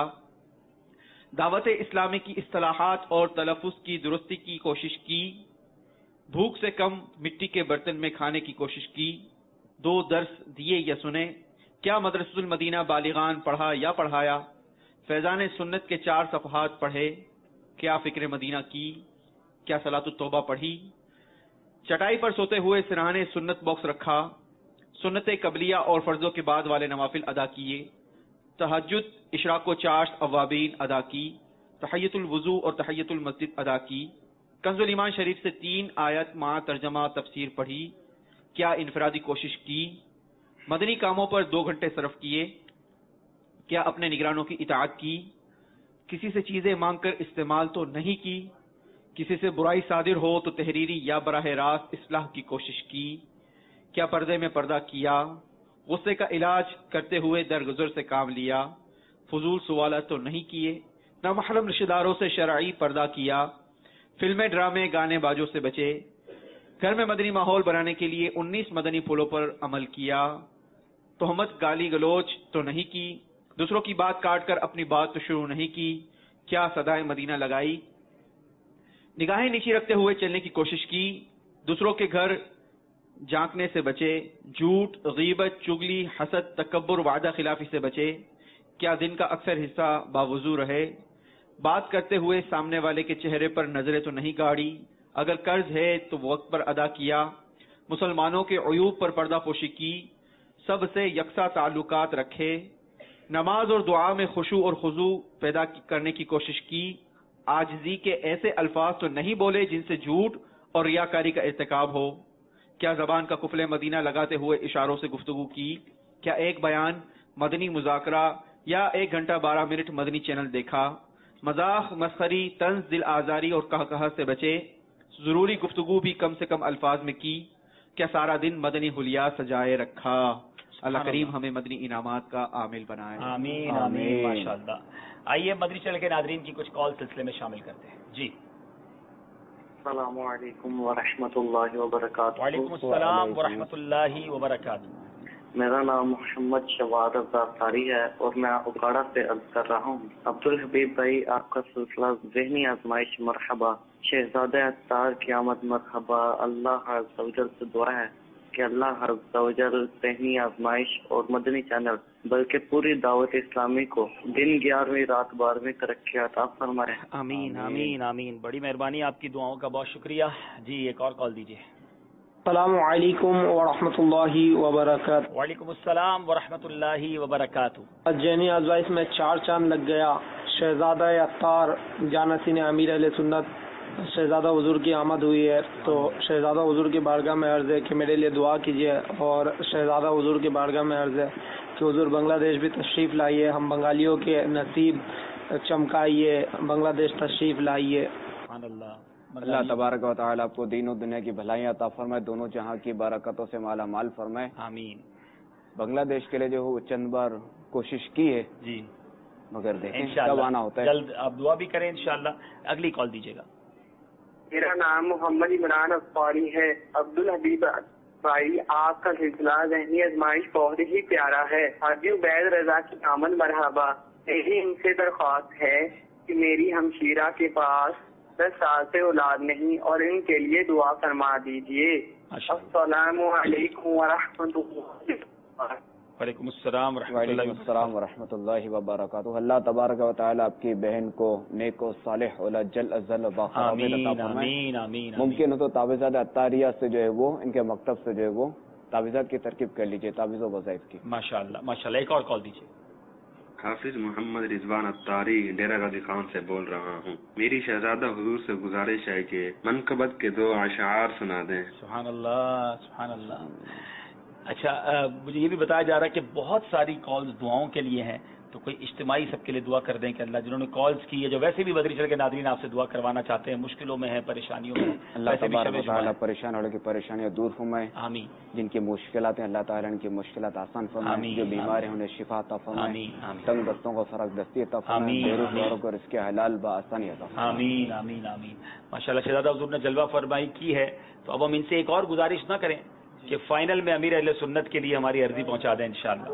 دعوت اسلامی کی اصطلاحات اور تلفظ کی درستی کی کوشش کی. بھوک سے کم مٹی کے برتن میں کھانے کی کوشش کی. 2 درس دیے یا سنے. کیا مدرسۃ المدینہ بالغان پڑھا یا پڑھایا. فیضان سنت کے 4 صفحات پڑھے. کیا فکر مدینہ کی. کیا صلاۃ التوبہ پڑھی. چٹائی پر سوتے ہوئے سرہانے سنت باکس رکھا. سنت قبلیہ اور فرضوں کے بعد والے نوافل ادا کیے. تہجد، اشراق و چاشت، اوابین ادا کی. تحیۃ الوضو اور تحیۃ المسجد ادا کی. کنز الایمان شریف سے 3 آیت مع ترجمہ تفسیر پڑھی. کیا انفرادی کوشش کی. مدنی کاموں پر 2 گھنٹے صرف کیے. کیا اپنے نگرانوں کی اطاعت کی. کسی سے چیزیں مانگ کر استعمال تو نہیں کی. کسی سے برائی صادر ہو تو تحریری یا براہ راست اصلاح کی کوشش کی. کیا پردے میں پردہ کیا. غصے کا علاج کرتے ہوئے درگزر سے کام لیا. فضول سوالات تو نہیں کیے. نامحرم رشتہ داروں سے شرعی پردہ کیا. فلمیں، ڈرامے، گانے باجوں سے بچے. گھر میں مدنی ماحول بنانے کے لیے 19 مدنی پھولوں پر عمل کیا. تہمت گالی گلوچ تو نہیں کی، دوسروں کی بات کاٹ کر اپنی بات تو شروع نہیں کی، کیا صدائے مدینہ لگائی، نگاہیں نیچی رکھتے ہوئے چلنے کی کوشش کی، دوسروں کے گھر جھانکنے سے بچے، جھوٹ، غیبت، چگلی، حسد، تکبر، وعدہ خلافی سے بچے، کیا دن کا اکثر حصہ باوضو رہے، بات کرتے ہوئے سامنے والے کے چہرے پر نظریں تو نہیں گاڑی، اگر قرض ہے تو وقت پر ادا کیا، مسلمانوں کے عیوب پر پردہ پوشی کی، سب سے یکساں تعلقات رکھے، نماز اور دعا میں خشوع اور خضوع پیدا کرنے کی کوشش کی، عاجزی کے ایسے الفاظ تو نہیں بولے جن سے جھوٹ اور ریاکاری کا ارتکاب ہو، کیا زبان کا قفل مدینہ لگاتے ہوئے اشاروں سے گفتگو کی، کیا ایک بیان، مدنی مذاکرہ یا 1 گھنٹہ 12 منٹ مدنی چینل دیکھا، مذاق، مسخری، طنز، دل آزاری اور قہقہہ سے بچے، ضروری گفتگو بھی کم سے کم الفاظ میں کی، کیا سارا دن مدنی حلیہ سجائے رکھا۔ اللہ کریم ہمیں مدنی انعامات کا عامل بنائے۔ آمین آمین ماشاءاللہ۔ آئیے مدنی چینل کے ناظرین کی کچھ کال سلسلے میں شامل کرتے ہیں۔ جی السلام علیکم ورحمۃ اللہ وبرکاتہ۔ وعلیکم السلام ورحمۃ اللہ وبرکاتہ۔ میرا نام محمد شواد افزار ہے اور میں اکاڑا سے عرض کر رہا ہوں۔ عبدالحبیب بھائی، آپ کا سلسلہ ذہنی آزمائش مرحبا، شہزادہ عطار کی آمد مرحبا۔ اللہ عز و جل سے دعا ہے کہ اللہ عز و جل ذہنی آزمائش اور مدنی چینل بلکہ پوری دعوت اسلامی کو دن 11ویں رات 12ویں ترقی عطا فرمائے۔ آمین آمین آمین، بڑی مہربانی، آپ کی دعاؤں کا بہت شکریہ۔ جی ایک اور کال دیجیے۔ السلام علیکم ورحمۃ اللہ وبرکاتہ۔ وعلیکم السلام ورحمۃ اللہ وبرکاتہ۔ ذہنی آزمائش میں 4 چاند لگ گیا۔ شہزادہ عطار جانشین امیر اہل سنت شہزادہ حضور کی آمد ہوئی ہے، تو شہزادہ حضور کی بارگاہ میں عرض ہے کہ میرے لیے دعا کیجیے، اور شہزادہ حضور کی بارگاہ میں عرض ہے کہ حضور بنگلہ دیش بھی تشریف لائیے، ہم بنگالیوں کے نصیب چمکائیے، بنگلہ دیش تشریف لائیے۔ سبحان اللہ۔ اللہ تبارک و تعالیٰ آپ کو دین و دنیا کی بھلائیاں عطا فرمائے، دونوں جہاں کی برکتوں سے مالا مال فرمائے۔ آمین۔ بنگلہ دیش کے لیے جو وہ چند بار کوشش کی ہے، جی مگر دیکھیں انشاءاللہ کب آنا ہوتا ہے۔ جلد آپ دعا بھی کریں انشاءاللہ۔ اگلی کال دیجیے گا۔ میرا نام محمد عمران افطاری ہے۔ عبدالحبیب بھائی، آپ کا سلسلہ ذہنی آزمائش بہت ہی پیارا ہے۔ حاجی عبید رضا کی آمد مرحبا۔ میری ان سے درخواست ہے کہ میری ہمشیرہ کے پاس 10 سال سے اولاد نہیں اور ان کے لیے دعا فرما دیجیے۔ السلام علیکم ورحمۃ اللہ۔ وعلیکم السلام ورحمۃ اللہ۔ وعلیکم السلام ورحمۃ اللہ وبرکاتہ۔ اللہ تبارک و تعالیٰ آپ کی بہن کو نیک و صالح اولاد جل ازل آمین آمین آمین۔ ممکن ہو تو تعویذات عطاریہ سے جو ہے وہ ان کے مکتب سے جو ہے وہ تعویذات کی ترکیب کر لیجیے، تعویذ و وظائف کی۔ ماشاءاللہ ماشاءاللہ۔ ایک اور کال دیجیے۔ حافظ محمد رضوان عطاری ڈیرہ غازی خان سے بول رہا ہوں۔ میری شہزادہ حضور سے گزارش ہے کہ منقبت کے 2 اشعار سنا دیں۔ سبحان اللہ سبحان اللہ۔ اچھا مجھے یہ بھی بتایا جا رہا ہے کہ بہت ساری کالز دعاؤں کے لیے ہیں، تو کوئی اجتماعی سب کے لیے دعا کر دیں کہ اللہ جنہوں نے کالز کی ہے، جو ویسے بھی مدنی چینل کے ناظرین آپ سے دعا کروانا چاہتے ہیں، مشکلوں میں ہیں، پریشانیوں میں ہیں، اللہ تبارک و تعالیٰ پریشان والوں کی پریشانیاں دور فرمائے۔ آمین۔ جن کی مشکلات ہیں اللہ تعالیٰ ان کی مشکلات آسان فرمائے، جو بیمار ہیں انہیں شفا عطا فرمائے، تنگ دستوں کو فرق دستی عطا فرمائے، بے روزگاروں والوں کو رزق حلال بآسانی عطا فرمائے۔ آمین آمین آمین۔ ماشاءاللہ شہزادہ حضور نے جلوہ فرمائی کی ہے، تو اب ہم ان سے ایک اور گزارش نہ کریں کہ فائنل میں امیر اہل سنت کے لیے ہماری عرضی پہنچا دیں انشاءاللہ۔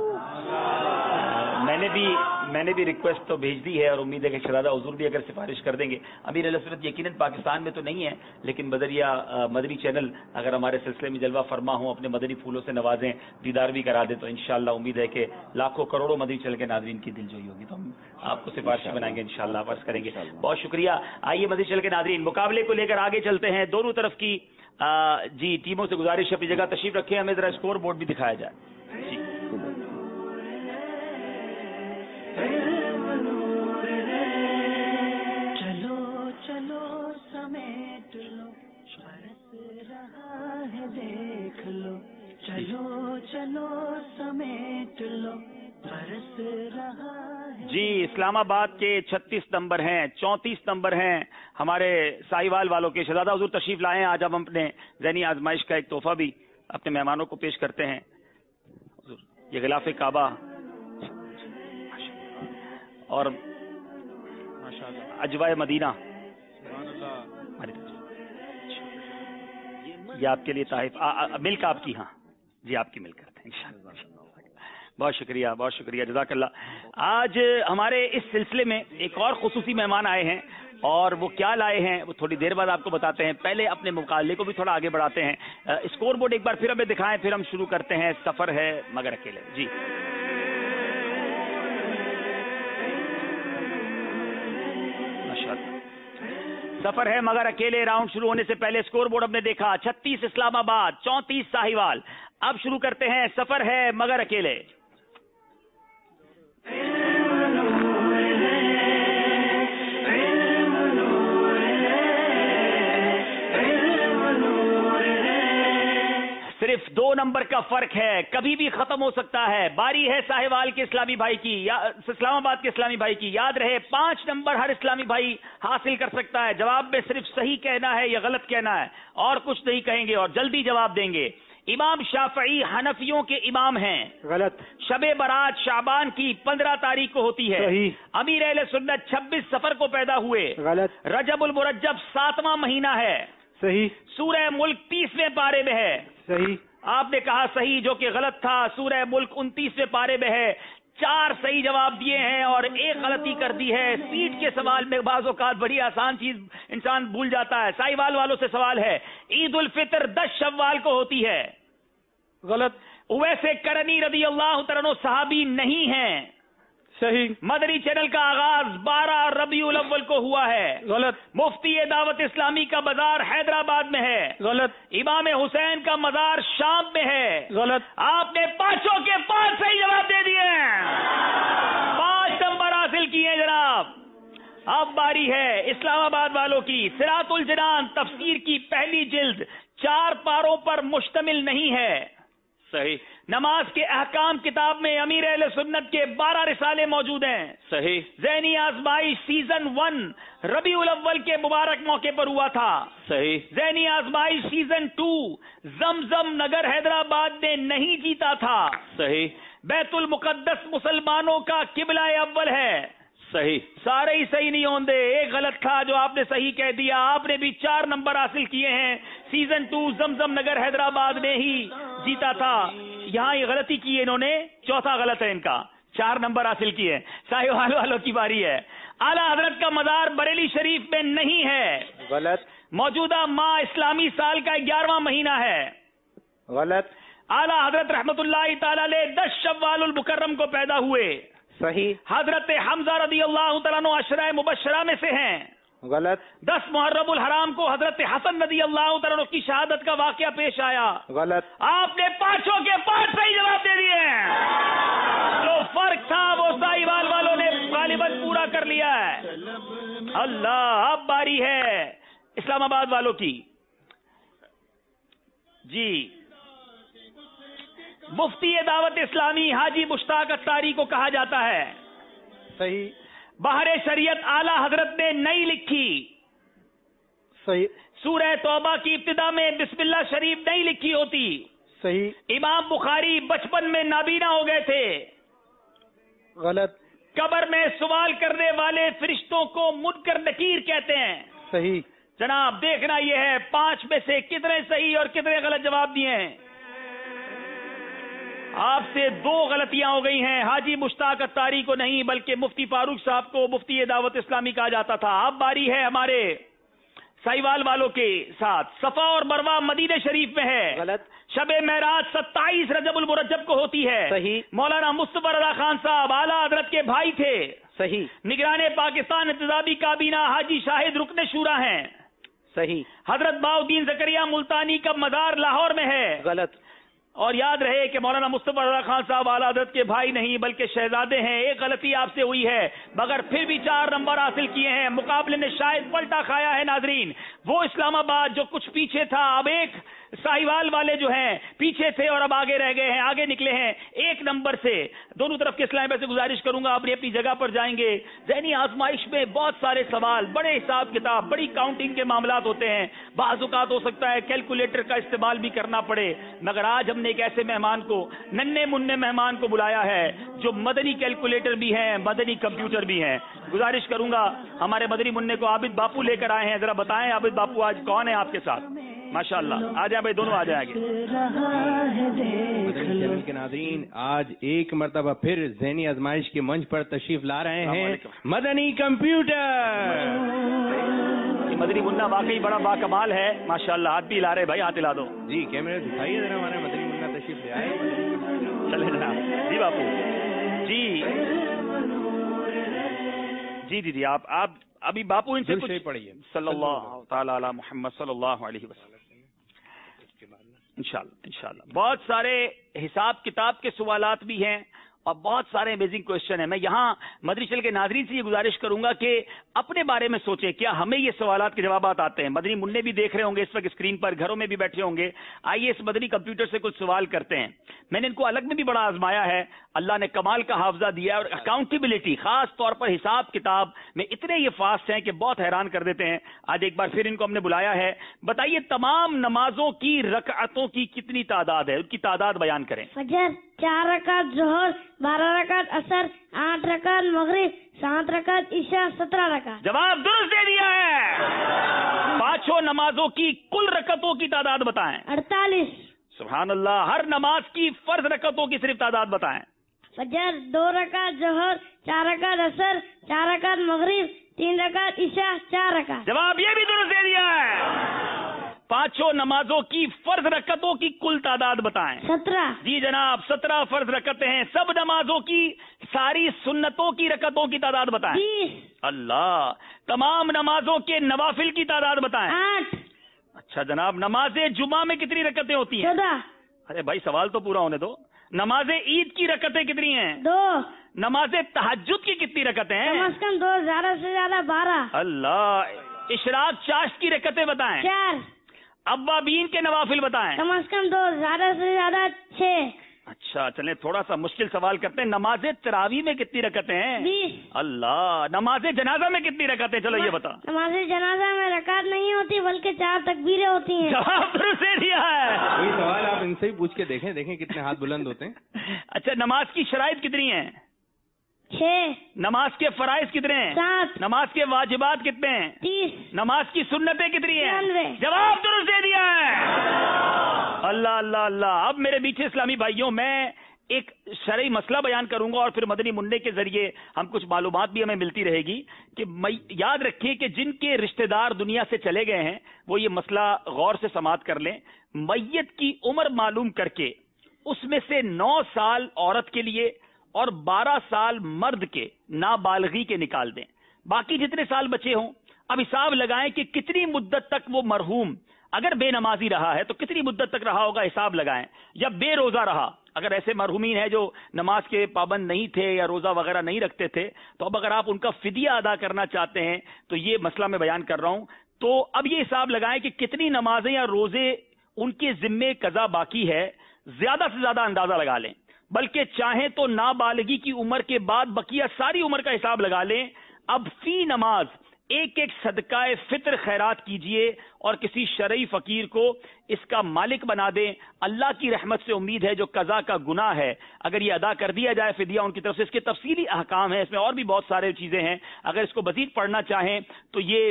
میں نے بھی ریکویسٹ تو بھیج دی ہے، اور امید ہے کہ شہزادہ حضور بھی اگر سفارش کر دیں گے۔ امیر اہل سنت یقیناً پاکستان میں تو نہیں ہے، لیکن بدریہ مدنی چینل اگر ہمارے سلسلے میں جلوہ فرما ہوں، اپنے مدنی پھولوں سے نوازیں، دیدار بھی کرا دیں، تو انشاءاللہ امید ہے کہ لاکھوں کروڑوں مدنی چینل کے ناظرین کی دل جوئی ہوگی، تو ہم آپ کو سفارش بنائیں گے انشاءاللہ، عرض کریں گے۔ بہت شکریہ۔ آئیے مدنی چینل کے ناظرین مقابلے کو لے کر آگے چلتے ہیں۔ دونوں طرف کی جی ٹیموں سے گزارش ہے اپنی جگہ تشریف رکھیں، ہمیں ذرا اسکور بورڈ بھی دکھایا جائے۔ جی چلو چلو سمیٹ لو، برس رہا ہے دیکھ لو، چلو چلو سمیٹ لو، برس رہا ہے۔ جی اسلام آباد کے 36 نمبر ہیں، 34 نمبر ہیں ہمارے ساہیوال والوں کے۔ شہزادہ حضور تشریف لائے ہیں، آج ہم اپنے ذہنی آزمائش کا ایک تحفہ بھی اپنے مہمانوں کو پیش کرتے ہیں۔ یہ غلاف کعبہ اور اجوائے مدینہ یہ آپ کے لیے تحائف، ملک آپ کی، ہاں جی آپ کی مل کرتے ہیں انشاءاللہ۔ بہت شکریہ جزاک اللہ. آج ہمارے اس سلسلے میں ایک اور خصوصی مہمان آئے ہیں اور وہ کیا لائے ہیں وہ تھوڑی دیر بعد آپ کو بتاتے ہیں. پہلے اپنے مقابلے کو بھی تھوڑا آگے بڑھاتے ہیں. اسکور بورڈ ایک بار پھر ہمیں دکھائیں, پھر ہم شروع کرتے ہیں. سفر ہے مگر اکیلے. جی سفر ہے مگر اکیلے راؤنڈ شروع ہونے سے پہلے اسکور بورڈ ہم نے دیکھا 36 اسلام آباد, 34 ساہیوال. اب شروع کرتے ہیں. سفر ہے مگر اکیلے. صرف 2 نمبر کا فرق ہے, کبھی بھی ختم ہو سکتا ہے. باری ہے ساہیوال کے اسلامی بھائی کی, اسلام آباد کے اسلامی بھائی کی. یاد رہے 5 نمبر ہر اسلامی بھائی حاصل کر سکتا ہے. جواب میں صرف صحیح کہنا ہے یا غلط کہنا ہے, اور کچھ نہیں کہیں گے اور جلدی جواب دیں گے. امام شافعی حنفیوں کے امام ہیں. غلط. شب برات شعبان کی 15 تاریخ کو ہوتی ہے. صحیح. امیر اہل سنت 26 سفر کو پیدا ہوئے. غلط. رجب المرجب 7واں مہینہ ہے. صحیح. سورہ ملک 30ویں پارے میں ہے. صحیح. آپ نے کہا صحیح جو کہ غلط تھا. سورہ ملک 29ویں پارے میں ہے. 4 صحیح جواب دیے ہیں اور 1 غلطی کر دی ہے. سیٹ کے سوال میں بعض اوقات بڑی آسان چیز انسان بھول جاتا ہے. ساہیوال والوں سے سوال ہے, عید الفطر 10 شوال کو ہوتی ہے. غلط. اویس کرنی رضی اللہ تعالیٰ عنہ صحابی نہیں ہیں. صحیح. مدنی چینل کا آغاز 12 ربیع الاول کو ہوا ہے. غلط. مفتی دعوت اسلامی کا مزار حیدرآباد میں ہے. غلط. امام حسین کا مزار شام میں ہے. غلط. آپ نے 5 کے 5 صحیح جواب دے دیے ہیں, 5 نمبر حاصل کیے ہیں جناب. اب باری ہے اسلام آباد والوں کی. صراط الجنان تفسیر کی پہلی جلد 4 پاروں پر مشتمل نہیں ہے. صحیح. نماز کے احکام کتاب میں امیر اہل سنت کے 12 رسالے موجود ہیں. صحیح. ذہنی آزمائش سیزن 1 ربیع الاول کے مبارک موقع پر ہوا تھا. صحیح. ذہنی آزمائش سیزن 2 زمزم نگر حیدرآباد نے نہیں جیتا تھا. صحیح. بیت المقدس مسلمانوں کا قبلہ اول ہے. صحیح. سارے ہی صحیح نہیں ہوندے, 1 غلط تھا جو آپ نے صحیح کہہ دیا. آپ نے بھی 4 نمبر حاصل کیے ہیں. سیزن 2 زمزم نگر حیدرآباد نے ہی جیتا تھا. یہاں یہ غلطی کی ہے انہوں نے, 4تھا غلط ہے ان کا. 4 نمبر حاصل کیے. ساہیوال والوں کی باری ہے. اعلیٰ حضرت کا مزار بریلی شریف میں نہیں ہے. غلط. موجودہ ماہ اسلامی سال کا 11واں مہینہ ہے. غلط. اعلیٰ حضرت رحمت اللہ تعالی علیہ 10 شوال المکرم کو پیدا ہوئے. صحیح. حضرت حمزہ رضی اللہ تعالیٰ عنہ عشرہ مبشرہ میں سے ہیں. غلط. 10 محرم الحرام کو حضرت حسن رضی اللہ تعالیٰ عنہ کی شہادت کا واقعہ پیش آیا. غلط. آپ نے 5 کے 5 صحیح جواب دے دیے ہیں. جو فرق تھا وہ ساہیوال والوں نے غالباً پورا کر لیا ہے. اللہ. اب باری ہے اسلام آباد والوں کی. جی مفتی دعوت اسلامی حاجی مشتاق اتاری کو کہا جاتا ہے. صحیح. بہر شریعت اعلیٰ حضرت نے نہیں لکھی. صحیح. سورہ توبہ کی ابتدا میں بسم اللہ شریف نہیں لکھی ہوتی. صحیح. امام بخاری بچپن میں نابینا ہو گئے تھے. غلط. قبر میں سوال کرنے والے فرشتوں کو منکر نکیر کہتے ہیں. صحیح. جناب دیکھنا یہ ہے 5 میں سے کتنے صحیح اور کتنے غلط جواب دیے ہیں. آپ سے 2 غلطیاں ہو گئی ہیں. حاجی مشتاق اتاری کو نہیں بلکہ مفتی فاروق صاحب کو مفتی دعوت اسلامی کہا جاتا تھا. اب باری ہے ہمارے ساہیوال والوں کے ساتھ. صفا اور مروہ مدینہ شریف میں ہے. غلط. شب معراج 27 رجب المرجب کو ہوتی ہے. صحیح. مولانا مصطفی رضا خان صاحب اعلیٰ حضرت کے بھائی تھے. صحیح. نگران پاکستان انتظامی کابینہ حاجی شاہد رکن شورا ہیں. صحیح. حضرت باؤدین زکریا ملتانی کا مزار لاہور میں ہے. غلط. اور یاد رہے کہ مولانا مصطفی رضا خان صاحب اعلیٰ حضرت کے بھائی نہیں بلکہ شہزادے ہیں. 1 غلطی آپ سے ہوئی ہے مگر پھر بھی 4 نمبر حاصل کیے ہیں. مقابلے نے شاید پلٹا کھایا ہے. ناظرین وہ اسلام آباد جو کچھ پیچھے تھا اب 1 ساہیوال والے جو ہیں پیچھے تھے اور اب آگے رہ گئے ہیں, آگے نکلے ہیں 1 نمبر سے. دونوں طرف کے اسلام سے گزارش کروں گا اپنی اپنی جگہ پر جائیں گے. ذہنی آزمائش میں بہت سارے سوال, بڑے حساب کتاب, بڑی کاؤنٹنگ کے معاملات ہوتے ہیں. بعض اوقات ہو سکتا ہے کیلکولیٹر کا استعمال بھی کرنا پڑے, مگر آج ہم نے ایک ایسے مہمان کو, ننھے منھے مہمان کو بلایا ہے جو مدنی کیلکولیٹر بھی ہیں, مدنی کمپیوٹر بھی ہیں. گزارش کروں گا ہمارے مدنی منھے کو عابد باپو لے کر آئے ہیں. ذرا بتائیں عابد باپو آج کون ہے آپ کے ساتھ؟ ماشاءاللہ آ جائیں بھائی، دونوں آ جائیں آگے۔ مدنی چینل کے ناظرین، آج ایک مرتبہ پھر ذہنی آزمائش کے منچ پر تشریف لا رہے ہیں مدنی کمپیوٹر۔ مدنی منا واقعی بڑا باکمال ہے ماشاءاللہ، ہاتھ بھی ہلا رہے بھائی، ہاتھ ہلا دو جی، کیمرے دکھائیے ذرا ہمارے مدنی منا تشریف لے آئے۔ چلے جناب جی باپو جی آپ ابھی باپو ان سے کچھ پڑھیے صلی اللہ تعالی علی محمد صلی اللہ علیہ وسلم۔ انشاءاللہ بہت سارے حساب کتاب کے سوالات بھی ہیں اور بہت سارے امیزنگ کوشچن ہیں۔ میں یہاں مدنی چینل کے ناظرین سے یہ گزارش کروں گا کہ اپنے بارے میں سوچیں، کیا ہمیں یہ سوالات کے جوابات آتے ہیں؟ مدنی منع بھی دیکھ رہے ہوں گے اس وقت اسکرین پر، گھروں میں بھی بیٹھے ہوں گے، آئیے اس مدنی کمپیوٹر سے کچھ سوال کرتے ہیں۔ میں نے ان کو الگ میں بھی بڑا آزمایا ہے، اللہ نے کمال کا حافظہ دیا ہے، اور اکاؤنٹیبلٹی خاص طور پر حساب کتاب میں اتنے یہ فاسٹ ہیں کہ بہت حیران کر دیتے ہیں۔ آج ایک بار پھر ان کو ہم نے بلایا ہے، بتائیے تمام نمازوں کی رکعتوں کی کتنی تعداد ہے؟ ان کی تعداد بیان کریں۔ فجر 4 رکعت، ظہر 12 رکعت، عصر 8 رکعت، مغرب 7 رکعت، عشاء 17 رکعت۔ جواب درست دے دیا ہے۔ پانچوں نمازوں کی کل رکعتوں کی تعداد بتائیں۔ 48۔ سبحان اللہ۔ ہر نماز کی فرض رکعتوں کی صرف تعداد بتائیں۔ فجر 2 رکعت، ظہر 4 رکعت، عصر 4 رکعت، مغرب 3 رکعت، عشاء 4 رکعت۔ جواب یہ بھی درست دے دیا ہے۔ پانچوں نمازوں کی فرض رکعتوں کی کل تعداد بتائیں۔ 17۔ جی جناب 17 فرض رکعتیں ہیں۔ سب نمازوں کی ساری سنتوں کی رکعتوں کی تعداد بتائیں۔ 20۔ اللہ۔ تمام نمازوں کے نوافل کی تعداد بتائیں۔ 8۔ اچھا جناب، نماز جمعہ میں کتنی رکعتیں ہوتی ہیں؟ 14۔ ارے بھائی سوال تو پورا ہونے دو۔ نماز عید کی رکعتیں کتنی ہیں؟ 2۔ نماز تہجد کی کتنی رکعتیں ہیں؟ کم از کم 2، زیادہ سے زیادہ 12۔ اللہ۔ اشراق چاشت کی رکعتیں بتائیں۔ 4۔ اوابین کے نوافل بتائیں۔ کم از کم 2، زیادہ سے زیادہ 6۔ اچھا چلیں تھوڑا سا مشکل سوال کرتے ہیں، نماز تراویح میں کتنی رکعتیں ہیں؟ 20۔ اللہ۔ نماز جنازہ میں کتنی رکعتیں؟ چلو یہ بتا۔ نماز جنازہ میں رکعت نہیں ہوتی بلکہ 4 تکبیریں ہوتی ہیں۔ جواب درست دے دیا ہے۔ کوئی سوال آپ ان سے ہی پوچھ کے دیکھیں کتنے ہاتھ بلند ہوتے ہیں۔ اچھا نماز کی شرائط کتنی ہیں؟ 6۔ نماز کے فرائض کتنے ہیں؟ 7۔ نماز کے واجبات کتنے ہیں؟ 30۔ نماز کی سنتیں کتنی ہیں؟ 93۔ جواب درست دے دیا ہے۔ اللہ اللہ اللہ۔ اب میرے میٹھے اسلامی بھائیوں، میں ایک شرعی مسئلہ بیان کروں گا اور پھر مدنی منع کے ذریعے ہم کچھ معلومات بھی ہمیں ملتی رہے گی کہ یاد رکھیں کہ جن کے رشتہ دار دنیا سے چلے گئے ہیں وہ یہ مسئلہ غور سے سماعت کر لیں۔ میت کی عمر معلوم کر کے اس میں سے 9 سال عورت کے لیے اور 12 سال مرد کے نابالغی کے نکال دیں، باقی جتنے سال بچے ہوں اب حساب لگائیں کہ کتنی مدت تک وہ مرحوم اگر بے نمازی رہا ہے تو کتنی مدت تک رہا ہوگا، حساب لگائیں، یا بے روزہ رہا، اگر ایسے مرحومین ہیں جو نماز کے پابند نہیں تھے یا روزہ وغیرہ نہیں رکھتے تھے تو اب اگر آپ ان کا فدیہ ادا کرنا چاہتے ہیں تو یہ مسئلہ میں بیان کر رہا ہوں، تو اب یہ حساب لگائیں کہ کتنی نمازیں یا روزے ان کے ذمے قضا باقی ہے، زیادہ سے زیادہ اندازہ لگا لیں، بلکہ چاہیں تو نابالغی کی عمر کے بعد بقیہ ساری عمر کا حساب لگا لیں۔ اب فی نماز ایک ایک صدقہ فطر خیرات کیجئے اور کسی شرعی فقیر کو اس کا مالک بنا دیں۔ اللہ کی رحمت سے امید ہے جو قضا کا گناہ ہے اگر یہ ادا کر دیا جائے فدیہ ان کی طرف سے، اس کے تفصیلی احکام ہیں، اس میں اور بھی بہت سارے چیزیں ہیں، اگر اس کو مزید پڑھنا چاہیں تو یہ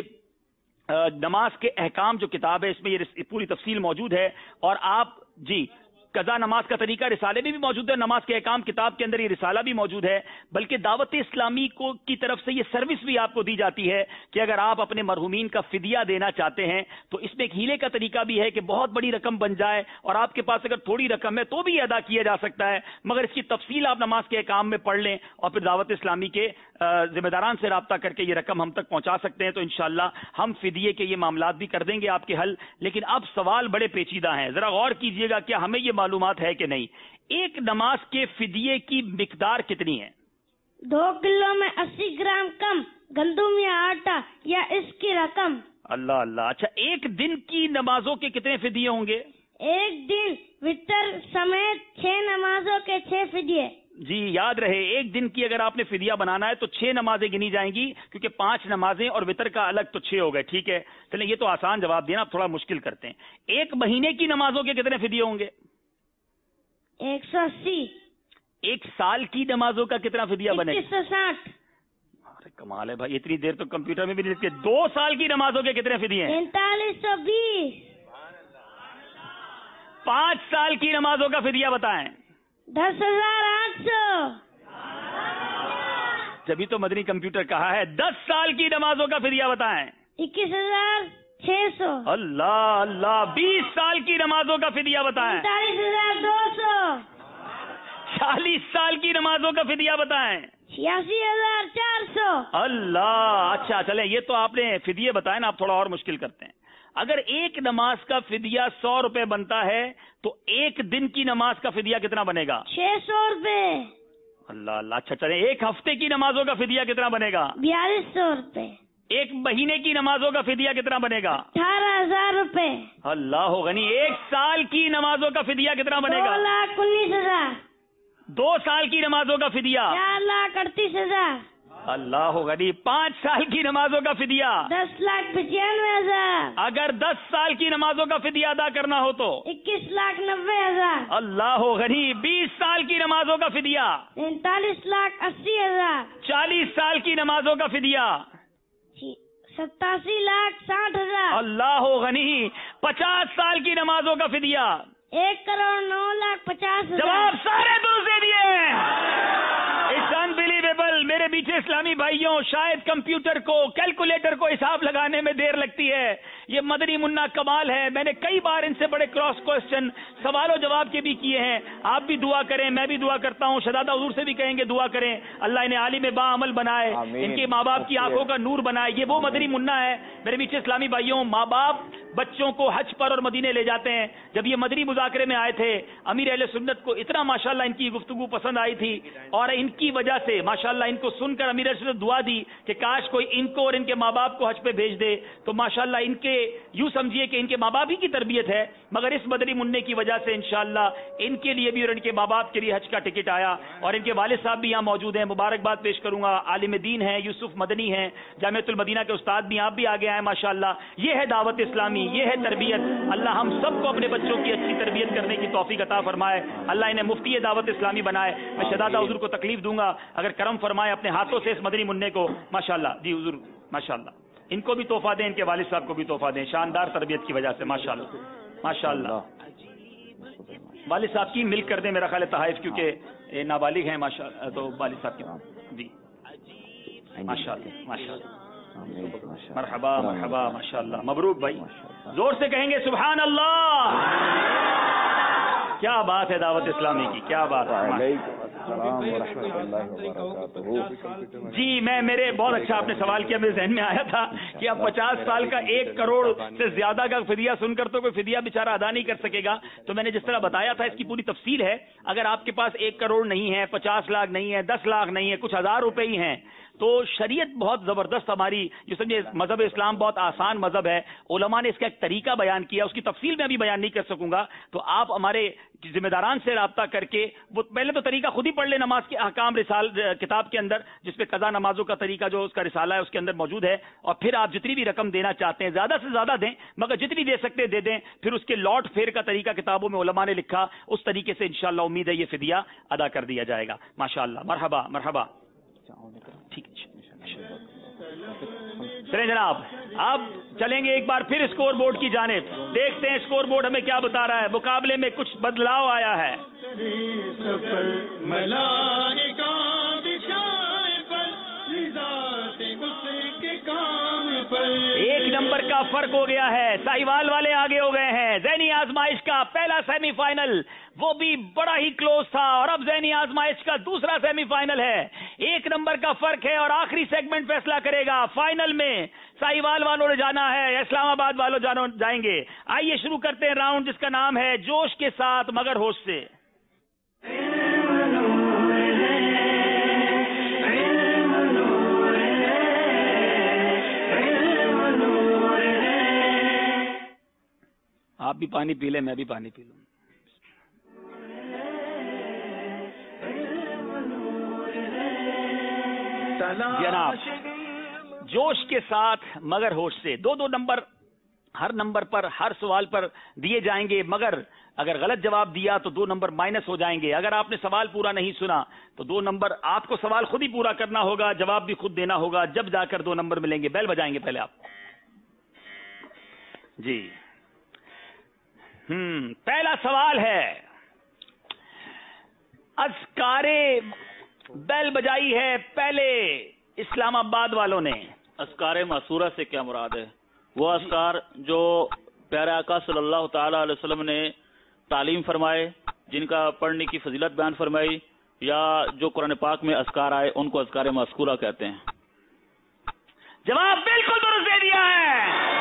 نماز کے احکام جو کتاب ہے اس میں یہ پوری تفصیل موجود ہے، اور آپ جی قضا نماز کا طریقہ رسالے میں بھی موجود ہے، نماز کے احکام کتاب کے اندر یہ رسالہ بھی موجود ہے، بلکہ دعوت اسلامی کو کی طرف سے یہ سروس بھی آپ کو دی جاتی ہے کہ اگر آپ اپنے مرحومین کا فدیہ دینا چاہتے ہیں تو اس میں ایک ہیلے کا طریقہ بھی ہے کہ بہت بڑی رقم بن جائے اور آپ کے پاس اگر تھوڑی رقم ہے تو بھی ادا کیا جا سکتا ہے، مگر اس کی تفصیل آپ نماز کے احکام میں پڑھ لیں اور پھر دعوت اسلامی کے ذمہ داران سے رابطہ کر کے یہ رقم ہم تک پہنچا سکتے ہیں، تو انشاءاللہ ہم فدیے کے یہ معاملات بھی کر دیں گے آپ کے حل۔ لیکن اب سوال بڑے پیچیدہ ہیں، ذرا غور کیجئے گا کیا ہمیں یہ معلومات ہے کہ نہیں۔ ایک نماز کے فدیے کی مقدار کتنی ہے؟ 2 کلو میں 80 گرام کم گندم یا آٹا یا اس کی رقم۔ اللہ اللہ۔ اچھا ایک دن کی نمازوں کے کتنے فدیے ہوں گے؟ ایک دن وتر سمیت 6 نمازوں کے 6 فدیے۔ جی یاد رہے، ایک دن کی اگر آپ نے فدیہ بنانا ہے تو 6 نمازیں گنی جائیں گی، کیونکہ 5 نمازیں اور وتر کا الگ تو 6 ہو گئے، ٹھیک ہے۔ چلیں یہ تو آسان جواب دینا، اب تھوڑا مشکل کرتے ہیں۔ ایک مہینے کی نمازوں کے کتنے فدیے ہوں گے؟ 180۔ ایک سال کی نمازوں کا کتنا فدیہ بنے گا؟ 160۔ ارے کمال ہے بھائی، اتنی دیر تو کمپیوٹر میں بھی نہیں لکھتے۔ 2 سال کی نمازوں کے کتنے فدیے ہیں؟ 4520۔ 5 साल की नमाजों का फिदिया बताएं। 10,800। जभी तो मदनी कंप्यूटर कहा है। 10 साल की नमाजों का फिदिया बताएं। 21,600। अल्लाह अल्लाह। 20 साल की नमाजों का फिदिया बताएं। 39,200। 40 साल की नमाजों का फिदिया बताएं। 86,400। अल्लाह। अच्छा चले, ये तो आपने फिदिये बताए ना, आप थोड़ा और मुश्किल करते हैं। अगर एक नमाज का फिदिया 100 रुपए बनता है तो एक दिन की नमाज का फिदिया कितना बनेगा? 600 रुपए। अल्लाह अल्लाह। अच्छा चले, एक हफ्ते की नमाजों का फिदिया कितना बनेगा? 4200 रुपए। एक महीने की नमाजों का फिदिया कितना बनेगा? 18,000 रुपए। अल्लाह हो गनी। 1 साल की नमाजों का फिदिया कितना बनेगा? 2,19,000। 2 साल की नमाजों का फिदिया? 4,38,000। अल्लाह हो गनी। 5 साल की नमाजों का फिदिया? 10,95,000। अगर 10 साल की नमाजों का फिदिया अदा करना हो तो? 21,90,000। अल्लाह हो गनी। 20 साल की नमाजों का फिदिया? 43,80,000। 40 साल की नमाजों का फिदिया? 87,60,000। अल्लाह हो गनी। 50 साल की नमाजों का फिदिया? 1,09,50,000। जवाब सारे दूसरे दिए। It's unbelievable. मेरे पीछे इस्लामी भाइयों, शायद कंप्यूटर को, कैलकुलेटर को हिसाब लगाने में देर लगती है। ये मदनी मुन्ना कमाल है। मैंने कई बार इनसे बड़े क्रॉस क्वेश्चन, सवालों जवाब के भी किए हैं। आप भी दुआ करें, मैं भी दुआ करता हूँ। शहजादा हुजूर से भी कहेंगे दुआ करें, अल्लाह इन्हें आलिम बाअमल बनाए, इनके माँ बाप की आंखों का नूर बनाए। ये वो मदनी मुन्ना है। मेरे पीछे इस्लामी भाइयों, माँ बाप बच्चों को हज पर और मदीने ले जाते हैं। जब ये मदनी मुज़ाकरे में आए थे, अमीर अहले सुन्नत को इतना माशाल्लाह इनकी गुफ्तगू पसंद आई थी और इनकी वजह से माशाल्लाह इनको सुनकर अमीर अहले सुन्नत दुआ दी कि काश कोई इनको और इनके माँ बाप को हज पे भेज दे। तो माशाल्लाह इनके यूं समझिए कि इनके माँ बाप ही की तरबियत है, मगर इस मदनी मुन्ने की वजह से इंशाअल्लाह इनके लिए भी और इनके माँ बाप के लिए हज का टिकट आया। और इनके वालिद साहब भी यहाँ मौजूद हैं, मुबारकबाद पेश करूंगा। आलिम दीन है, यूसुफ मदनी है, जामिअतुल मदीना के उस्ताद भी, आप भी आगे आए माशाल्लाह। ये है दावत इस्लामी, ये है तरबियत। अल्लाह हम सबको अपने बच्चों की अच्छी तरबियत करने की तौफीक अता फरमाए। अल्लाह इन्हें मुफ्ती दावत इस्लामी बनाए। मैं शहजादा हुजूर को तकलीफ दूंगा अगर करम फरमाए अपने हाथों से इस मदनी मुन्ने को। माशाल्लाह जी हुजूर, माशाल्लाह। इनको भी तोहफा दें, इनके वालिद साहब को भी तोहफा दें, शानदार तरबियत की वजह से माशाल्लाह माशाल्लाह। वालिद साहब की मिल्क कर दें मेरा ख्याल है तहाइफ, क्योंकि ये नाबालिग हैं माशाल्लाह। तो वालिद साहब की जी माशाल्लाह माशाल्लाह। मरहबा मरहबा माशाल्लाह। मबरूक भाई, जोर से कहेंगे सुभान अल्लाह। क्या बात है दावत इस्लामी की, क्या बात है। जी मेरे बहुत अच्छा आपने सवाल किया, मेरे जहन में आया था कि अब 50 साल का 1 करोड़ से ज्यादा का फिदिया सुनकर तो कोई फिदिया बेचारा अदा नहीं कर सकेगा। तो मैंने जिस तरह बताया था इसकी पूरी तफसील है। अगर आपके पास 1 करोड़ नहीं है, 50 लाख नहीं है, 10 लाख नहीं है, कुछ हजार रुपए ही हैं, तो शरीयत बहुत जबरदस्त हमारी, जो समझे मजहब इस्लाम बहुत आसान मजहब है। उलमा ने इसका एक तरीका बयान किया, उसकी तफसील में अभी बयान नहीं कर सकूंगा। तो आप हमारे जिम्मेदारान से राब्ता करके, वो पहले तो तरीका खुद ही पढ़ ले नमाज के अहकाम रिसाल किताब के अंदर, जिसपे कजा नमाजों का तरीका जो उसका रिसाला है उसके अंदर मौजूद है। और फिर आप जितनी भी रकम देना चाहते हैं ज्यादा से ज्यादा दें, मगर जितनी दे सकते दे दें। फिर उसके लौट फेर का तरीका किताबों में उलमा ने लिखा, उस तरीके से इंशाअल्लाह उम्मीद है ये फिदिया अदा कर दिया जाएगा माशाअल्लाह। मरहबा मरहबा। ठीक है चलें जनाब, अब चलेंगे एक बार फिर स्कोर बोर्ड की जानिब। देखते हैं स्कोर बोर्ड हमें क्या बता रहा है। मुकाबले में कुछ बदलाव आया है। एक नंबर का फर्क हो गया है, साहिवाल वाले आगे हो गए हैं। ज़हनी आजमाइश का पहला सेमीफाइनल वो भी बड़ा ही क्लोज था, और अब ज़हनी आजमाइश का दूसरा सेमीफाइनल है। 1 नंबर का फर्क है और आखिरी सेगमेंट फैसला करेगा। फाइनल में साहिवाल वालों ने जाना है, इस्लामाबाद वालों जाएंगे। आइए शुरू करते हैं राउंड जिसका नाम है जोश के साथ मगर होश से। आप भी पानी पी ले, मैं भी पानी पी लूं। जनाब, जोश के साथ मगर होश से 2-2 नंबर हर नंबर पर, हर सवाल पर दिए जाएंगे, मगर अगर गलत जवाब दिया तो 2 नंबर माइनस हो जाएंगे। अगर आपने सवाल पूरा नहीं सुना तो 2 नंबर, आपको सवाल खुद ही पूरा करना होगा, जवाब भी खुद देना होगा, जब जाकर 2 नंबर मिलेंगे। बेल बजाएंगे पहले आप जी। پہلا سوال ہے، اذکار بیل بجائی ہے پہلے اسلام آباد والوں نے. اذکار معصورہ سے کیا مراد ہے؟ وہ اذکار جو پیارے آقا صلی اللہ تعالی علیہ وسلم نے تعلیم فرمائے، جن کا پڑھنے کی فضیلت بیان فرمائی، یا جو قرآن پاک میں اذکار آئے ان کو اذکار مذکورہ کہتے ہیں؟ جواب بالکل درست دے دیا ہے.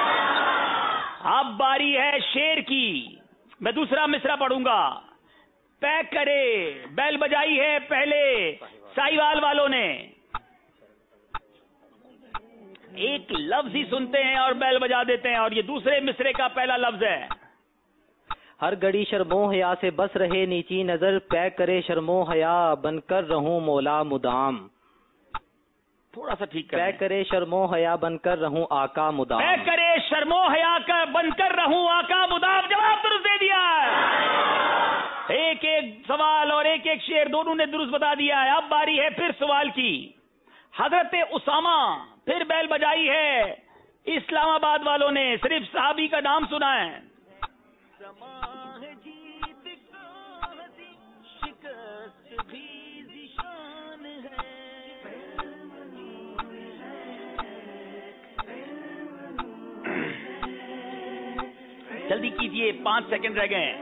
اب باری ہے شیر کی. میں دوسرا مصرع پڑھوں گا. پیک کرے بیل بجائی ہے پہلے ساہیوال والوں نے. ایک لفظ ہی سنتے ہیں اور بیل بجا دیتے ہیں، اور یہ دوسرے مصرے کا پہلا لفظ ہے. ہر گھڑی شرم و حیا سے بس رہے نیچی نظر، پیک کرے شرم و حیا بن کر رہوں مولا مدام. تھوڑا سا ٹھیک پیک کرے شرم و حیا بن کر رہوں آقا مدام. پیک کرے شرم و حیا کا بن کر رہوں آقا مدام. جواب درست دے دیا. ایک ایک سوال اور ایک ایک شعر دونوں نے درست بتا دیا ہے. اب باری ہے پھر سوال کی. حضرت اسامہ پھر بیل بجائی ہے اسلام آباد والوں نے. صرف صحابی کا نام سنا ہے. جلدی کیجئے، 5 سیکنڈ رہ گئے.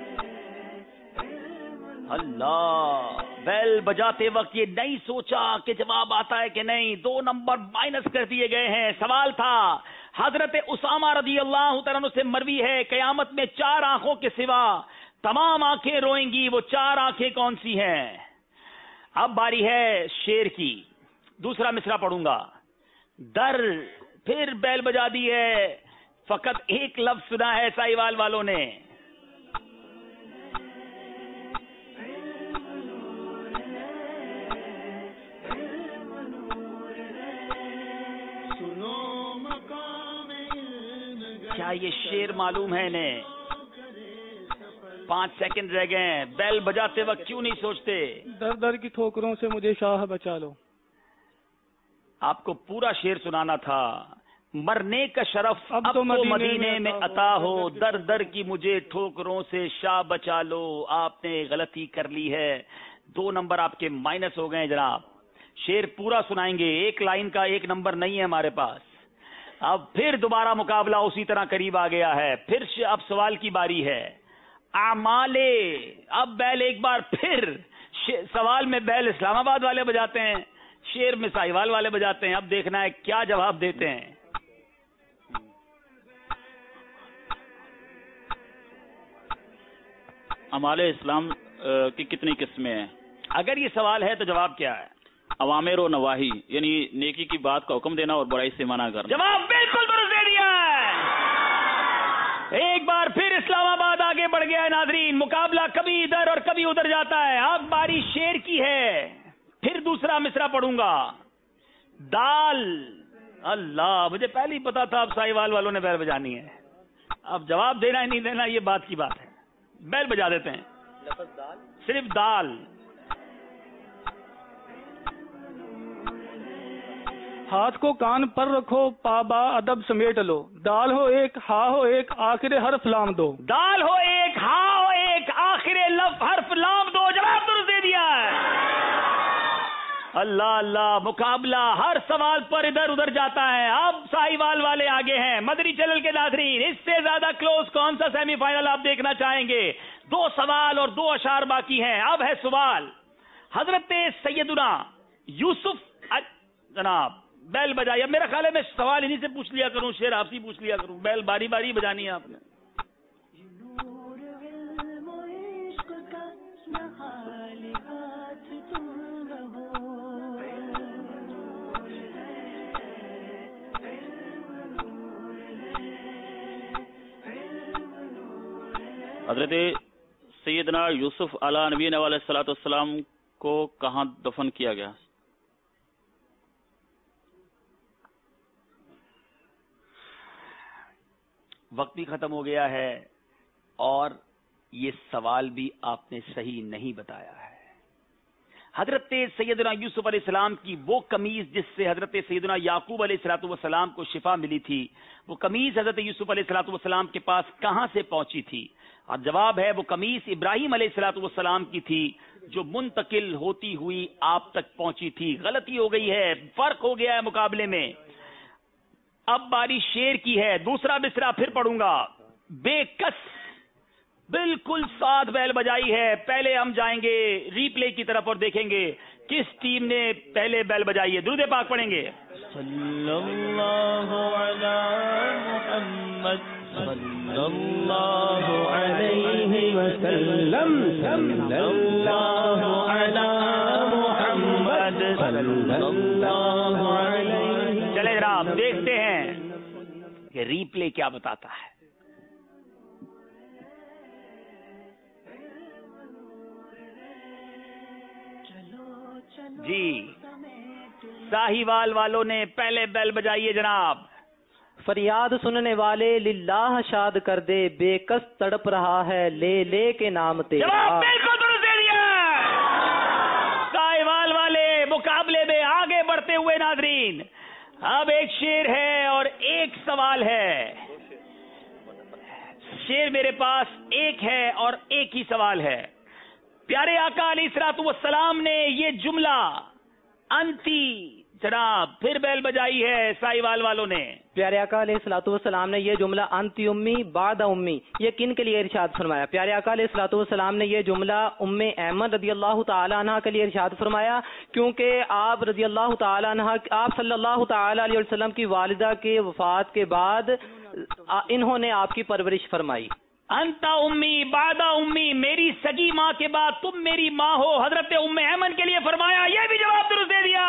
اللہ، بیل بجاتے وقت یہ نہیں سوچا کہ جواب آتا ہے کہ نہیں. 2 نمبر مائنس کر دیے گئے ہیں. سوال تھا حضرت اسامہ رضی اللہ تعالیٰ عنہ سے مروی ہے، قیامت میں 4 آنکھوں کے سوا تمام آنکھیں روئیں گی. وہ 4 آنکھیں کون سی ہیں؟ اب باری ہے شیر کی. دوسرا مصرع پڑھوں گا. در پھر بیل بجا دی ہے، فقط ایک لفظ سنا ہے ساہیوال والوں نے. کیا یہ شیر معلوم ہے انہیں؟ 5 سیکنڈ رہ گئے ہیں. بیل بجاتے وقت کیوں نہیں سوچتے؟ در در کی ٹھوکروں سے مجھے شاہ بچا لو. آپ کو پورا شیر سنانا تھا. مرنے کا شرف اب تو مدینے میں عطا ہو، در در کی مجھے ٹھوکروں سے شاہ بچا لو. آپ نے غلطی کر لی ہے. 2 نمبر آپ کے مائنس ہو گئے جناب. شیر پورا سنائیں گے. 1 لائن کا 1 نمبر نہیں ہے ہمارے پاس. اب پھر دوبارہ مقابلہ اسی طرح قریب آ گیا ہے. پھر اب سوال کی باری ہے. اعمال. اب بیل ایک بار پھر سوال میں بیل اسلام آباد والے بجاتے ہیں، شیر میں ساہیوال والے بجاتے ہیں. اب دیکھنا ہے کیا جواب دیتے ہیں. اعمال اسلام کی کتنی قسمیں ہیں؟ اگر یہ سوال ہے تو جواب کیا ہے؟ اوامر و نواہی، یعنی نیکی کی بات کا حکم دینا اور برائی سے منع کرنا. جواب بالکل درست دے دیا ہے. ایک بار پھر اسلام آباد آگے بڑھ گیا ہے ناظرین. مقابلہ کبھی ادھر اور کبھی ادھر جاتا ہے. اب باری شیر کی ہے. پھر دوسرا مصرع پڑھوں گا. دال. اللہ، مجھے پہلے ہی پتا تھا اب ساہیوال والوں نے بیل بجانی ہے. اب جواب دینا ہی نہیں دینا یہ بات کی بات ہے. بیل بجا دیتے ہیں. صرف دال. ہاتھ کو کان پر رکھو، پابا ادب سمیٹ لو. دال ہو ایک، ہا ہو ایک، آخر حرف لام دو. دال ہو ایک، ہا ہو ایک، آخر لفظ حرف لام دو. جواب درست دے دیا ہے. اللہ اللہ، مقابلہ ہر سوال پر ادھر ادھر جاتا ہے. اب ساہیوال والے آگے ہیں. مدری چینل کے ناظرین، اس سے زیادہ کلوز کون سا سیمی فائنل آپ دیکھنا چاہیں گے؟ 2 سوال اور 2 اشعار باقی ہیں. اب ہے سوال. حضرت سیدنا یوسف جناب بیل بجائی. اب میرا خیال ہے میں سوال انہی سے پوچھ لیا کروں، شیر آپ سے پوچھ لیا کروں. بیل باری باری بجانی ہے آپ نے. حضرت سیدنا یوسف علیہ نبی علیہ الصلوۃ والسلام کو کہاں دفن کیا گیا؟ وقت بھی ختم ہو گیا ہے اور یہ سوال بھی آپ نے صحیح نہیں بتایا ہے. حضرت سیدنا یوسف علیہ السلام کی وہ قمیض جس سے حضرت سیدنا یعقوب علیہ الصلوۃ والسلام کو شفا ملی تھی، وہ قمیض حضرت یوسف علیہ الصلوۃ والسلام کے پاس کہاں سے پہنچی تھی؟ اور جواب ہے وہ قمیض ابراہیم علیہ الصلوۃ والسلام کی تھی جو منتقل ہوتی ہوئی آپ تک پہنچی تھی. غلطی ہو گئی ہے، فرق ہو گیا ہے مقابلے میں. اب باری شیر کی ہے. دوسرا مصرع پھر پڑھوں گا. بے کس بالکل ساتھ بیل بجائی ہے. پہلے ہم جائیں گے ری پلے کی طرف اور دیکھیں گے کس ٹیم نے پہلے بیل بجائی ہے. درود پاک پڑھیں گے. صلی اللہ علی محمد صلی اللہ علیہ وسلم صلی اللہ علی محمد صلی اللہ علیہ. چلے جناب دیکھتے ہیں کہ ری پلے کیا بتاتا ہے. جی ساہیوال والوں نے پہلے بیل بجائی ہے جناب. فریاد سننے والے للہ شاد کر دے، بے کس تڑپ رہا ہے لے لے کے نام تیرا. جواب بالکل درست دے دیا. ساہیوال والے مقابلے میں آگے بڑھتے ہوئے. ناظرین اب ایک شیر ہے اور ایک سوال ہے. شیر میرے پاس ایک ہے اور ایک ہی سوال ہے. پیارے آقا علیہ الصلوۃ والسلام نے یہ جملہ انتی جناب پھر بیل بجائی ہے ساہیوال والوں نے. پیارے آقا علیہ الصلوۃ والسلام نے یہ جملہ انتی امی بعد امی یہ کن کے لیے ارشاد فرمایا؟ پیارے آقا علیہ الصلوۃ والسلام نے یہ جملہ ام ایمن رضی اللہ تعالی عنہ کے لیے ارشاد فرمایا کیونکہ آپ رضی اللہ تعالی عنہ آپ صلی اللہ تعالی علیہ وسلم کی والدہ کے وفات کے بعد انہوں نے آپ کی پرورش فرمائی. انتا امی بعد امی، میری سگی ماں کے بعد تم میری ماں ہو. حضرت ام ایمن کے لیے فرمایا. یہ بھی جواب درست دے دیا.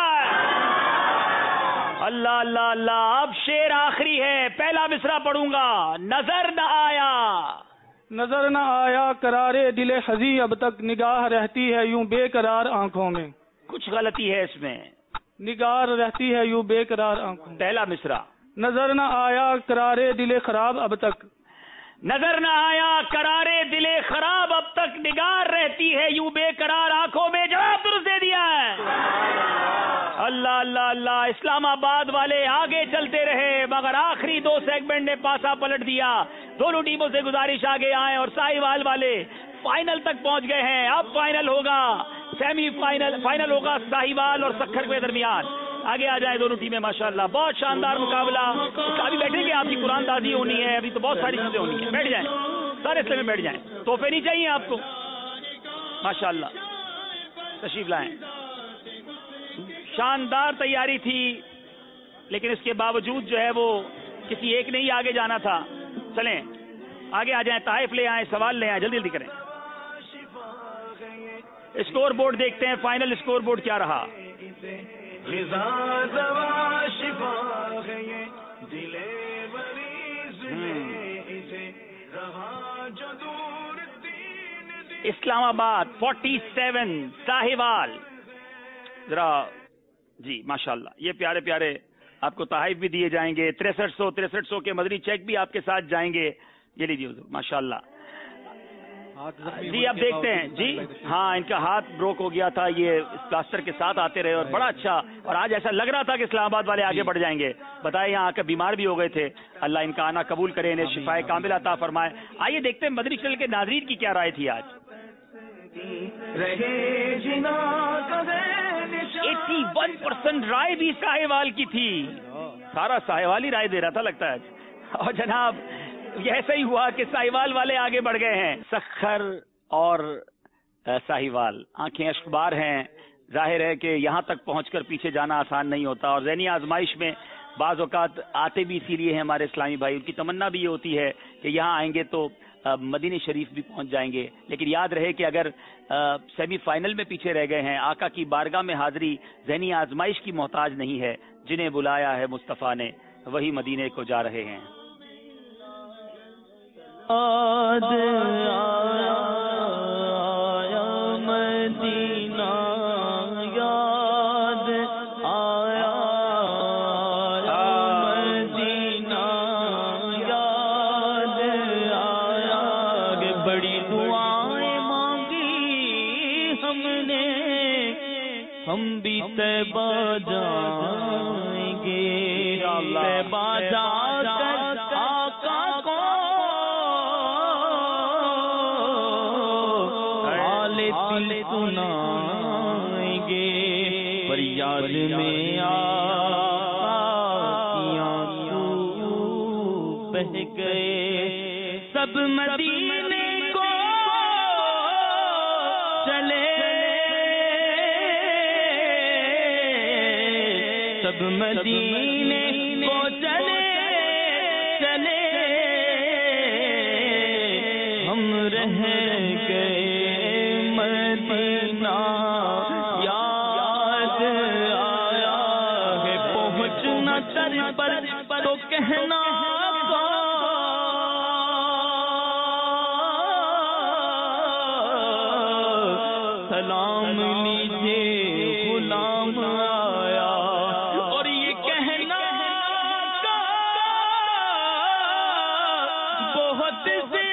اللہ اللہ اللہ. اب شیر آخری ہے. پہلا مصرع پڑھوں گا. نظر نہ آیا نظر نہ آیا قرارے دل حزی، اب تک نگاہ رہتی ہے یوں بے قرار آنکھوں میں. کچھ غلطی ہے اس میں. نگاہ رہتی ہے یوں بے قرار آنکھوں میں. پہلا مصرع. نظر نہ آیا قرارے دل خراب، اب تک نظر نہ آیا قرارے دل خراب، اب تک نگار رہتی ہے یوں بے قرار آنکھوں میں. جواب درست دے دیا ہے. اللہ اللہ اللہ. اسلام آباد والے آگے چلتے رہے مگر آخری دو سیگمنٹ نے پاسا پلٹ دیا. دونوں ٹیموں سے گزارش آگے آئے اور ساہیوال والے فائنل تک پہنچ گئے ہیں. اب فائنل ہوگا، سیمی فائنل ہوگا ساہیوال اور سکھر کے درمیان. آگے آ جائے دونوں ٹیمیں. ماشاءاللہ بہت شاندار مقابلہ. ابھی بیٹھیں گے، آپ کی قرآن دازی ہونی ہے، ابھی تو بہت ساری چیزیں ہونی ہیں. بیٹھ جائیں سارے اسلام میں بیٹھ جائیں. تحفے نہیں چاہیے آپ کو؟ ماشاءاللہ تشریف لائیں. شاندار تیاری تھی لیکن اس کے باوجود جو ہے وہ کسی ایک نے ہی آگے جانا تھا. چلیں آگے آ جائیں، تحائف لے آئیں، سوال لے آئیں، جلدی جلدی کریں. اسکور بورڈ دیکھتے ہیں. فائنل اسکور بورڈ کیا رہا؟ اسلام آباد 47 ساہیوال. ذرا جی ماشاءاللہ یہ پیارے پیارے آپ کو تحائف بھی دیے جائیں گے. 6300 کے مدنی چیک بھی آپ کے ساتھ جائیں گے. یہ لیجیے حضور ماشاءاللہ. جی آپ دیکھتے ہیں. جی ہاں ان کا ہاتھ بروک ہو گیا تھا، یہ پلاسٹر کے ساتھ آتے رہے اور بڑا اچھا. اور آج ایسا لگ رہا تھا کہ اسلام آباد والے آگے بڑھ جائیں گے. بتائیں یہاں آ کر بیمار بھی ہو گئے تھے. اللہ ان کا آنا قبول کرے، انہیں شفائے کامل عطا فرمائے. آئیے دیکھتے ہیں مدنی چینل کے ناظرین کی کیا رائے تھی آج. 81% رائے بھی ساہیوال کی تھی. سارا ساہیوال ہی رائے دے رہا تھا لگتا ہے. اور جناب یہ ایسا ہی ہوا کہ ساہیوال والے آگے بڑھ گئے ہیں. سکھر اور ساہیوال آنکھیں اشکبار ہیں. ظاہر ہے کہ یہاں تک پہنچ کر پیچھے جانا آسان نہیں ہوتا اور ذہنی آزمائش میں بعض اوقات آتے بھی اسی لیے ہیں ہمارے اسلامی بھائی. ان کی تمنا بھی یہ ہوتی ہے کہ یہاں آئیں گے تو مدینہ شریف بھی پہنچ جائیں گے. لیکن یاد رہے کہ اگر سیمی فائنل میں پیچھے رہ گئے ہیں، آقا کی بارگاہ میں حاضری ذہنی آزمائش کی محتاج نہیں ہے. جنہیں بلایا ہے مصطفیٰ نے وہی مدینے کو جا رہے ہیں. مدینہ یاد آیا، مدینہ یاد آیا. بڑی دعائیں مانگی ہم نے ہم بھی طیبہ جائیں گے، طیبہ جا کر آقا کو حال دل سنائیں گے، فریاد میں آقا کی آنسو بہہ گئے، سب مدینے کو چلے، سب مدینے کو چلے چلے، ہم رہ گئے مدینہ، یاد آیا ہے پہنچنا در پر تو کہنا سلام لیجیے غلام آیا، اور یہ کہنا بہت سے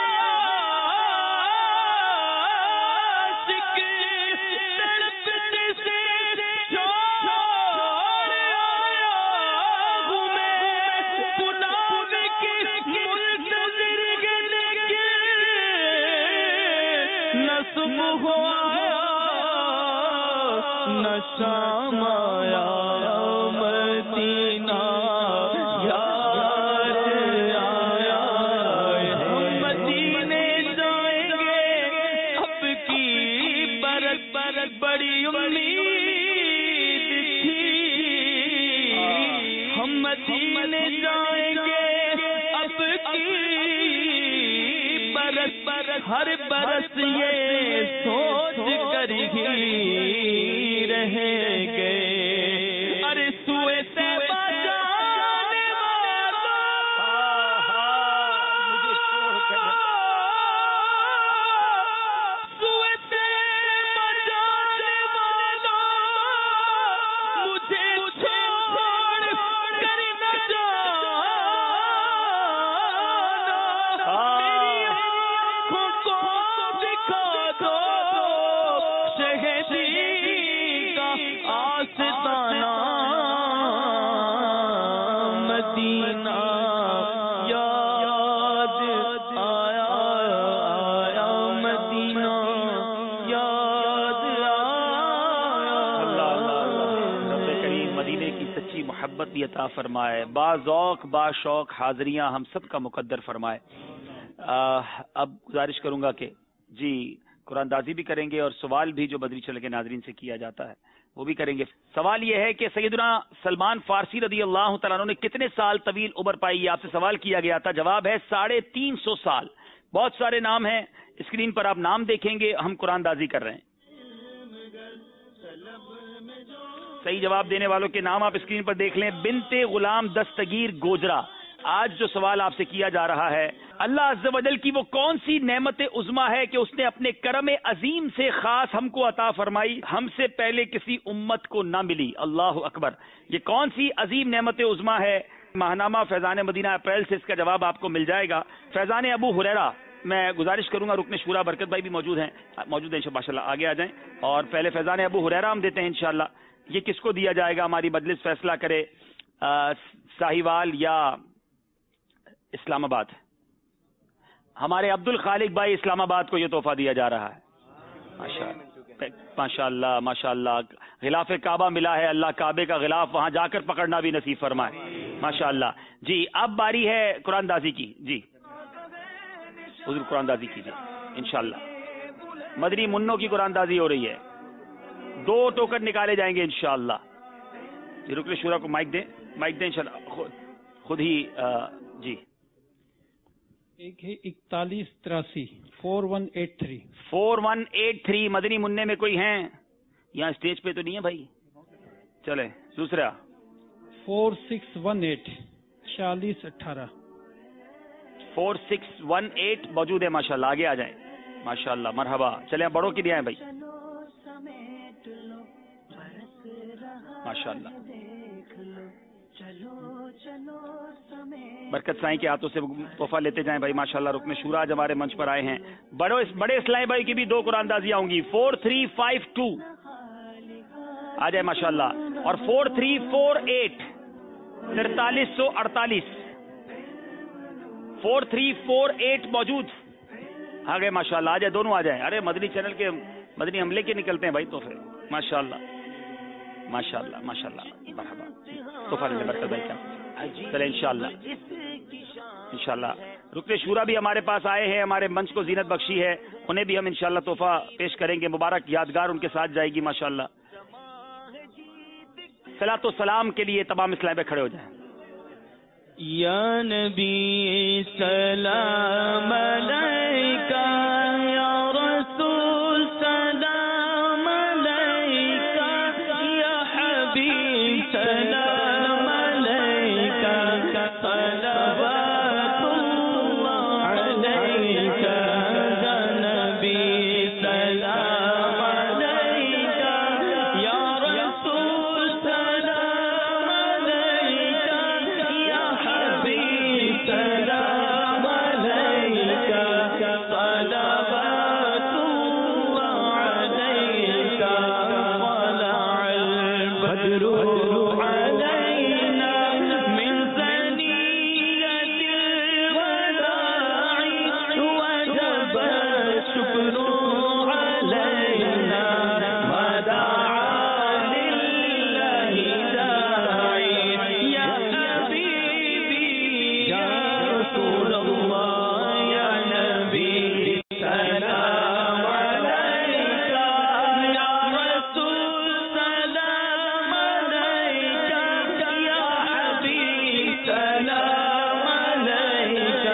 عاشق تڑپتے سے چھوڑ آیا ہوں میں، پناہ کے منتظر لیکن نہ صبح آیا نہ شام آیا، مدینہ یاد آیا، ہم مدینے جائیں گے، اب کی برت بڑی امید تھی، ہم مدینے جائیں گے، اب کی برت ہر برس یہ سوچ کر ہی رہ گئے، ارے سوئے طیبہ جانے والا، سوئے طیبہ جانے والا، مجھے چھوڑ کر نہ جانا، میری آنکھوں کو دکھا دو شہدی کا آستانہ، مدینہ یاد آیا، آیا مدینہ یاد آیا۔ رب کریم مدینے کی سچی محبت بھی عطا فرمائے، با ذوق با شوق حاضریاں ہم سب کا مقدر فرمائے۔ اب گزارش کروں گا کہ جی قرآن دازی بھی کریں گے اور سوال بھی جو بدری چل کے ناظرین سے کیا جاتا ہے وہ بھی کریں گے۔ سوال یہ ہے کہ سیدنا سلمان فارسی رضی اللہ تعالیٰ عنہ نے کتنے سال طویل عمر پائی، یہ آپ سے سوال کیا گیا تھا، جواب ہے 350 سال۔ بہت سارے نام ہیں، اسکرین پر آپ نام دیکھیں گے، ہم قرآن دازی کر رہے ہیں۔ صحیح جواب دینے والوں کے نام آپ اسکرین پر دیکھ لیں۔ بنت غلام دستگیر گوجرا۔ آج جو سوال آپ سے کیا جا رہا ہے، اللہ عز و جل کی وہ کون سی نعمت عظما ہے کہ اس نے اپنے کرم عظیم سے خاص ہم کو عطا فرمائی، ہم سے پہلے کسی امت کو نہ ملی؟ اللہ اکبر، یہ کون سی عظیم نعمت عظما ہے؟ ماہنامہ فیضان مدینہ اپریل سے اس کا جواب آپ کو مل جائے گا۔ فیضان ابو ہریرہ، میں گزارش کروں گا رکن شورا برکت بھائی بھی موجود ہیں ماشاءاللہ آگے آ جائیں، اور پہلے فیضان ابو ہریرہ ہم دیتے ہیں انشاءاللہ۔ یہ کس کو دیا جائے گا؟ ہماری مجلس فیصلہ کرے، ساہیوال یا اسلام آباد۔ ہمارے عبد الخالق بھائی اسلام آباد کو یہ تحفہ دیا جا رہا ہے۔ ماشاءاللہ ماشاءاللہ، غلاف کعبہ ملا ہے، اللہ کعبے کا غلاف وہاں جا کر پکڑنا بھی نصیب فرمائے ماشاءاللہ۔ جی اب باری ہے قرآن دازی کی، جی حضور قرآن دازی کیجیے انشاءاللہ۔ مدنی منوں کی قرآن دازی ہو رہی ہے، 2 ٹوکن نکالے جائیں گے انشاءاللہ۔ جی رکن شورا کو مائک دیں انشاءاللہ، خود ہی جی۔ ایک ہے 4183 4183 4183 مدنی منع میں کوئی ہیں؟ یہاں اسٹیج پہ تو نہیں ہے بھائی، چلے دوسرا 4618 4018 4618 موجود ہے ماشاءاللہ، آگے آ جائیں ماشاءاللہ مرحبا۔ چلیں بڑوں کی دیا ہیں بھائی ماشاءاللہ۔ برکت سائیں کے ہاتھوں سے تحفہ لیتے جائیں بھائی ماشاءاللہ۔ رکن شورا آج ہمارے منچ پر آئے ہیں، بڑے اسلام بھائی کی بھی 2 قرآن دازیاں ہوں گی۔ 4352 آ جائے ماشاءاللہ. اور 4348 4348 4348 موجود آ گئے ماشاءاللہ. آ جائے دونوں آ جائیں. ارے مدنی چینل کے مدنی حملے کے نکلتے ہیں بھائی تو پھر ماشاءاللہ ماشاءاللہ ماشاءاللہ. مرحبا تو پھر برکت بھائی کیا چلے انشاءاللہ انشاءاللہ. رکن شورا بھی ہمارے پاس آئے ہیں, ہمارے منچ کو زینت بخشی ہے, انہیں بھی ہم انشاءاللہ تحفہ پیش کریں گے. مبارک یادگار ان کے ساتھ جائے گی ماشاءاللہ. صلاۃ و سلام کے لیے تمام اسلام پہ کھڑے ہو جائیں. یا نبی سلام علیکہ یا رسول سلام علیکہ یا حبیب سلام علیکہ صلوات اللہ علیکہ یا نبی سلام علیکہ یا رسول سلام علیکہ یا حبیب سلام علیکہ صلوات اللہ علیکہ طلع البدر علينا من ثنية الوداع وجب الشكر علينا ما دعا لله داعي يا حبيبي يا رسول الله يا نبي سلام عليك يا رسول سلام عليك يا حبيب سلام عليك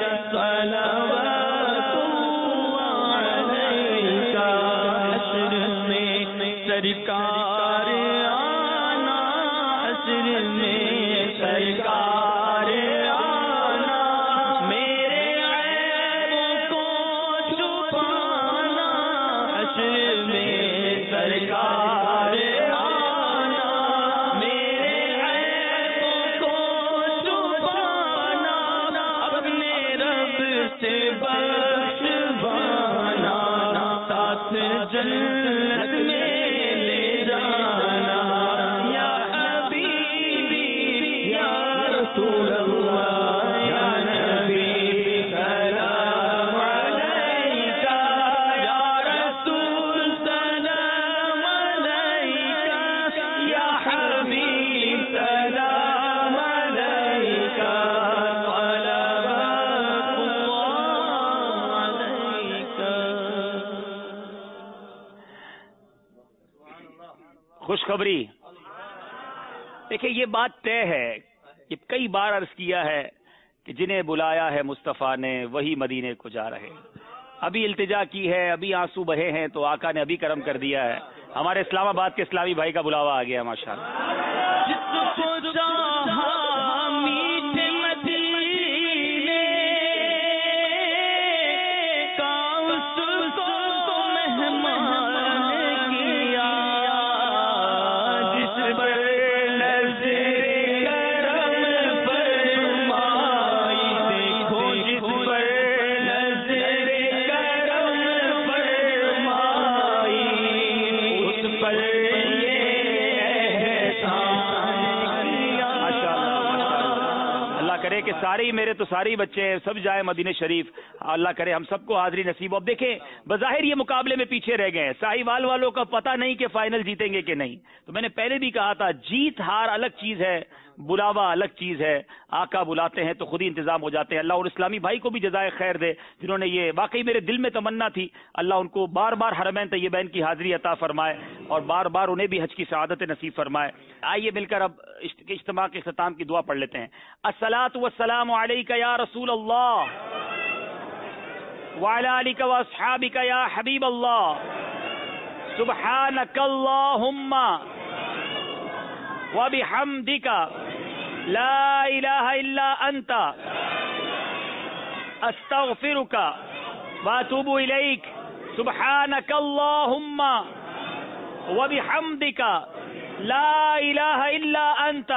صلوات الله عليك. عصر میں سرکار آنا, عصر میں سرکار آنا, میرے عیبوں کو چھپانا, عصر میں سرکار آنا, میرے عیبوں کو چھپانا, اپنے رب سے بخشوانا, ساتھ جنت میں لے جانا. یا حبیبی یا رسول اللہ یا نبی سلام علیکہ یا رسول سلام علیکہ یا حبیب سلام علیکہ صلوات اللہ علیکہ. خوشخبری دیکھیں, یہ بات طے ہے, یہ کئی بار عرض کیا ہے کہ جنہیں بلایا ہے مصطفیٰ نے وہی مدینے کو جا رہے. ابھی التجا کی ہے, ابھی آنسو بہے ہیں تو آقا نے ابھی کرم کر دیا ہے. ہمارے اسلام آباد کے اسلامی بھائی کا بلاوا آ گیا ماشاءاللہ. جس کو چاہا میٹھے مدینے کا اس کو مہمان کیا, جس پر نظر کرم فرمائی, دیکھو جس پر نظر کرم فرمائی, اس پر اللہ کرے کہ سارے ہی میرے تو سارے ہی بچے ہیں, سب جائیں مدینہ شریف. اللہ کرے ہم سب کو حاضری نصیب. اب دیکھیں بظاہر یہ مقابلے میں پیچھے رہ گئے ہیں, ساہیوال والوں کا پتہ نہیں کہ فائنل جیتیں گے کہ نہیں. تو میں نے پہلے بھی کہا تھا جیت ہار الگ چیز ہے, بلاوا الگ چیز ہے. آقا بلاتے ہیں تو خود ہی انتظام ہو جاتے ہیں. اللہ اور اسلامی بھائی کو بھی جزائے خیر دے جنہوں نے یہ, واقعی میرے دل میں تمنا تھی, اللہ ان کو بار بار حرمین طیبین کی حاضری عطا فرمائے اور بار بار انہیں بھی حج کی سعادت نصیب فرمائے. آئیے مل کر اب اجتماع کے اختتام کی دعا پڑھ لیتے ہیں. الصلاۃ والسلام علیک یا رسول اللہ وعلی آلک واصحابک یا حبیب اللہ. سبحانک اللہم وبحمدک لا الہ الا انت استغفرک واتوب الیک. سبحانک اللہم وبحمدک لا الہ الا انت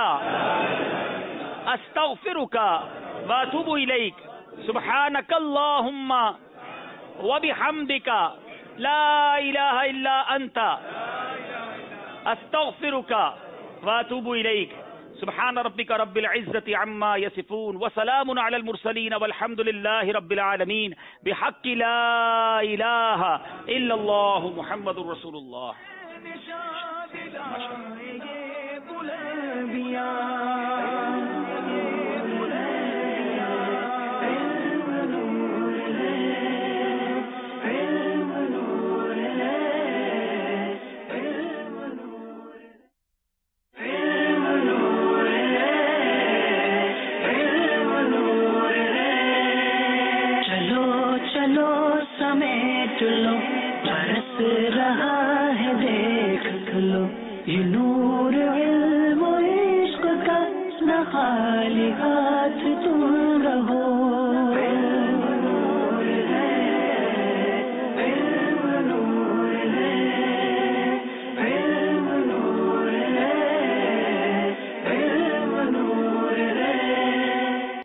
استغفرک واتوب الیک. سبحانک اللہم وبحمدک لا الہ الا انت استغفرک واتوب الیک. سبحان ربک رب العزة عما یصفون وسلام علی المرسلین والحمد للہ رب العالمین بحق لا الہ الا اللہ محمد رسول اللہ. سمیٹ لو برس رہا ہے دیکھ لو یہ نور علم و عشق کا نہ خالی